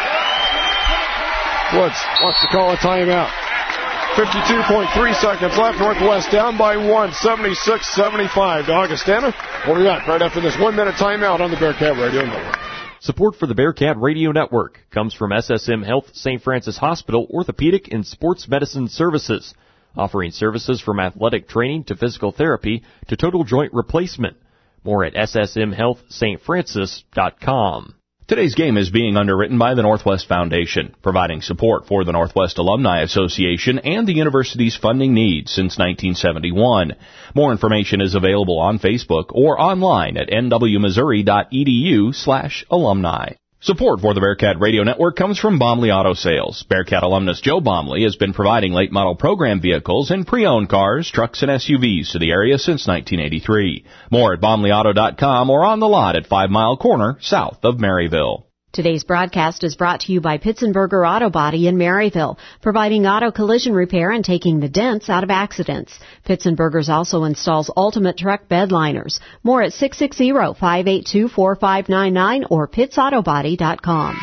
Woods wants to call a timeout. fifty-two point three seconds left. Northwest down by one, seventy-six seventy-five to Augustana. What do we got right after this one-minute timeout on the Bearcat Radio Network? Support for the Bearcat Radio Network comes from S S M Health Saint Francis Hospital Orthopedic and Sports Medicine Services, offering services from athletic training to physical therapy to total joint replacement. More at S S M health st francis dot com. Today's game is being underwritten by the Northwest Foundation, providing support for the Northwest Alumni Association and the university's funding needs since nineteen seventy-one. More information is available on Facebook or online at n w missouri dot e d u slash alumni. Support for the Bearcat Radio Network comes from Bomley Auto Sales. Bearcat alumnus Joe Bomley has been providing late model program vehicles and pre-owned cars, trucks, and S U Vs to the area since nineteen eighty-three. More at bomley auto dot com or on the lot at Five Mile Corner, south of Maryville. Today's broadcast is brought to you by Pitzenberger Auto Body in Maryville, providing auto collision repair and taking the dents out of accidents. Pitzenberger's also installs ultimate truck bed liners. More at six six zero, five eight two, four five nine nine or pitts auto body dot com.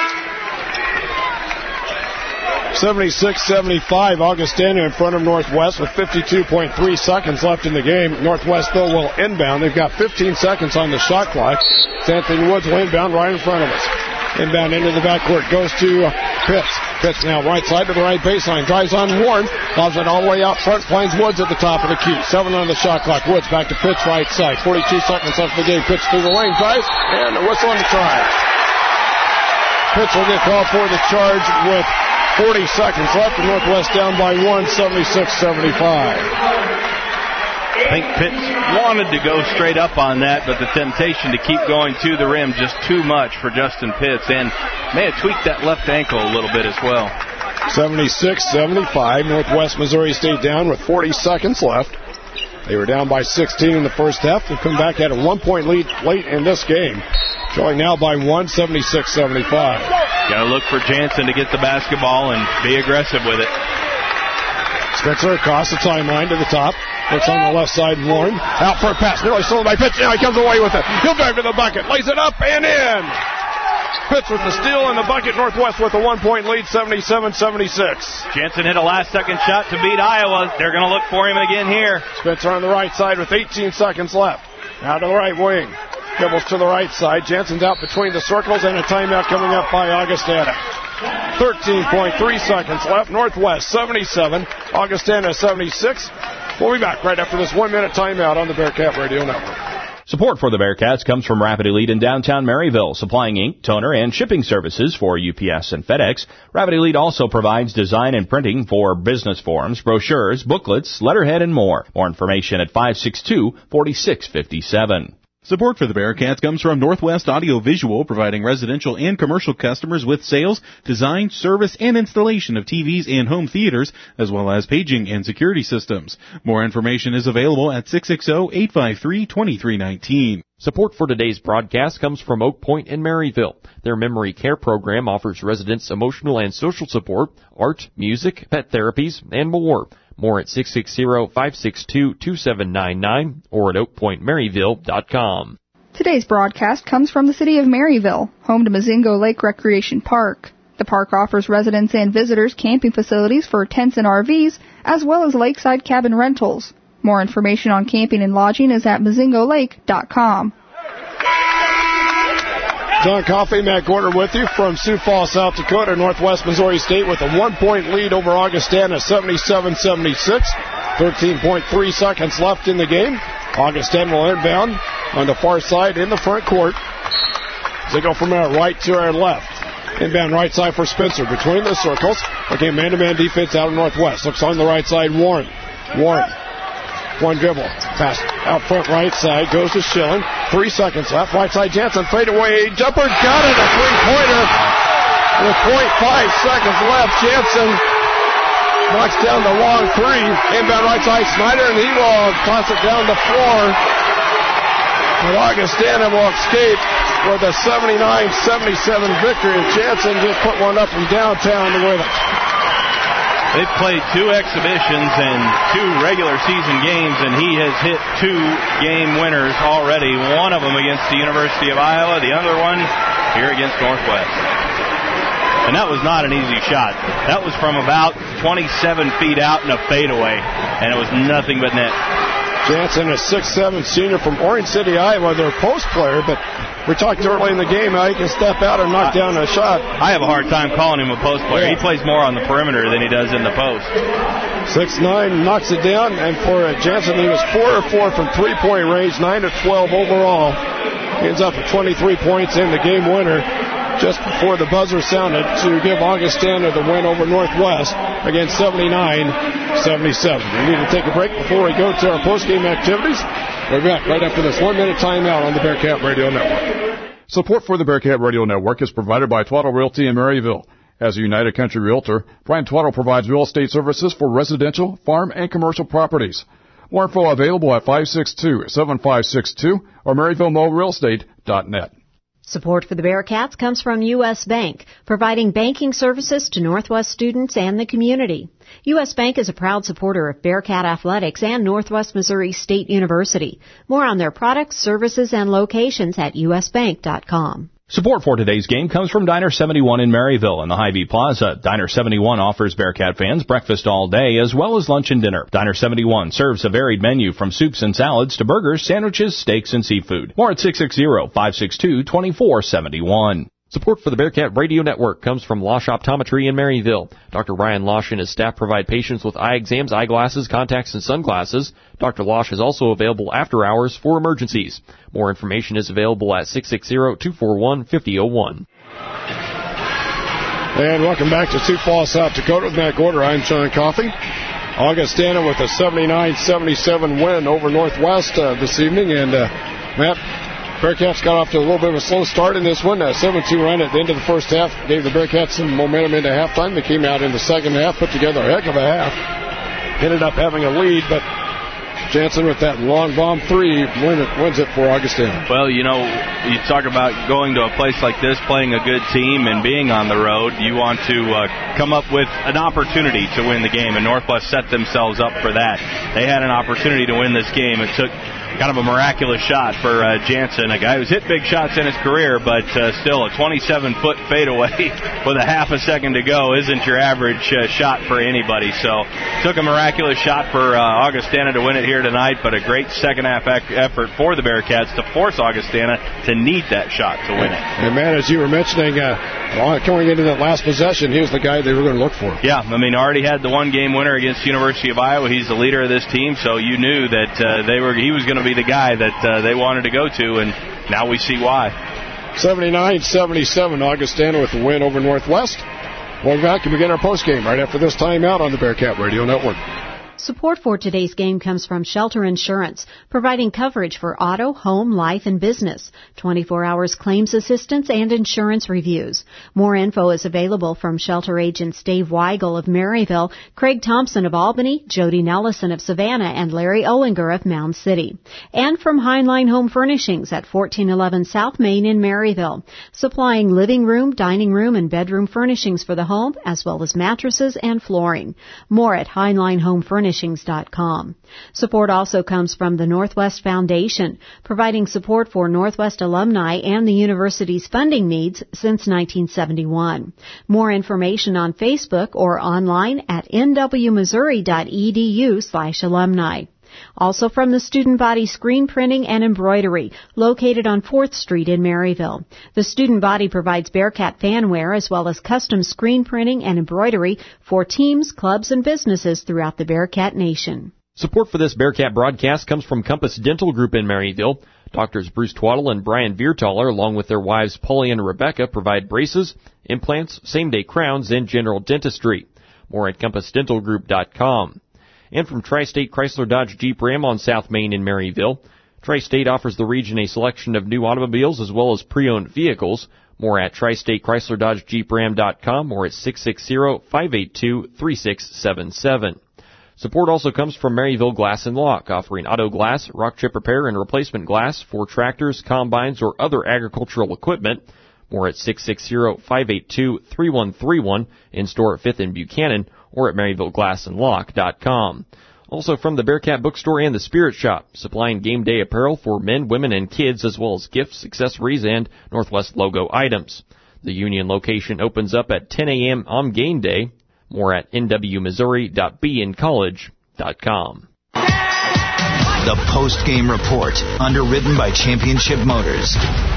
seventy-six seventy-five, Augustana in front of Northwest with fifty-two point three seconds left in the game. Northwest, though, will inbound. They've got fifteen seconds on the shot clock. It's Anthony Woods will inbound right in front of us. Inbound into the backcourt. Goes to uh, Pitts. Pitts now right side to the right baseline. Drives on Warren. Lobs it all the way out front. Finds Woods at the top of the key. Seven on the shot clock. Woods back to Pitts right side. forty-two seconds left in the game. Pitts through the lane. Drives. And a whistle on the try. Pitts will get called for the charge with forty seconds left. The Northwest down by one, seventy-six seventy-five. I think Pitts wanted to go straight up on that, but the temptation to keep going to the rim just too much for Justin Pitts, and may have tweaked that left ankle a little bit as well. seventy-six seventy-five, Northwest Missouri State down with forty seconds left. They were down by sixteen in the first half. They've come back at a one-point lead late in this game. Showing now by one, seventy-six seventy-five. Got to look for Jansen to get the basketball and be aggressive with it. Spencer across the timeline to the top. Looks on the left side, Warren. Out for a pass. Nearly stolen by Pitts. Now he comes away with it. He'll drive to the bucket. Lays it up and in. Pitts with the steal in the bucket. Northwest with a one-point lead, seventy-seven seventy-six. Jansen hit a last-second shot to beat Iowa. They're going to look for him again here. Spencer on the right side with eighteen seconds left. Out to the right wing. Dribbles to the right side. Jansen's out between the circles, and a timeout coming up by Augustana. thirteen point three seconds left. Northwest seventy-seven, Augustana seventy-six. We'll be back right after this one-minute timeout on the Bearcat Radio Network. Support for the Bearcats comes from Rapid Elite in downtown Maryville, supplying ink, toner, and shipping services for U P S and FedEx. Rapid Elite also provides design and printing for business forms, brochures, booklets, letterhead, and more. More information at five six two, four six five seven. Support for the Bearcats comes from Northwest Audio Visual, providing residential and commercial customers with sales, design, service, and installation of T Vs and home theaters, as well as paging and security systems. More information is available at six six zero, eight five three, two three one nine. Support for today's broadcast comes from Oak Point in Maryville. Their memory care program offers residents emotional and social support, art, music, pet therapies, and more. More at six six zero, five six two, two seven nine nine or at oak point maryville dot com. Today's broadcast comes from the city of Maryville, home to Mazingo Lake Recreation Park. The park offers residents and visitors camping facilities for tents and R Vs, as well as lakeside cabin rentals. More information on camping and lodging is at mazingo lake dot com. John Coffey, Matt Gorder with you from Sioux Falls, South Dakota. Northwest Missouri State with a one-point lead over Augustana, seventy-seven seventy-six. thirteen point three seconds left in the game. Augustana will inbound on the far side in the front court. They go from our right to our left. Inbound right side for Spencer between the circles. Okay, man-to-man defense out of Northwest. Looks on the right side, Warren. Warren. One dribble. Pass out front right side. Goes to Schilling. Three seconds left. Right side Jansen. Fade away. Jumper. Got it. A three-pointer. With point five seconds left. Jansen knocks down the long three. Inbound right side Snyder. And he will toss it down the floor. But Augustana will escape with a seventy-nine seventy-seven victory. And Jansen just put one up from downtown to win it. They've played two exhibitions and two regular season games, and he has hit two game winners already. One of them against the University of Iowa, the other one here against Northwest. And that was not an easy shot. That was from about twenty-seven feet out and a fadeaway, and it was nothing but net. Jansen, a six seven senior from Orange City, Iowa. They're a post player, but we talked early in the game how he can step out and knock down a shot. I have a hard time calling him a post player. Yeah. He plays more on the perimeter than he does in the post. six nine knocks it down, and for Jansen, he was four of four from three-point range, nine of twelve overall. He ends up with twenty-three points in the game winner just before the buzzer sounded to give Augustana the win over Northwest against seventy-nine seventy-seven. We need to take a break before we go to our post-game activities. We're back right after this one-minute timeout on the Bearcat Radio Network. Support for the Bearcat Radio Network is provided by Twaddle Realty in Maryville. As a United Country Realtor, Brian Twaddle provides real estate services for residential, farm, and commercial properties. More info available at five six two, seven five six two or maryville mo real estate dot net. Support for the Bearcats comes from U S. Bank, providing banking services to Northwest students and the community. U S. Bank is a proud supporter of Bearcat Athletics and Northwest Missouri State University. More on their products, services, and locations at u s bank dot com. Support for today's game comes from Diner seventy-one in Maryville and the Hy-Vee Plaza. Diner seventy-one offers Bearcat fans breakfast all day as well as lunch and dinner. Diner seventy-one serves a varied menu from soups and salads to burgers, sandwiches, steaks, and seafood. More at six six zero, five six two, two four seven one. Support for the Bearcat Radio Network comes from Losh Optometry in Maryville. Doctor Ryan Losh and his staff provide patients with eye exams, eyeglasses, contacts, and sunglasses. Doctor Losh is also available after hours for emergencies. More information is available at six six zero, two four one, five zero zero one. And welcome back to Sioux Falls, South Dakota with Matt Gorder. I'm Sean Coffey. Augustana with a seventy-nine seventy-seven win over Northwest uh, this evening. And uh, Matt, Bearcats got off to a little bit of a slow start in this one. A seven two run at the end of the first half gave the Bearcats some momentum into halftime. They came out in the second half, put together a heck of a half. Ended up having a lead, but Jansen with that long bomb three win it, wins it for Augustana. Well, you know, you talk about going to a place like this, playing a good team, and being on the road. You want to uh, come up with an opportunity to win the game, and Northwest set themselves up for that. They had an opportunity to win this game. It took kind of a miraculous shot for uh, Jansen, a guy who's hit big shots in his career, but uh, still a twenty-seven foot fadeaway with a half a second to go isn't your average uh, shot for anybody. So took a miraculous shot for uh, Augustana to win it here tonight, but a great second half ec- effort for the Bearcats to force Augustana to need that shot to win it. And man, as you were mentioning, uh, coming into that last possession, he was the guy they were going to look for. Yeah, I mean, already had the one game winner against University of Iowa. He's the leader of this team, so you knew that uh, they were he was going to be the guy that uh, they wanted to go to, and now we see why. seventy-nine seventy-seven, Augustana with the win over Northwest. We'll be back and begin our postgame right after this timeout on the Bearcat Radio Network. Support for today's game comes from Shelter Insurance, providing coverage for auto, home, life, and business, twenty-four hours claims assistance and insurance reviews. More info is available from Shelter agents Dave Weigel of Maryville, Craig Thompson of Albany, Jody Nellison of Savannah, and Larry Owlinger of Mound City. And from Heinlein Home Furnishings at fourteen eleven South Main in Maryville, supplying living room, dining room, and bedroom furnishings for the home, as well as mattresses and flooring. More at Heinlein Home Furnishings. dot com. Support also comes from the Northwest Foundation, providing support for Northwest alumni and the university's funding needs since nineteen seventy-one. More information on Facebook or online at n w missouri dot e d u slash alumni. Also from the Student Body Screen Printing and Embroidery, located on fourth Street in Maryville. The Student Body provides Bearcat fanwear as well as custom screen printing and embroidery for teams, clubs, and businesses throughout the Bearcat Nation. Support for this Bearcat broadcast comes from Compass Dental Group in Maryville. Doctors Bruce Twaddle and Brian Viertaler, along with their wives Polly and Rebecca, provide braces, implants, same-day crowns, and general dentistry. More at compass dental group dot com. And from Tri-State Chrysler Dodge Jeep Ram on South Main in Maryville, Tri-State offers the region a selection of new automobiles as well as pre-owned vehicles. More at tri state chrysler dodge jeep ram dot com or at six six zero, five eight two, three six seven seven. Support also comes from Maryville Glass and Lock, offering auto glass, rock chip repair, and replacement glass for tractors, combines, or other agricultural equipment. More at six six zero, five eight two, three one three one, in store at fifth and Buchanan, or at maryville glass and lock dot com. Also from the Bearcat Bookstore and the Spirit Shop, supplying game day apparel for men, women, and kids, as well as gifts, accessories, and Northwest logo items. The Union location opens up at ten a.m. on game day. More at n w missouri dot b n college dot com. The post-game report, underwritten by Championship Motors.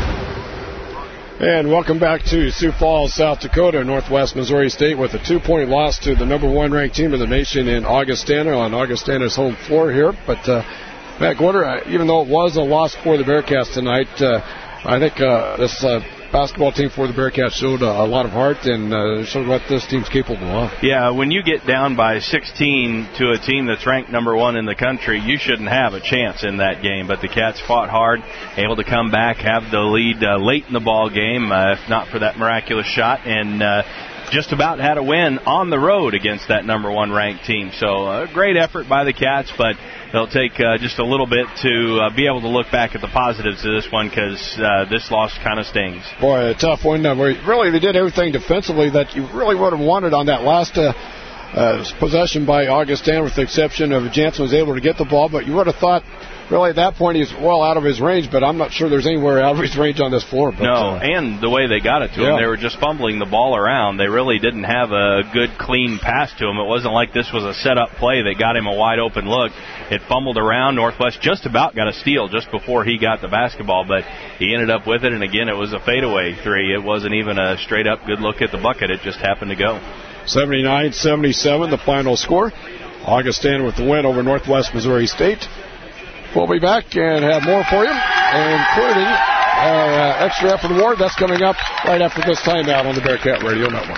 And welcome back to Sioux Falls, South Dakota. Northwest Missouri State with a two-point loss to the number one ranked team of the nation in Augustana on Augustana's home floor here. But, uh, Matt Gorder, even though it was a loss for the Bearcats tonight, uh, I think uh, this uh, basketball team for the Bearcats showed a, a lot of heart and uh, showed what this team's capable of. Yeah, when you get down by sixteen to a team that's ranked number one in the country, you shouldn't have a chance in that game. But the Cats fought hard, able to come back, have the lead uh, late in the ball game, uh, if not for that miraculous shot, and uh, just about had a win on the road against that number one ranked team. So a uh, great effort by the Cats, but they'll take uh, just a little bit to uh, be able to look back at the positives of this one because uh, this loss kind of stings. Boy, a tough one. Uh, where really, they did everything defensively that you really would have wanted on that last uh, uh, possession by Augustana, with the exception of Jansen was able to get the ball. But you would have thought, really, at that point, he's well out of his range, but I'm not sure there's anywhere out of his range on this floor. But, no, uh, and the way they got it to yeah. him, they were just fumbling the ball around. They really didn't have a good, clean pass to him. It wasn't like this was a set-up play that got him a wide-open look. It fumbled around. Northwest just about got a steal just before he got the basketball, but he ended up with it, and again, it was a fadeaway three. It wasn't even a straight-up good look at the bucket. It just happened to go. seventy-nine seventy-seven, the final score. Augustana with the win over Northwest Missouri State. We'll be back and have more for you, including our uh, extra effort award. That's coming up right after this timeout on the Bearcat Radio Network.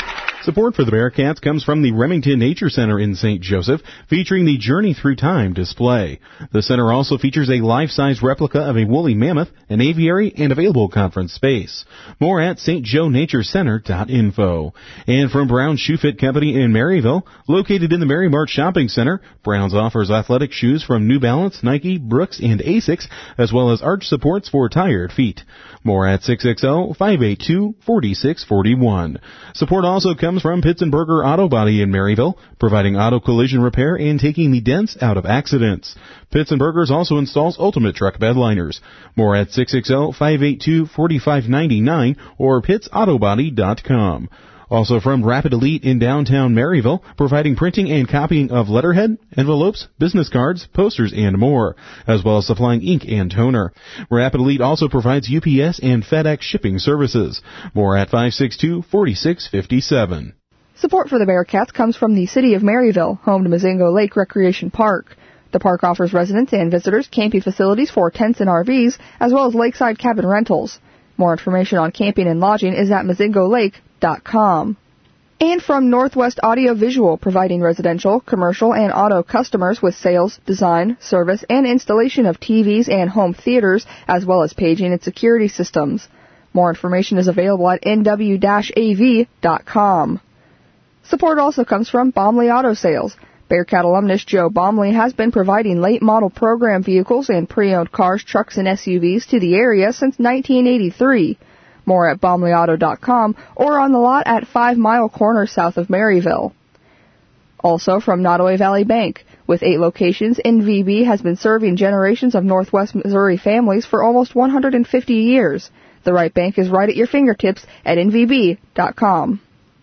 Support for the Bearcats comes from the Remington Nature Center in Saint Joseph, featuring the Journey Through Time display. The center also features a life-size replica of a woolly mammoth, an aviary, and available conference space. More at s t joe nature center dot info. And from Brown Shoe Fit Company in Maryville, located in the Mary Mart Shopping Center, Brown's offers athletic shoes from New Balance, Nike, Brooks, and Asics, as well as arch supports for tired feet. More at six six zero, five eight two, four six four one. Support also comes from Pitzenberger Auto Body in Maryville, providing auto collision repair and taking the dents out of accidents. Pitzenberger's also installs Ultimate Truck Bedliners. More at six six zero, five eight two, four five nine nine or pitts auto body dot com. Also from Rapid Elite in downtown Maryville, providing printing and copying of letterhead, envelopes, business cards, posters, and more, as well as supplying ink and toner. Rapid Elite also provides U P S and FedEx shipping services. More at five six two, four six five seven. Support for the Bearcats comes from the City of Maryville, home to Mazingo Lake Recreation Park. The park offers residents and visitors camping facilities for tents and R Vs, as well as lakeside cabin rentals. More information on camping and lodging is at mazingo lake dot com. And from Northwest Audio Visual, providing residential, commercial, and auto customers with sales, design, service, and installation of T Vs and home theaters, as well as paging and security systems. More information is available at n w dash a v dot com. Support also comes from Baumley Auto Sales. Bearcat alumnus Joe Baumley has been providing late-model program vehicles and pre-owned cars, trucks, and S U Vs to the area since nineteen eighty-three. More at baumley auto dot com or on the lot at Five Mile Corner south of Maryville. Also from Nottoway Valley Bank. With eight locations, N V B has been serving generations of Northwest Missouri families for almost one hundred fifty years. The right bank is right at your fingertips at n v b dot com.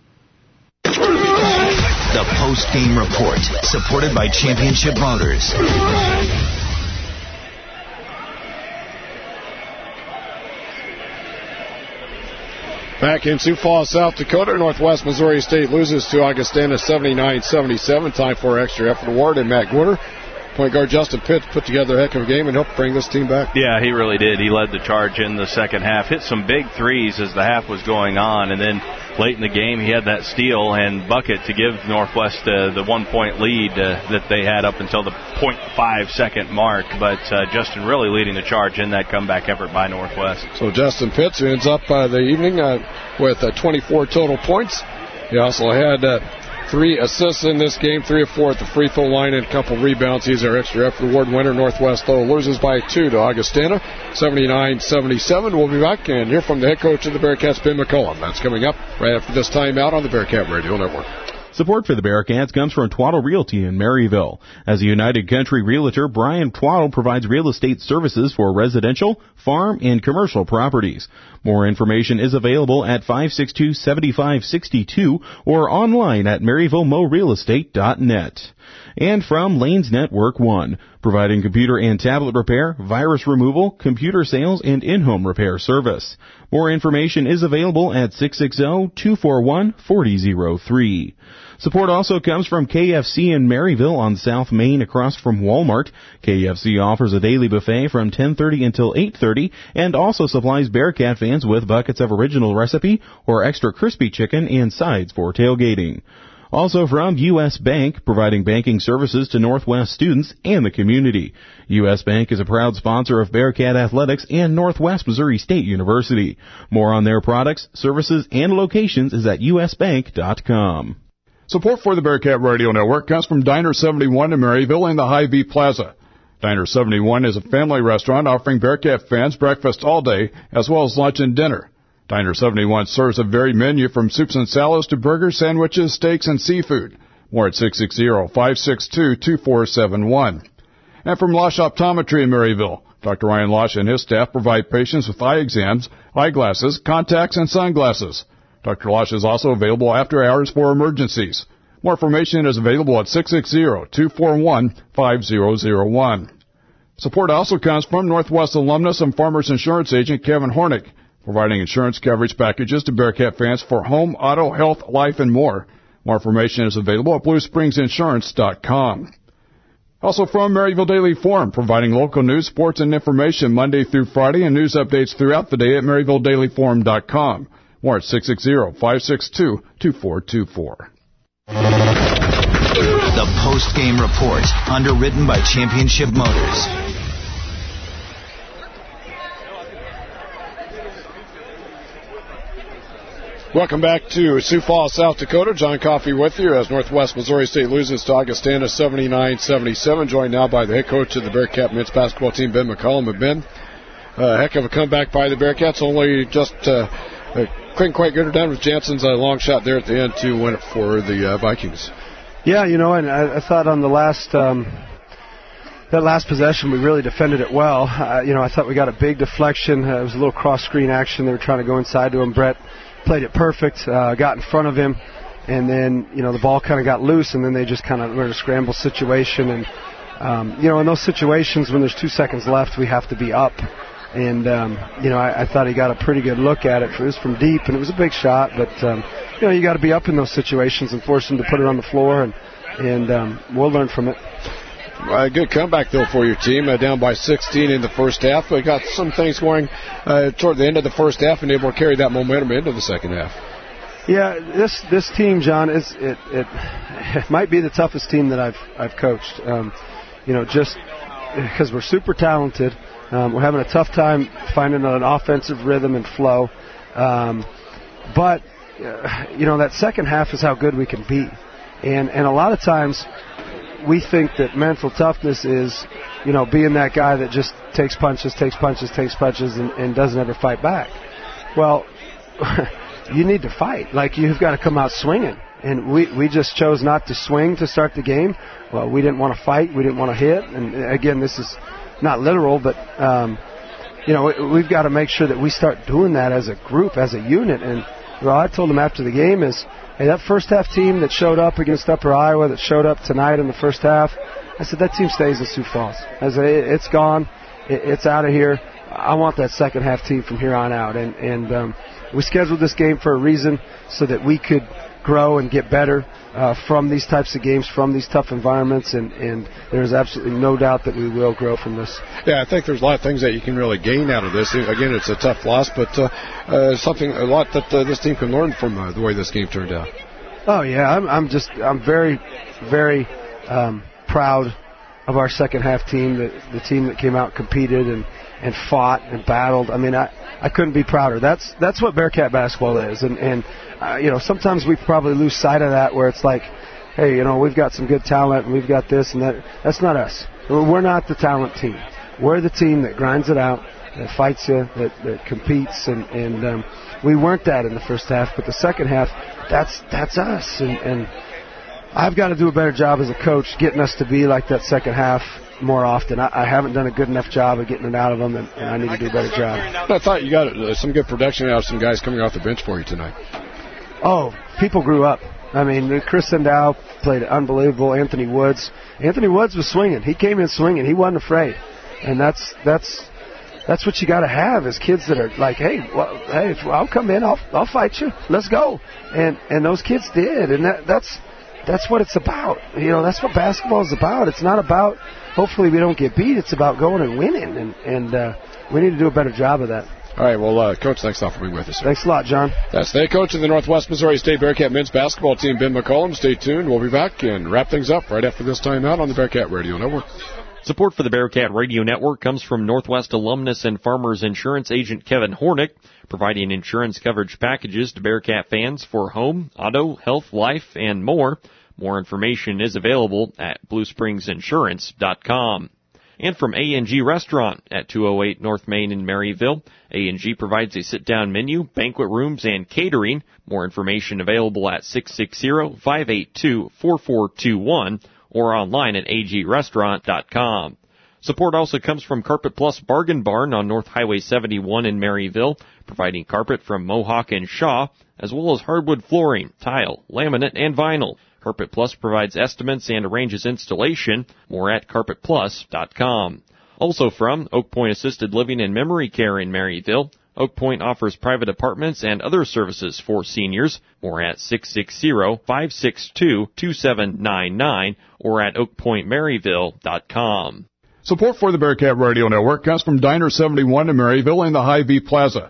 The post-game report, supported by Championship Motors. Back in Sioux Falls, South Dakota, Northwest Missouri State loses to Augustana seventy-nine seventy-seven. Time for extra effort award, and Matt Gwinner. Point guard Justin Pitts put together a heck of a game and helped bring this team back. Yeah, he really did. He led the charge in the second half. Hit some big threes as the half was going on, and then late in the game he had that steal and bucket to give Northwest uh, the one-point lead uh, that they had up until the point five second mark. But uh, Justin really leading the charge in that comeback effort by Northwest. So Justin Pitts ends up uh, the evening uh, with uh, twenty-four total points. He also had Uh, Three assists in this game, three of four at the free throw line, and a couple rebounds. He's our extra effort award winner. Northwest, though, loses by two to Augustana, seventy-nine seventy-seven. We'll be back and hear from the head coach of the Bearcats, Ben McCullum. That's coming up right after this timeout on the Bearcat Radio Network. Support for the Bearcats comes from Twaddle Realty in Maryville. As a United Country realtor, Brian Twaddle provides real estate services for residential, farm, and commercial properties. More information is available at five six two, seven five six two or online at maryville mo real estate dot net. And from Lanes Network One, providing computer and tablet repair, virus removal, computer sales, and in-home repair service. More information is available at six six zero, two four one, four zero zero three. Support also comes from K F C in Maryville on South Main across from Walmart. K F C offers a daily buffet from ten thirty until eight thirty and also supplies Bearcat fans with buckets of original recipe or extra crispy chicken and sides for tailgating. Also from U S Bank, providing banking services to Northwest students and the community. U S Bank is a proud sponsor of Bearcat Athletics and Northwest Missouri State University. More on their products, services, and locations is at u s bank dot com. Support for the Bearcat Radio Network comes from Diner seventy-one in Maryville and the Hy-Vee Plaza. Diner seventy-one is a family restaurant offering Bearcat fans breakfast all day as well as lunch and dinner. Diner seventy-one serves a varied menu from soups and salads to burgers, sandwiches, steaks, and seafood. More at six six zero, five six two, two four seven one. And from Losh Optometry in Maryville, Doctor Ryan Losh and his staff provide patients with eye exams, eyeglasses, contacts, and sunglasses. Doctor Losh is also available after hours for emergencies. More information is available at six six zero, two four one, five zero zero one. Support also comes from Northwest alumnus and Farmers Insurance agent Kevin Hornick, providing insurance coverage packages to Bearcat fans for home, auto, health, life, and more. More information is available at blue springs insurance dot com. Also from Maryville Daily Forum, providing local news, sports, and information Monday through Friday and news updates throughout the day at maryville daily forum dot com. More at six six zero, five six two, two four two four. The post-game report, underwritten by Championship Motors. Welcome back to Sioux Falls, South Dakota. John Coffey with you as Northwest Missouri State loses to Augustana seventy-nine seventy-seven. Joined now by the head coach of the Bearcat men's basketball team, Ben McCollum. And Ben, a uh, heck of a comeback by the Bearcats. Only just uh, uh, couldn't quite get her done with Jansen's uh, long shot there at the end to win it for the uh, Vikings. Yeah, you know, and I, I thought on the last um, that last possession we really defended it well. Uh, you know, I thought we got a big deflection. Uh, it was a little cross-screen action. They were trying to go inside to him. Brett played it perfect, uh, got in front of him, and then, you know, the ball kind of got loose, and then they just kind of were in a scramble situation. And, um, you know, in those situations when there's two seconds left, we have to be up. And, um, you know, I, I thought he got a pretty good look at it. It was from deep, and it was a big shot, but, um, you know, you got to be up in those situations and force him to put it on the floor, and, and um, we'll learn from it. A good comeback, though, for your team. Uh, down by sixteen in the first half. But got some things going uh, toward the end of the first half and able to carry that momentum into the second half. Yeah, this this team, John, is it it, it might be the toughest team that I've I've coached. Um, you know, just because we're super talented, um, we're having a tough time finding an offensive rhythm and flow. Um, but uh, you know, that second half is how good we can be, and and a lot of times we think that mental toughness is, you know, being that guy that just takes punches, takes punches, takes punches, and, and doesn't ever fight back. Well, you need to fight. Like, you've got to come out swinging. And we, we just chose not to swing to start the game. Well, we didn't want to fight. We didn't want to hit. And, again, this is not literal, but, um, you know, we've got to make sure that we start doing that as a group, as a unit. And what I told them after the game is, hey, that first half team that showed up against Upper Iowa, that showed up tonight in the first half, I said, that team stays in Sioux Falls. I said, it's gone. It's out of here. I want that second half team from here on out. And, and um, we scheduled this game for a reason, so that we could grow and get better uh, from these types of games, from these tough environments, and, and there's absolutely no doubt that we will grow from this. Yeah, I think there's a lot of things that you can really gain out of this. Again, it's a tough loss, but uh, uh, something, a lot that uh, this team can learn from uh, the way this game turned out. Oh, yeah, I'm, I'm just, I'm very, very um, proud of our second half team, the, the team that came out and competed and, and fought and battled. I mean, I, I couldn't be prouder. That's that's what Bearcat basketball is. And, and uh, you know, sometimes we probably lose sight of that, where it's like, hey, you know, we've got some good talent and we've got this and that. That's not us. We're not the talent team. We're the team that grinds it out, that fights you, that, that competes. And, and um, we weren't that in the first half, but the second half, that's that's us. And, and I've got to do a better job as a coach getting us to be like that second half more often. I, I haven't done a good enough job of getting it out of them, and, and I need to do a better job. I thought you got uh, some good production out of some guys coming off the bench for you tonight. Oh, people grew up. I mean, Chris Sandow played unbelievable. Anthony Woods. Anthony Woods was swinging. He came in swinging. He wasn't afraid. And that's that's that's what you got to have, is kids that are like, hey, well, hey, I'll come in. I'll I'll fight you. Let's go. And and those kids did. And that, that's that's what it's about. You know, that's what basketball is about. It's not about, hopefully we don't get beat. It's about going and winning. And, and uh, we need to do a better job of that. All right, well, uh, Coach, thanks a lot for being with us. Sir. Thanks a lot, John. That's the head coach of the Northwest Missouri State Bearcat men's basketball team, Ben McCollum. Stay tuned. We'll be back and wrap things up right after this timeout on the Bearcat Radio Network. Support for the Bearcat Radio Network comes from Northwest alumnus and Farmers Insurance agent Kevin Hornick, providing insurance coverage packages to Bearcat fans for home, auto, health, life, and more. More information is available at blue springs insurance dot com. And from A and G Restaurant at two oh eight North Main in Maryville. A and G provides a sit-down menu, banquet rooms, and catering. More information available at six six zero, five eight two, four four two one or online at a g restaurant dot com. Support also comes from Carpet Plus Bargain Barn on North Highway seventy-one in Maryville, providing carpet from Mohawk and Shaw, as well as hardwood flooring, tile, laminate, and vinyl. Carpet Plus provides estimates and arranges installation. More at carpet plus dot com. Also from Oak Point Assisted Living and Memory Care in Maryville. Oak Point offers private apartments and other services for seniors. More at six six zero, five six two, two seven nine nine or at oak point maryville dot com. Support for the Bearcat Radio Network comes from Diner seventy-one in Maryville and the Hy-Vee Plaza.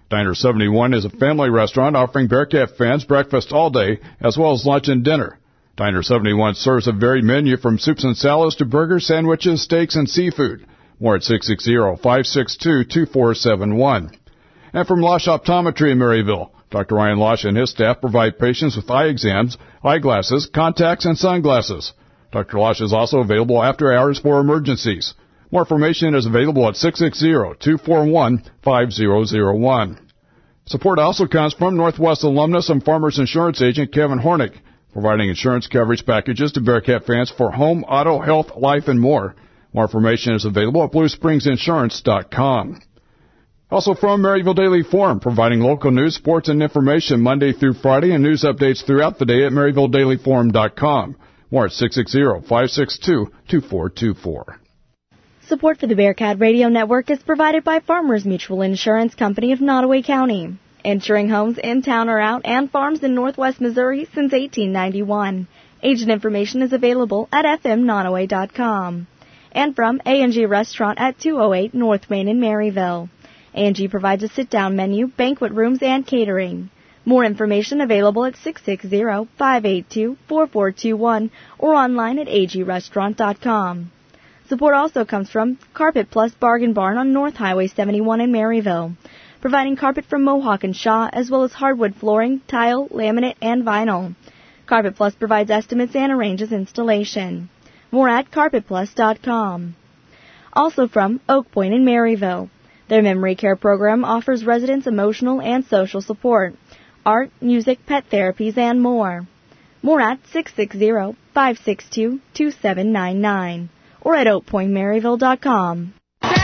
Diner seventy-one is a family restaurant offering Bearcat fans breakfast all day as well as lunch and dinner. Diner seventy-one serves a varied menu from soups and salads to burgers, sandwiches, steaks, and seafood. More at six six zero, five six two, two four seven one. And from Losh Optometry in Maryville, Doctor Ryan Losh and his staff provide patients with eye exams, eyeglasses, contacts, and sunglasses. Doctor Losh is also available after hours for emergencies. More information is available at six six zero, two four one, five zero zero one. Support also comes from Northwest alumnus and Farmers Insurance agent Kevin Hornick, providing insurance coverage packages to Bearcat fans for home, auto, health, life, and more. More information is available at blue springs insurance dot com. Also from Maryville Daily Forum, providing local news, sports, and information Monday through Friday and news updates throughout the day at maryville daily forum dot com. More at six six zero, five six two, two four two four. Support for the Bearcat Radio Network is provided by Farmers Mutual Insurance Company of Nottoway County, insuring homes in town or out and farms in northwest Missouri since eighteen ninety-one. Agent information is available at f m nottoway dot com. And from A and G Restaurant at two oh eight North Main in Maryville. A and G provides a sit-down menu, banquet rooms, and catering. More information available at six six zero, five eight two, four four two one or online at a g restaurant dot com. Support also comes from Carpet Plus Bargain Barn on North Highway seventy-one in Maryville, providing carpet from Mohawk and Shaw, as well as hardwood flooring, tile, laminate, and vinyl. Carpet Plus provides estimates and arranges installation. More at carpet plus dot com. Also from Oak Point in Maryville. Their memory care program offers residents emotional and social support, art, music, pet therapies, and more. More at six six zero, five six two, two seven nine nine or at oak point maryville dot com.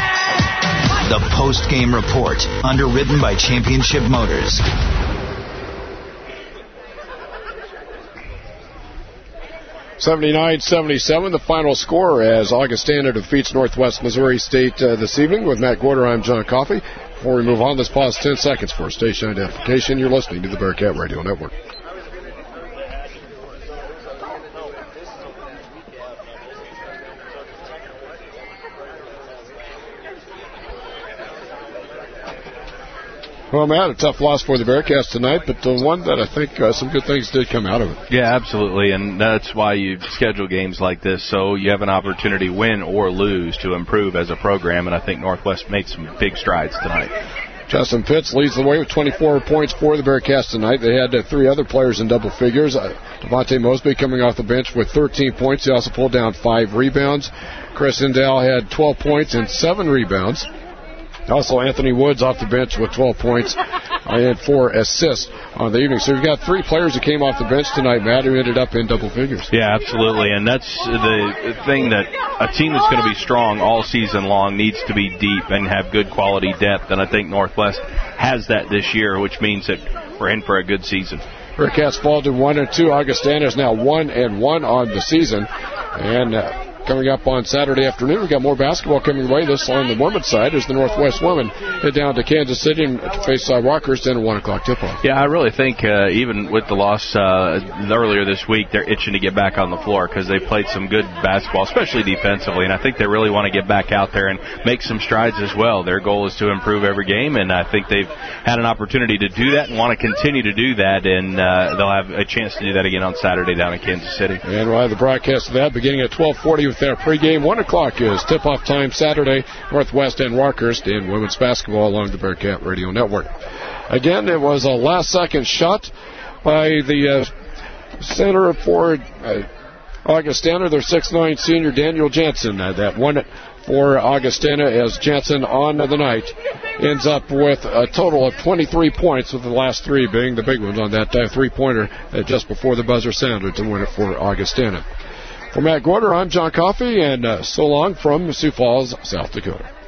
The post-game report, underwritten by Championship Motors. seventy-nine seventy-seven, the final score as Augustana defeats Northwest Missouri State uh, this evening. With Matt Gorder, I'm John Coffey. Before we move on, let's pause ten seconds for station identification. You're listening to the Bearcat Radio Network. Well, Matt, a tough loss for the Bearcats tonight, but the one that I think uh, some good things did come out of it. Yeah, absolutely, and that's why you schedule games like this, so you have an opportunity, win or lose, to improve as a program, and I think Northwest made some big strides tonight. Justin Pitts leads the way with twenty-four points for the Bearcats tonight. They had uh, three other players in double figures. Uh, Devontae Mosby coming off the bench with thirteen points. He also pulled down five rebounds. Chris Indell had twelve points and seven rebounds. Also, Anthony Woods off the bench with twelve points and four assists on the evening. So you've got three players who came off the bench tonight, Matt, who ended up in double figures. Yeah, absolutely. And that's the thing, that a team that's going to be strong all season long needs to be deep and have good quality depth. And I think Northwest has that this year, which means that we're in for a good season. Bearcats fall to one and two. Augustana is now one and one on the season. And uh, coming up on Saturday afternoon, we've got more basketball coming away. This on the women's side as the Northwest women head down to Kansas City and to face uh, Rockers in a one o'clock tip-off. Yeah, I really think uh, even with the loss uh, earlier this week, they're itching to get back on the floor because they played some good basketball, especially defensively, and I think they really want to get back out there and make some strides as well. Their goal is to improve every game, and I think they've had an opportunity to do that and want to continue to do that, and uh, they'll have a chance to do that again on Saturday down in Kansas City. And we'll have the broadcast of that beginning at twelve forty with their pregame. one o'clock is tip-off time Saturday, Northwest and Rockhurst in women's basketball along the Bearcat Radio Network. Again, it was a last-second shot by the uh, center for uh, Augustana, their six nine senior Daniel Jansen. Uh, that one for Augustana as Jansen on the night ends up with a total of twenty-three points, with the last three being the big ones on that uh, three-pointer uh, just before the buzzer sounded to win it for Augustana. For Matt Gorder, I'm John Coffey, and uh, so long from Sioux Falls, South Dakota.